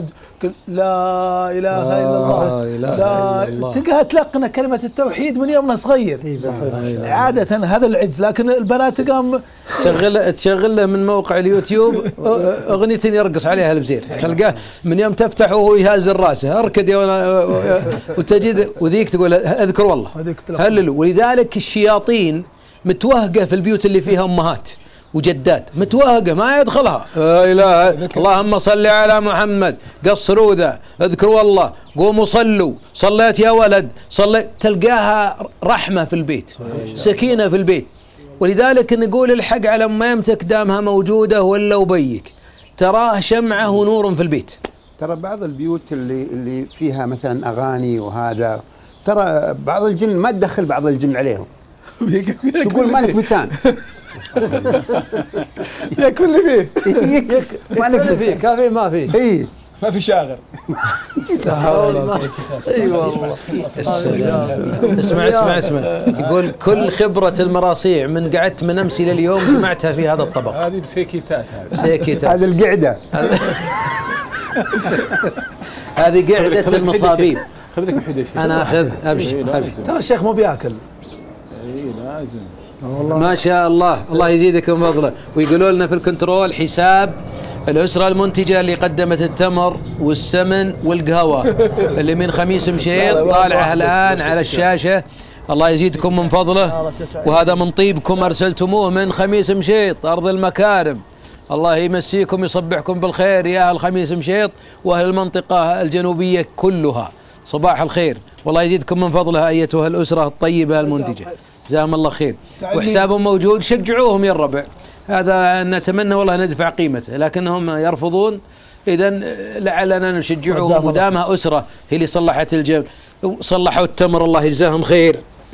لا إله إلا الله، لا, لا تلقاها تلقن كلمة التوحيد من يومنا صغير. عادة هذا العجز، لكن البنات تقام تشغل تشغل له من موقع اليوتيوب أغنية يرقص عليها البزير، تلقاه من يوم تفتحه وهو يهز راسه اركد يا وتجد وذيك تقول اذكر والله هللوا. ولذلك الشياطين متوهقة في البيوت اللي فيها أمهات وجدات متوهقة ما يدخلها. لا إله اللهم صل على محمد، قصروا ذا، اذكروا الله، قوموا صلوا، صليت يا ولد، صليت، تلقاها رحمة في البيت، سكينة في البيت. ولذلك نقول الحق على أمامتك دامها موجودة ولا وبيك، تراه شمعة ونور في البيت. ترى بعض البيوت اللي اللي فيها مثلا أغاني وهذا، ترى بعض الجن ما تدخل بعض الجن عليهم، تقول مالك مكان. يا كل فيه مالك فيه كافي ما فيه اي ما في شاغر. اي والله. اسمع اسمع اسمع، يقول كل خبرة المراصيع من قعدت من امس الى اليوم جمعتها في هذا الطبق. هذه بسيكيتات، بسيكيتات هذه القعدة. هذه قعدة المصابين. خذ لك حدة. انا اخذ ابشر. ترى الشيخ مو بياكل. اي لازم. ما شاء الله، الله يزيدك من فضله. ويقولوا لنا في الكنترول حساب الأسرة المنتجة اللي قدمت التمر والسمن والقهوة اللي من خميس مشيط طالعة الآن على الشاشة. الله يزيدكم من فضله، وهذا من طيبكم أرسلتموه من خميس مشيط أرض المكارم. الله يمسيكم يصبحكم بالخير يا أهل خميس مشيط وأهل المنطقة الجنوبية كلها، صباح الخير، والله يزيدكم من فضله أيتها الأسرة الطيبة المنتجة، جزاهم الله خير. وحسابهم موجود، شجعوهم يا الربع، هذا نتمنى والله ندفع قيمته لكنهم يرفضون. إذا لعلنا نشجعهم، ودامها أسرة هي اللي صلحت الجو، صلحوا التمر الله يجزاهم خير،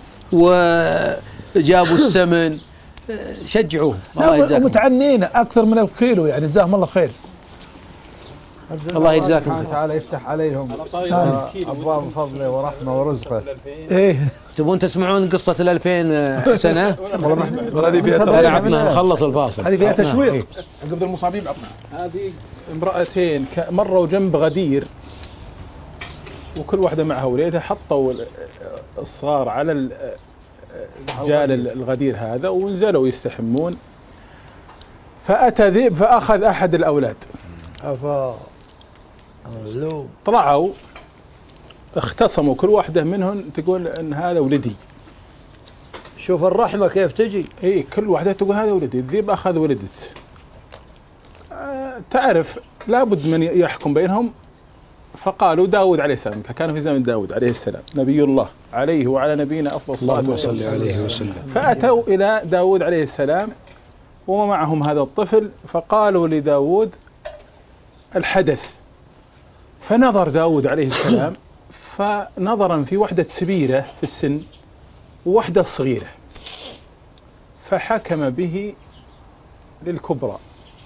وجابوا السمن، شجعوهم الله يجزاكم. متعنين أكثر من الكيلو يعني، جزاهم الله خير. الله يجزاكم سبحانه وتعالى يفتح عليهم أبواب فضله ورحمة ورزقه. إيه تبون تسمعون قصة الألفين سنة؟ والله هذه فيها عطنا نخلص الفاصل، هذه فيها تشويق. قبل المصابين عطنا. هذه امرأتين مروا جنب غدير وكل واحدة معها وليدها، حطوا الصغار على رجال الغدير هذا ونزلوا يستحمون، فأتى ذئب فأخذ أحد الأولاد. أفا طلعوا اختصموا، كل واحدة منهم تقول ان هذا ولدي. شوف الرحمة كيف تجي. اي كل واحدة تقول هذا ولدي، الذئب اخذ ولدت. أه تعرف لابد من يحكم بينهم، فقالوا داود عليه السلام، كان في زمن داود عليه السلام نبي الله عليه وعلى نبينا افضل الصلاة والسلام. فاتوا الى داود عليه السلام ومعهم هذا الطفل، فقالوا لداود الحدث. فنظر داود عليه السلام فنظرا في وحدة سبيرة في السن ووحدة صغيرة، فحكم به للكبرى.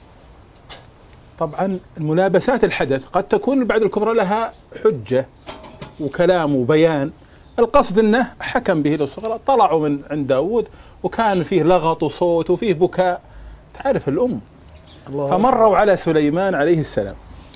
طبعا الملابسات الحدث قد تكون بعد الكبرى لها حجة وكلام وبيان، القصد انه حكم به للصغرى. طلعوا من عند داود وكان فيه لغط وصوت وفيه بكاء، تعرف الأم. فمروا على سليمان عليه السلام،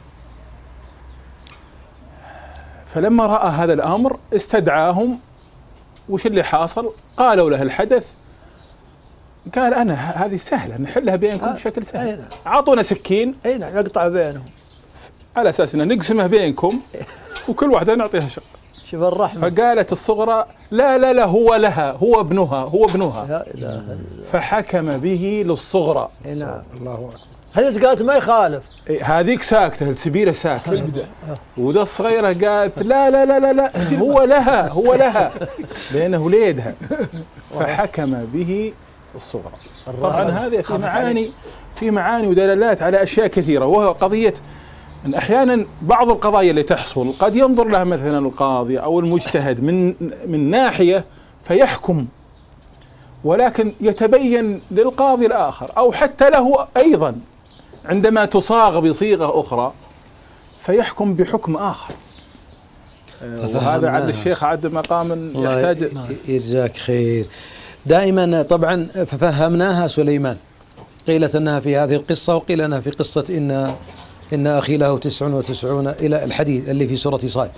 فلما رأى هذا الأمر استدعاهم. وش اللي حاصل؟ قالوا له الحدث. قال أنا هذه سهلة نحلها بينكم بشكل سهل، عطونا سكين اي نعم نقطع بينهم على أساس أن نقسمه بينكم وكل واحدة نعطيها شق. شوف الرحمة. فقالت الصغرى لا لا لا هو لها، هو ابنها هو ابنها. لا إله إلا الله. فحكم به للصغرى. نعم الله أكبر. هذه قالت ما يخالف. هذيك ساكتة، السبيرة ساكتة، وده الصغيرة قالت لا لا لا لا لا هو لها هو لها لأنه وليدها. فحكم به الصغرى. طبعا هذه في معاني في معاني ودلالات على أشياء كثيرة، وهو قضية أن أحيانا بعض القضايا اللي تحصل قد ينظر لها مثلا القاضي أو المجتهد من من ناحية فيحكم، ولكن يتبين للقاضي الآخر أو حتى له أيضا عندما تصاغ بصيغة أخرى فيحكم بحكم آخر. وهذا عند الشيخ عد مقام يحتاج. يجزاك خير. دائما طبعا ففهمناها سليمان، قيلت أنها في هذه القصة وقيل أنها في قصة إن إن أخي له تسع وتسعون إلى الحديث اللي في سورة صاد.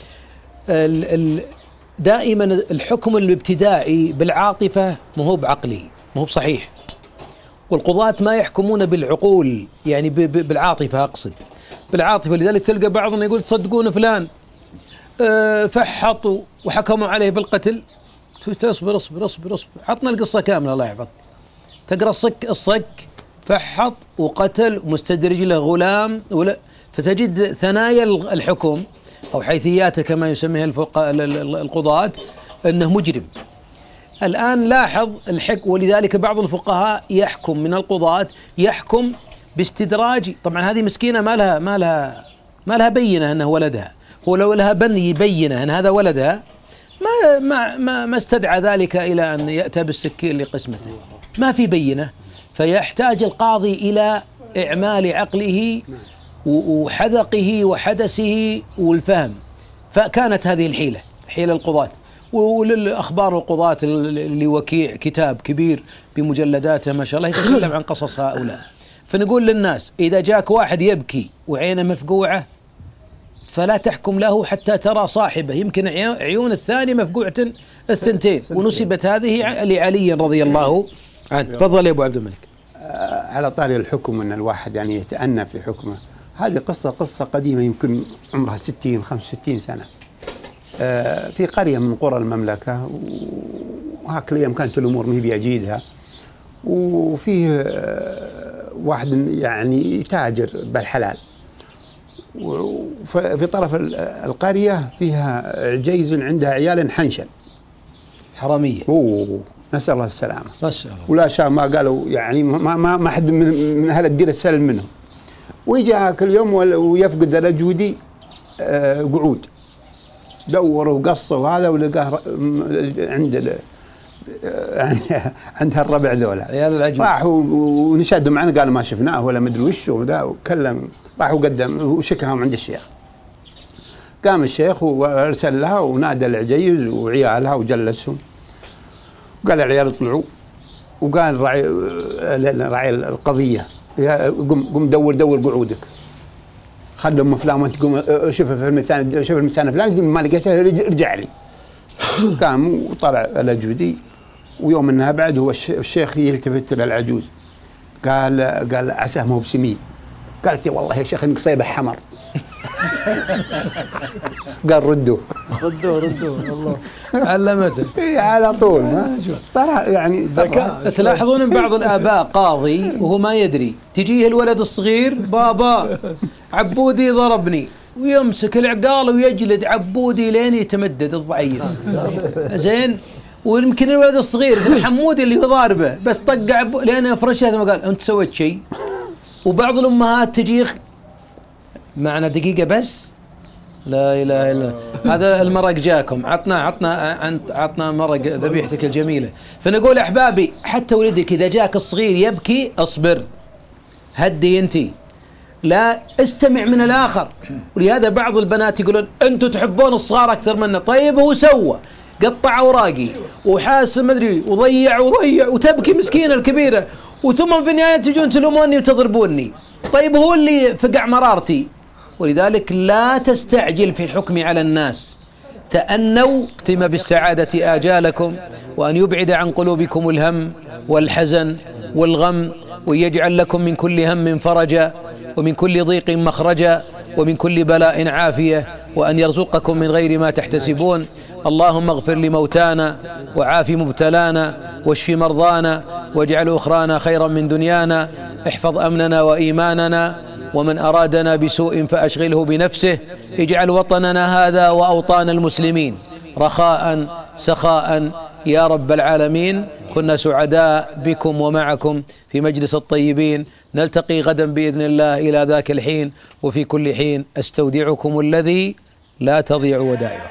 دائما الحكم الابتدائي بالعاطفة مهو بعقلي، مهو بصحيح، والقضاة ما يحكمون بالعقول، يعني بالعاطفة أقصد بالعاطفة. لذلك تلقى بعضهم يقول تصدقون فلان فحطوا وحكموا عليه بالقتل، تصبر اصبر اصبر اصبر عطنا القصة كاملة الله يحفظك. تقرأ الصك الصك فحط وقتل ومستدرج له غلام، فتجد ثنايا الحكم أو حيثياته كما يسميها القضاة أنه مجرم. الآن لاحظ الحكم، ولذلك بعض الفقهاء يحكم من القضاة يحكم باستدراج. طبعا هذه مسكينة ما لها ما لها ما لها بينة أنه ولدها، هو لو لها بني بينة أن هذا ولدها ما ما ما, ما استدعى ذلك إلى أن يأتى بالسكين لقسمته، ما في بينة، فيحتاج القاضي إلى إعمال عقله وحذقه وحدسه والفهم. فكانت هذه الحيلة حيلة القضاة. وللأخبار القضاة اللي وكيع كتاب كبير بمجلداته ما شاء الله يتكلم عن قصص هؤلاء. فنقول للناس إذا جاك واحد يبكي وعينه مفقوعة فلا تحكم له حتى ترى صاحبه، يمكن عيون الثاني مفقوعة الثنتين. ونسبت هذه لعلي رضي الله عنه. تفضل يا أبو عبد الملك. على طاري الحكم أن الواحد يعني يتأنى في حكمه، هذه قصة قصة قديمة يمكن عمرها ستين خمس وستين سنة، في قرية من قرى المملكة، وهكذا الأيام كانت الأمور ما هي بيجيدها، وفيه واحد يعني تاجر بالحلال، وفي طرف القرية فيها عجيز عندها عيال حنشل حرامية، أوه نسأل الله السلامة، ما شاء الله، ولا شاء ما قالوا يعني ما ما ما حد من أهل الدير السلم منهم. ويجي كل يوم ويفقد الأجودي قعود، دوروا وقصوا وهذا ولقاه عند عند هالربع ذولا عيال العجوز، راحوا ونشدوا معنا قالوا ما شفناه ولا مدري وش وذا، وكلم راحوا قدم وشكهم عند الشيخ. قام الشيخ وارسل لها ونادى العجيز وعيالها وجلسهم، قال العيال اطلعوا، وقال راعي راعي القضيه قم قم دور دور قعودك، خلهم فلان وانت قم شوف في المثانه شوف المثانه فلان ما لقيته ارجع لي. قام وطلع الأجودي، ويوم انها بعد هو الشيخ يلتفت للعجوز قال قال عساه ما هو بسمين، قالت يا والله يا شيخ انك صيبه حمر. قال ردوه ردوه ردوه والله علمته اي على طول. ما ترى يعني ذكاء. تلاحظون ان بعض الآباء قاضي وهو ما يدري، تجيه الولد الصغير بابا عبودي ضربني، ويمسك العقال ويجلد عبودي لين يتمدد الضعيف. زين، ويمكن الولد الصغير حمود اللي ضاربه بس طق عبو لين يفرشه ثم قال انت سويت شيء. وبعض الامهات تجي معنا دقيقه بس، لا اله الا هذا المرق جاكم، عطنا عطنا عطنا مرق ذبيحتك الجميله. فنقول احبابي حتى ولدك اذا جاك الصغير يبكي اصبر، هدي انتي، لا استمع من الآخر. ولهذا بعض البنات يقولون أنتم تحبون الصغار أكثر منا. طيب هو سوى قطع أوراقي وحاسب مدري وضيع وضيع وتبكي مسكينة الكبيرة، وثم في النهاية تجون تلوموني وتضربوني. طيب هو اللي فقع مرارتي. ولذلك لا تستعجل في الحكم على الناس، تأنوا اختم بالسعادة آجالكم، وأن يبعد عن قلوبكم الهم والحزن والغم، ويجعل لكم من كل هم فرجا، ومن كل ضيق مخرجا، ومن كل بلاء عافية، وأن يرزقكم من غير ما تحتسبون. اللهم اغفر لموتانا وعاف مبتلانا واشف مرضانا، واجعل أخرانا خيرا من دنيانا، احفظ أمننا وإيماننا، ومن أرادنا بسوء فأشغله بنفسه، اجعل وطننا هذا وأوطان المسلمين رخاء سخاء يا رب العالمين. كنا سعداء بكم ومعكم في مجلس الطيبين، نلتقي غدا بإذن الله. إلى ذاك الحين وفي كل حين أستودعكم الذي لا تضيع ودائعه.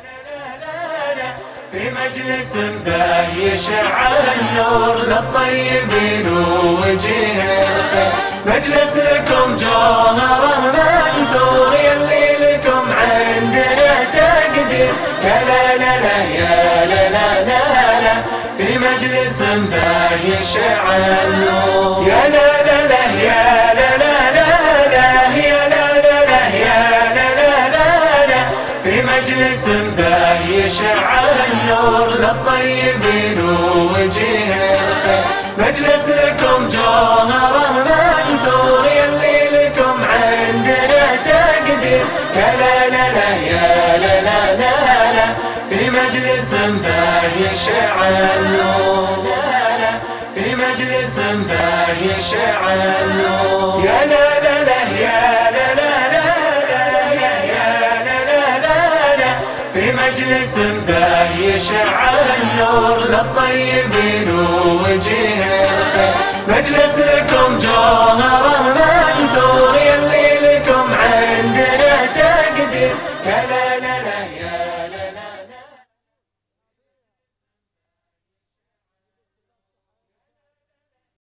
في مجلس باهي يشع النور للطيبين ووجيه الخير، مجلس لكم جوهره منثور يلي لكم عندنا تقدير. يا لا لا لا يا لا لا لا لا في مجلس باهي يشع النور. يا لا لا لا يا لا لا لا لا يا لا لا لا يا لا لا لا لا في مجلس باهي يشع النور للطيبين ووجيه الخير، مجلس لكم جوهره منثور يلي لكم عندنا تقدير. يا لا لا لا يا لا لا لا لا في مجلس باهي يشع النور. لا لا في مجلس باهي يشع النور. يا لا لا لا يا لا لا لا لا يا لا لا لا لا في مجلس به يشع النور للطيبين ووجيه الخير. مجلس لكم جار